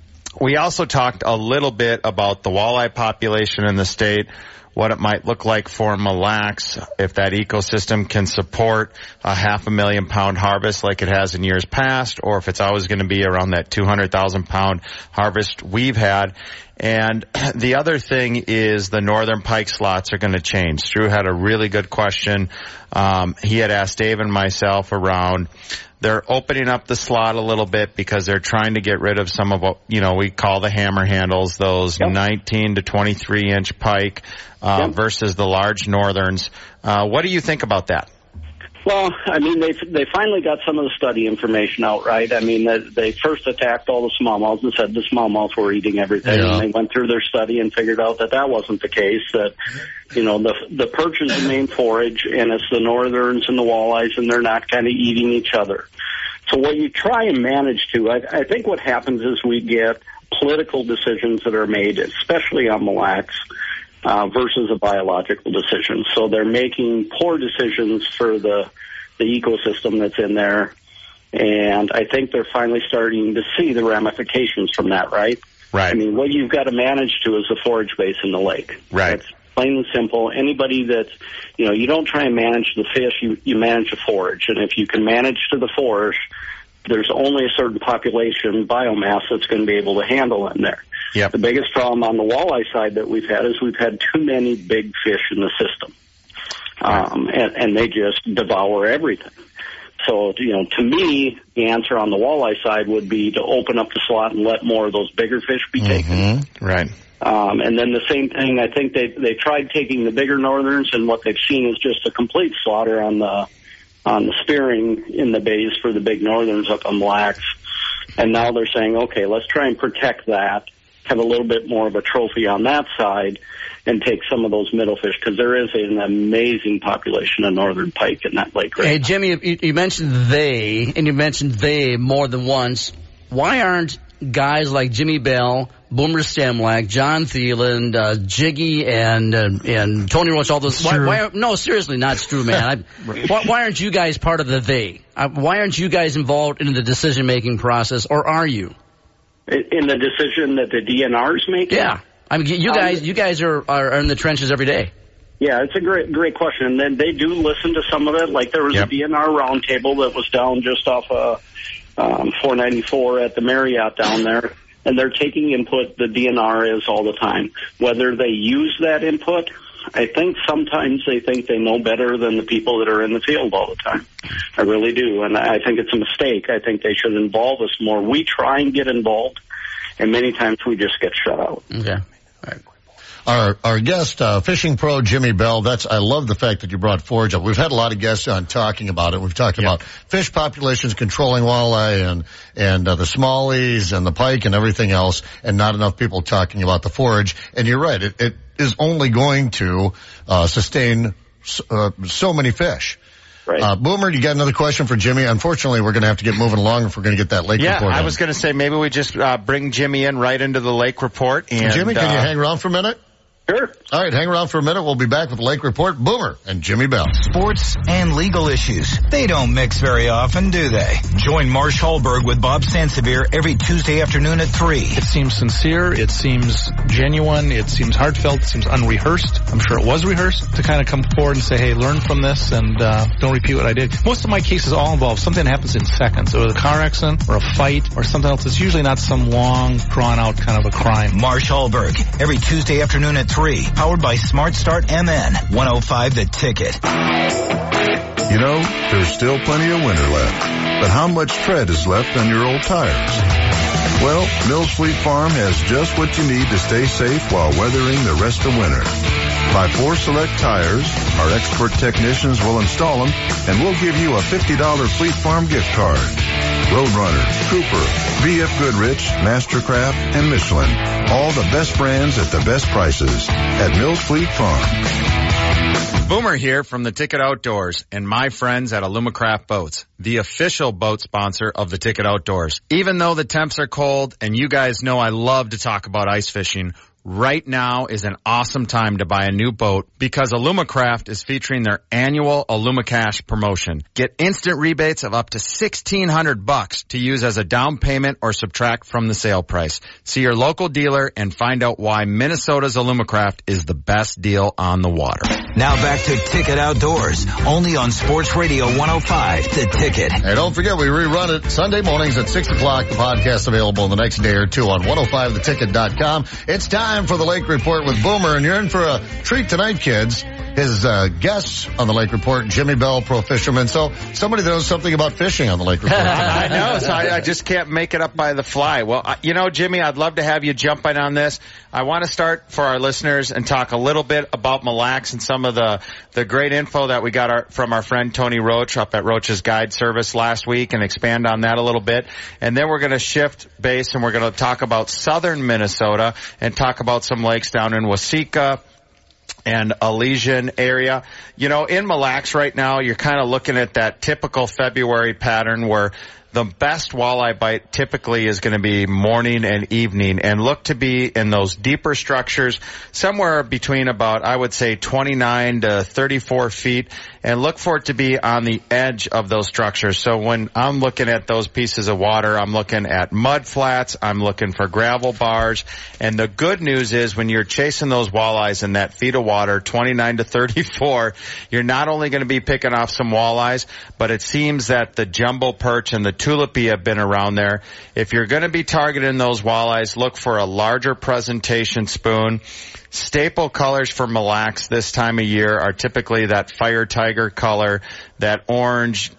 We also talked a little bit about the walleye population in the state, what it might look like for Mille Lacs, if that ecosystem can support a half a million pound harvest like it has in years past, or if it's always going to be around that two hundred thousand pound harvest we've had. And the other thing is the northern pike slots are going to change. Drew had a really good question. Um, he had asked Dave and myself around, they're opening up the slot a little bit because they're trying to get rid of some of what, you know, we call the hammer handles, those yep. nineteen to twenty-three inch pike uh, yep. versus the large northerns. Uh, what do you think about that?
Well, I mean, they they finally got some of the study information out, right? I mean, they, they first attacked all the smallmouths and said the smallmouths were eating everything. Yeah. And they went through their study and figured out that that wasn't the case, that, you know, the the perch is the main forage, and it's the northerns and the walleyes, and they're not kind of eating each other. So what you try and manage to, I, I think what happens is we get political decisions that are made, especially on Mille Lacs, Uh, versus a biological decision. So they're making poor decisions for the the ecosystem that's in there, and I think they're finally starting to see the ramifications from that, right?
Right.
I mean, what you've got to manage to is the forage base in the lake.
Right.
That's plain and simple. Anybody that's, you know, you don't try and manage the fish, you, you manage the forage. And if you can manage to the forage, there's only a certain population biomass that's going to be able to handle in there.
Yep.
The biggest problem on the walleye side that we've had is we've had too many big fish in the system. Um, and, and they just devour everything. So, you know, to me, the answer on the walleye side would be to open up the slot and let more of those bigger fish be taken.
Mm-hmm. Right.
Um, and then the same thing, I think they they tried taking the bigger northerns, and what they've seen is just a complete slaughter on the on the spearing in the bays for the big northerns up on Mille Lacs. And now they're saying, okay, let's try and protect that, have a little bit more of a trophy on that side, and take some of those middle fish, because there is an amazing population of northern pike in that lake right
Hey,
now.
Jimmy, you, you mentioned they, and you mentioned they more than once. Why aren't guys like Jimmy Bell, Boomer Stemlack, John Thielen, uh, Jiggy, and uh, and Tony Roach, all those? Why, why, no, seriously, not Drew, man. I, why, why aren't you guys part of the they? Uh, why aren't you guys involved in the decision-making process, or are you?
In the decision that the D N R is making?
Yeah. I mean, you guys, um, you guys are, are in the trenches every day.
Yeah, it's a great, great question. And then they do listen to some of it. Like there was yep. a D N R roundtable that was down just off of um, four ninety-four at the Marriott down there, and they're taking input. The D N R is all the time. Whether they use that input, I think sometimes they think they know better than the people that are in the field all the time. I really do, and I think it's a mistake. I think they should involve us more. We try and get involved, and many times we just get shut out.
Okay. All right.
Our our guest, uh, fishing pro Jimmy Bell. That's I love the fact that you brought forage up. We've had a lot of guests on talking about it. We've talked yep. about fish populations controlling walleye and and uh, the smallies and the pike and everything else, and not enough people talking about the forage. And you're right; it, it is only going to uh, sustain uh, so many fish.
Right.
Uh, Boomer, you got another question for Jimmy? Unfortunately, we're going to have to get moving along if we're going to get that lake
yeah,
report.
Yeah, I
in.
was going to say maybe we just uh, bring Jimmy in right into the lake report. And
Jimmy, can
uh,
you hang around for a minute?
Sure.
All right, hang around for a minute. We'll be back with the Lake Report. Boomer and Jimmy Bell.
Sports and legal issues. They don't mix very often, do they? Join Marsh Hallberg with Bob Sansevere every Tuesday afternoon at three.
It seems sincere. It seems genuine. It seems heartfelt. It seems unrehearsed. I'm sure it was rehearsed to kind of come forward and say, hey, learn from this and uh, don't repeat what I did. Most of my cases all involve something that happens in seconds. Or a car accident or a fight or something else. It's usually not some long, drawn-out kind of a crime.
Marsh Hallberg every Tuesday afternoon at three. free. Powered by Smart Start M N. one oh five The Ticket.
You know, there's still plenty of winter left. But how much tread is left on your old tires? Well, Mills Fleet Farm has just what you need to stay safe while weathering the rest of winter. Buy four select tires, our expert technicians will install them, and we'll give you a fifty dollars Fleet Farm gift card. Roadrunner, Cooper, B F Goodrich, Mastercraft, and Michelin. All the best brands at the best prices at Mills Fleet Farm.
Boomer here from the Ticket Outdoors and my friends at Alumacraft Boats, the official boat sponsor of the Ticket Outdoors. Even though the temps are cold and you guys know I love to talk about ice fishing, right now is an awesome time to buy a new boat because Alumacraft is featuring their annual AlumaCash promotion. Get instant rebates of up to sixteen hundred bucks to use as a down payment or subtract from the sale price. See your local dealer and find out why Minnesota's Alumacraft is the best deal on the water.
Now back to Ticket Outdoors, only on Sports Radio one oh five, The Ticket.
Hey, don't forget, we rerun it Sunday mornings at six o'clock. The podcast available the next day or two on one oh five the ticket dot com. It's time for the Lake Report with Boomer, and you're in for a treat tonight, kids. His uh, guests on the Lake Report, Jimmy Bell, pro fisherman. So somebody that knows something about fishing on the Lake Report.
I know, so I, I just can't make it up by the fly. Well, I, you know, Jimmy, I'd love to have you jump in on this. I want to start for our listeners and talk a little bit about Mille Lacs and some of the, the great info that we got our, from our friend Tony Roach up at Roach's Guide Service last week and expand on that a little bit. And then we're going to shift base and we're going to talk about southern Minnesota and talk about some lakes down in Waseca and Elysian area. You know, in Mille Lacs right now, you're kind of looking at that typical February pattern where the best walleye bite typically is going to be morning and evening, and look to be in those deeper structures somewhere between about, I would say, twenty-nine to thirty-four feet, and look for it to be on the edge of those structures. So when I'm looking at those pieces of water, I'm looking at mud flats, I'm looking for gravel bars, and the good news is when you're chasing those walleyes in that feet of water, twenty-nine to thirty-four, you're not only going to be picking off some walleyes, but it seems that the jumbo perch and the tulipy have been around there. If you're going to be targeting those walleyes, look for a larger presentation spoon. Staple colors for Mille Lacs this time of year are typically that fire tiger color, that orange,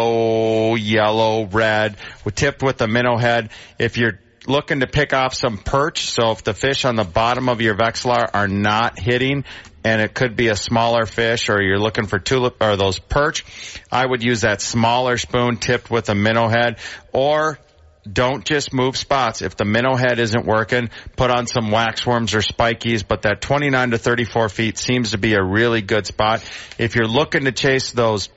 glow, yellow, red, tipped with a minnow head. If you're looking to pick off some perch, so if the fish on the bottom of your Vexilar are not hitting, and it could be a smaller fish, or you're looking for tulip or those perch, I would use that smaller spoon tipped with a minnow head. Or don't just move spots. If the minnow head isn't working, put on some waxworms or spikies, but that twenty-nine to thirty-four feet seems to be a really good spot. If you're looking to chase those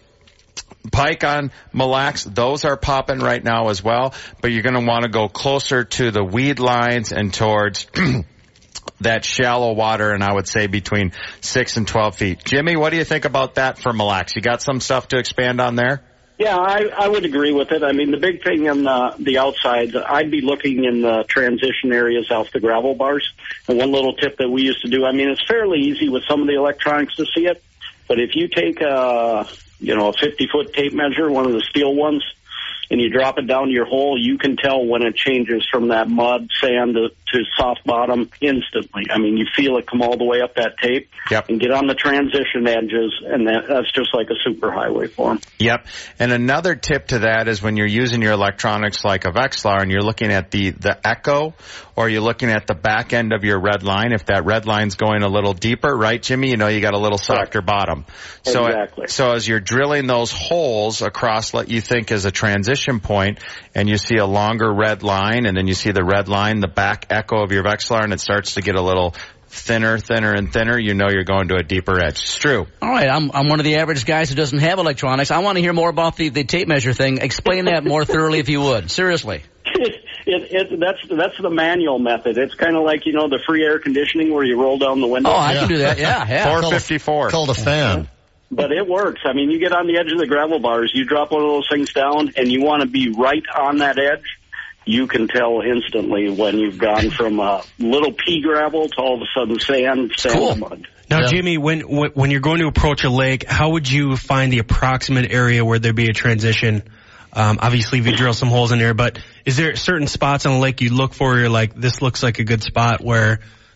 pike on Mille Lacs, those are popping right now as well, but you're going to want to go closer to the weed lines and towards that shallow water, and I would say between six and twelve feet. Jimmy, what do you think about that for Mille Lacs? You got some stuff to expand on there?
Yeah, I, I would agree with it. I mean, the big thing in the, the outsides, I'd be looking in the transition areas off the gravel bars. And one little tip that we used to do, I mean, it's fairly easy with some of the electronics to see it, but if you take a, you know, a fifty-foot tape measure, one of the steel ones, and you drop it down your hole, you can tell when it changes from that mud, sand to, to soft bottom instantly. I mean, you feel it come all the way up that tape
yep.
and get on the transition edges, and that, that's just like a superhighway for them.
Yep. And another tip to that is when you're using your electronics like a Vexilar and you're looking at the, the echo, or you're looking at the back end of your red line, if that red line's going a little deeper, right, Jimmy? You know you got a little softer right. bottom. So,
exactly.
So as you're drilling those holes across what you think is a transition point, and you see a longer red line, and then you see the red line, the back echo of your Vexilar, and it starts to get a little thinner, thinner, and thinner, you know you're going to a deeper edge. It's true.
All right, I'm I'm one of the average guys who doesn't have electronics. I want to hear more about the, the tape measure thing. Explain that more thoroughly if you would. Seriously.
It, it, that's that's the manual method. It's kind of like, you know, the free air conditioning where you roll down the window.
Oh, I yeah. can do that. Yeah, yeah.
four fifty-four.
Called a fan.
But it works. I mean, you get on the edge of the gravel bars, you drop one of those things down, and you want to be right on that edge. You can tell instantly when you've gone from a little pea gravel to all of a sudden sand, sand
cool.
and mud.
Now,
yeah.
Jimmy, when when you're going to approach a lake, how would you find the approximate area where there'd be a transition? Um, obviously, if you drill some holes in there, but is there certain spots on the lake you look for where you're like, this looks like a good spot where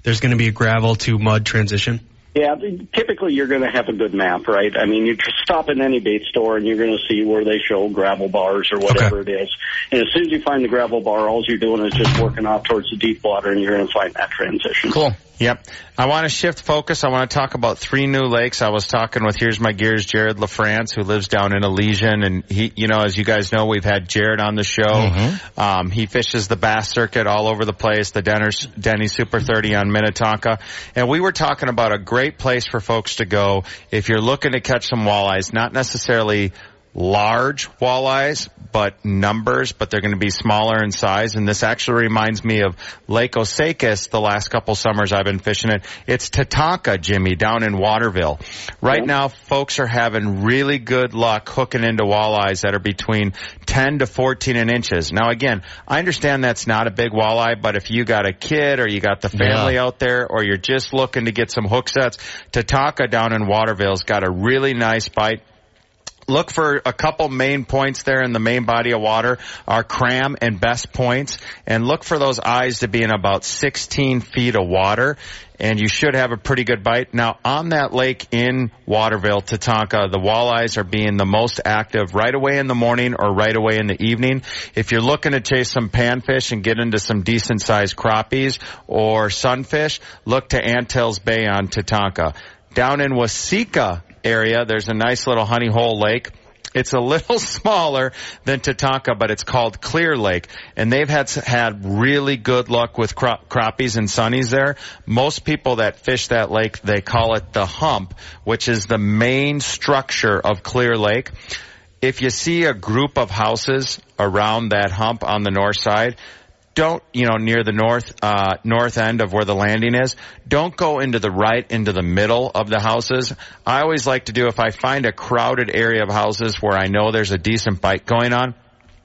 there's going to be a gravel to mud transition?
Yeah, typically you're going to have a good map, right? I mean, you just stop in any bait store and you're going to see where they show gravel bars or whatever
Okay.
it is. And as soon as you find the gravel bar, all you're doing is just working off towards the deep water, and you're going to find that transition.
Cool.
Yep. I want to shift focus. I want to talk about three new lakes. I was talking with Here's My Gears, Jared LaFrance, who lives down in Elysian. And he, you know, as you guys know, we've had Jared on the show.
Mm-hmm.
Um, he fishes the bass circuit all over the place, the Denner's, Denny Super thirty on Minnetonka. And we were talking about a great place for folks to go if you're looking to catch some walleyes, not necessarily large walleyes, but numbers, but they're going to be smaller in size. And this actually reminds me of Lake Osakis the last couple summers I've been fishing it. It's Tatanka, Jimmy, down in Waterville. Right
Yeah.
now, folks are having really good luck hooking into walleyes that are between ten to fourteen inches. Now, again, I understand that's not a big walleye, but if you got a kid or you got the family
Yeah.
out there or you're just looking to get some hook sets, Tatanka down in Waterville's got a really nice bite. Look for a couple main points there in the main body of water, our Cram and Best points, and look for those eyes to be in about sixteen feet of water, and you should have a pretty good bite. Now, on that lake in Waterville, Tatanka, the walleyes are being the most active right away in the morning or right away in the evening. If you're looking to chase some panfish and get into some decent-sized crappies or sunfish, look to Antilles Bay on Tatanka. Down in Waseca area, there's a nice little honey hole lake. It's a little smaller than Tatanka, but it's called Clear Lake, and they've had had really good luck with cra- crappies and sunnies there. Most people that fish that lake, they call it the hump, which is the main structure of Clear Lake. If you see a group of houses around that hump on the north side, don't, you know, near the north, uh, north end of where the landing is, don't go into the right, into the middle of the houses. I always like to do, if I find a crowded area of houses where I know there's a decent bite going on,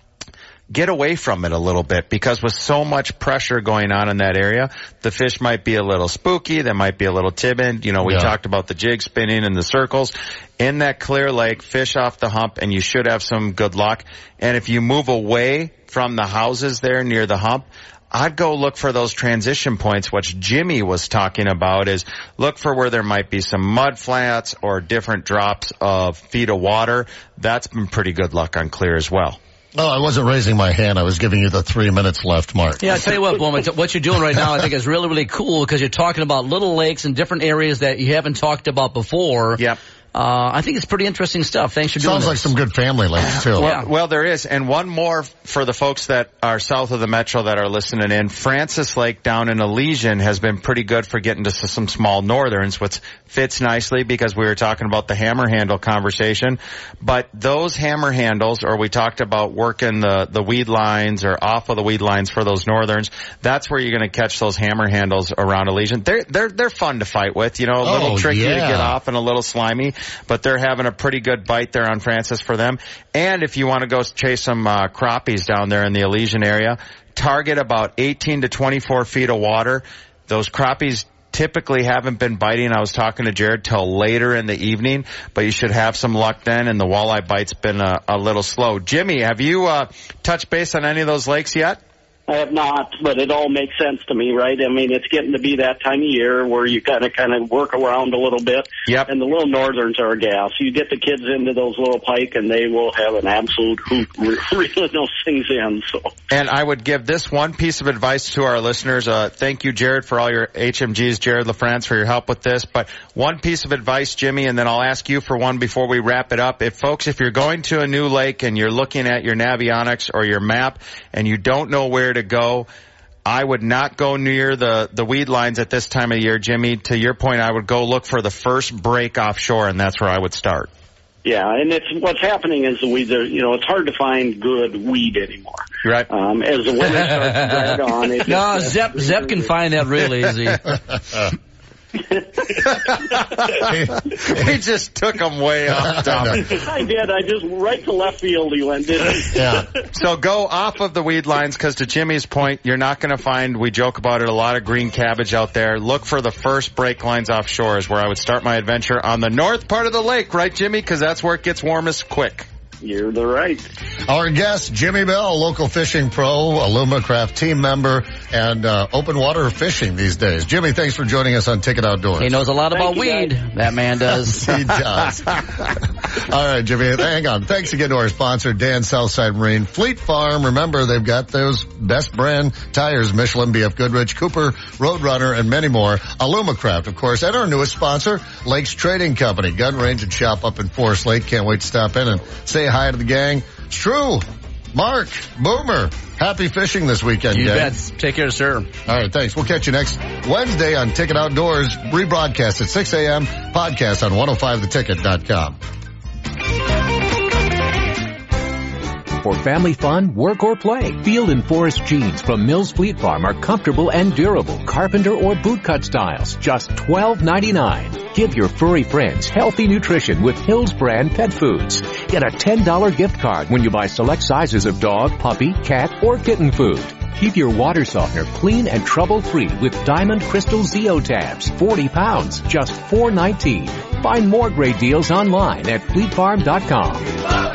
get away from it a little bit, because with so much pressure going on in that area, the fish might be a little spooky, they might be a little timid. You know, we
Yeah.
talked about the jig spinning and the circles. In that Clear Lake, fish off the hump, and you should have some good luck. And if you move away from the houses there near the hump, I'd go look for those transition points, which Jimmy was talking about, is look for where there might be some mud flats or different drops of feet of water. That's been pretty good luck on Clear as well.
Oh, I wasn't raising my hand. I was giving you the three minutes left, Mark.
Yeah, I tell you what, Bowman, what you're doing right now, I think is really, really cool, because you're talking about little lakes and different areas that you haven't talked about before.
Yep.
Uh, I think it's pretty interesting stuff. Thanks for doing
Sounds
this.
like some good family lakes, too.
Well, well, there is. And one more for the folks that are south of the metro that are listening in. Francis Lake down in Elysian has been pretty good for getting to some small northerns, which fits nicely because we were talking about the hammer handle conversation. But those hammer handles, or we talked about working the, the weed lines or off of the weed lines for those northerns, that's where you're going to catch those hammer handles around Elysian. They're, they're, they're fun to fight with, you know, a little
Oh,
tricky
yeah.
to get off and a little slimy, but they're having a pretty good bite there on Francis for them. And if you want to go chase some uh, crappies down there in the Elysian area, target about eighteen to twenty-four feet of water. Those crappies typically haven't been biting. I was talking to Jared till later in the evening, but you should have some luck then, and the walleye bite's been a, a little slow. Jimmy, have you uh, touched base on any of those lakes yet?
I have not, but it all makes sense to me, right? I mean, it's getting to be that time of year where you kind of kind of work around a little bit.
Yep.
And the little northerns are a gas. You get the kids into those little pike, and they will have an absolute hoot reeling those things in. So.
And I would give this one piece of advice to our listeners. Uh, thank you, Jared, for all your H M Gs, Jared LaFrance, for your help with this. But one piece of advice, Jimmy, and then I'll ask you for one before we wrap it up. If folks, if you're going to a new lake and you're looking at your Navionics or your map and you don't know where to go, I would not go near the, the weed lines at this time of year, Jimmy. To your point, I would go look for the first break offshore, and that's where I would start.
Yeah, and it's what's happening is the weeds are, you know, it's hard to find good weed anymore.
Right.
Um, as the winter starts to drag on. It
No,
just,
Zep, Zep can find that real easy.
We just took him way off topic.
I did. I just right to left field he went, didn't he?
Yeah. So go off of the weed lines, because to Jimmy's point, you're not going to find, we joke about it, a lot of green cabbage out there. Look for the first break lines offshore is where I would start my adventure on the north part of the lake, right, Jimmy? Because that's where it gets warmest quick.
You're the right.
Our guest, Jimmy Bell, local fishing pro, Alumacraft team member, and uh, open water fishing these days. Jimmy, thanks for joining us on Ticket Outdoors.
He knows a lot
Thank
about
you,
weed.
guys.
That man does.
He does. All right, Jimmy, hang on. Thanks again to our sponsor, Dan Southside Marine. Fleet Farm, remember, they've got those best brand tires, Michelin, B F Goodrich, Cooper, Roadrunner, and many more. Alumacraft, of course, and our newest sponsor, Lakes Trading Company. Gun range and shop up in Forest Lake. Can't wait to stop in and say hi to the gang. It's true. Mark, Boomer, happy fishing this weekend,
You
gang.
bet. Take care, sir.
All right, thanks. We'll catch you next Wednesday on Ticket Outdoors, rebroadcast at six a.m., podcast on one oh five the ticket dot com.
For family fun, work, or play, Field and Forest jeans from Mills Fleet Farm are comfortable and durable, carpenter or bootcut styles, just twelve ninety-nine. Give your furry friends healthy nutrition with Hills brand pet foods. Get a ten dollars gift card when you buy select sizes of dog, puppy, cat, or kitten food. Keep your water softener clean and trouble-free with Diamond Crystal Zeo tabs, forty pounds, just four nineteen. Find more great deals online at fleet farm dot com.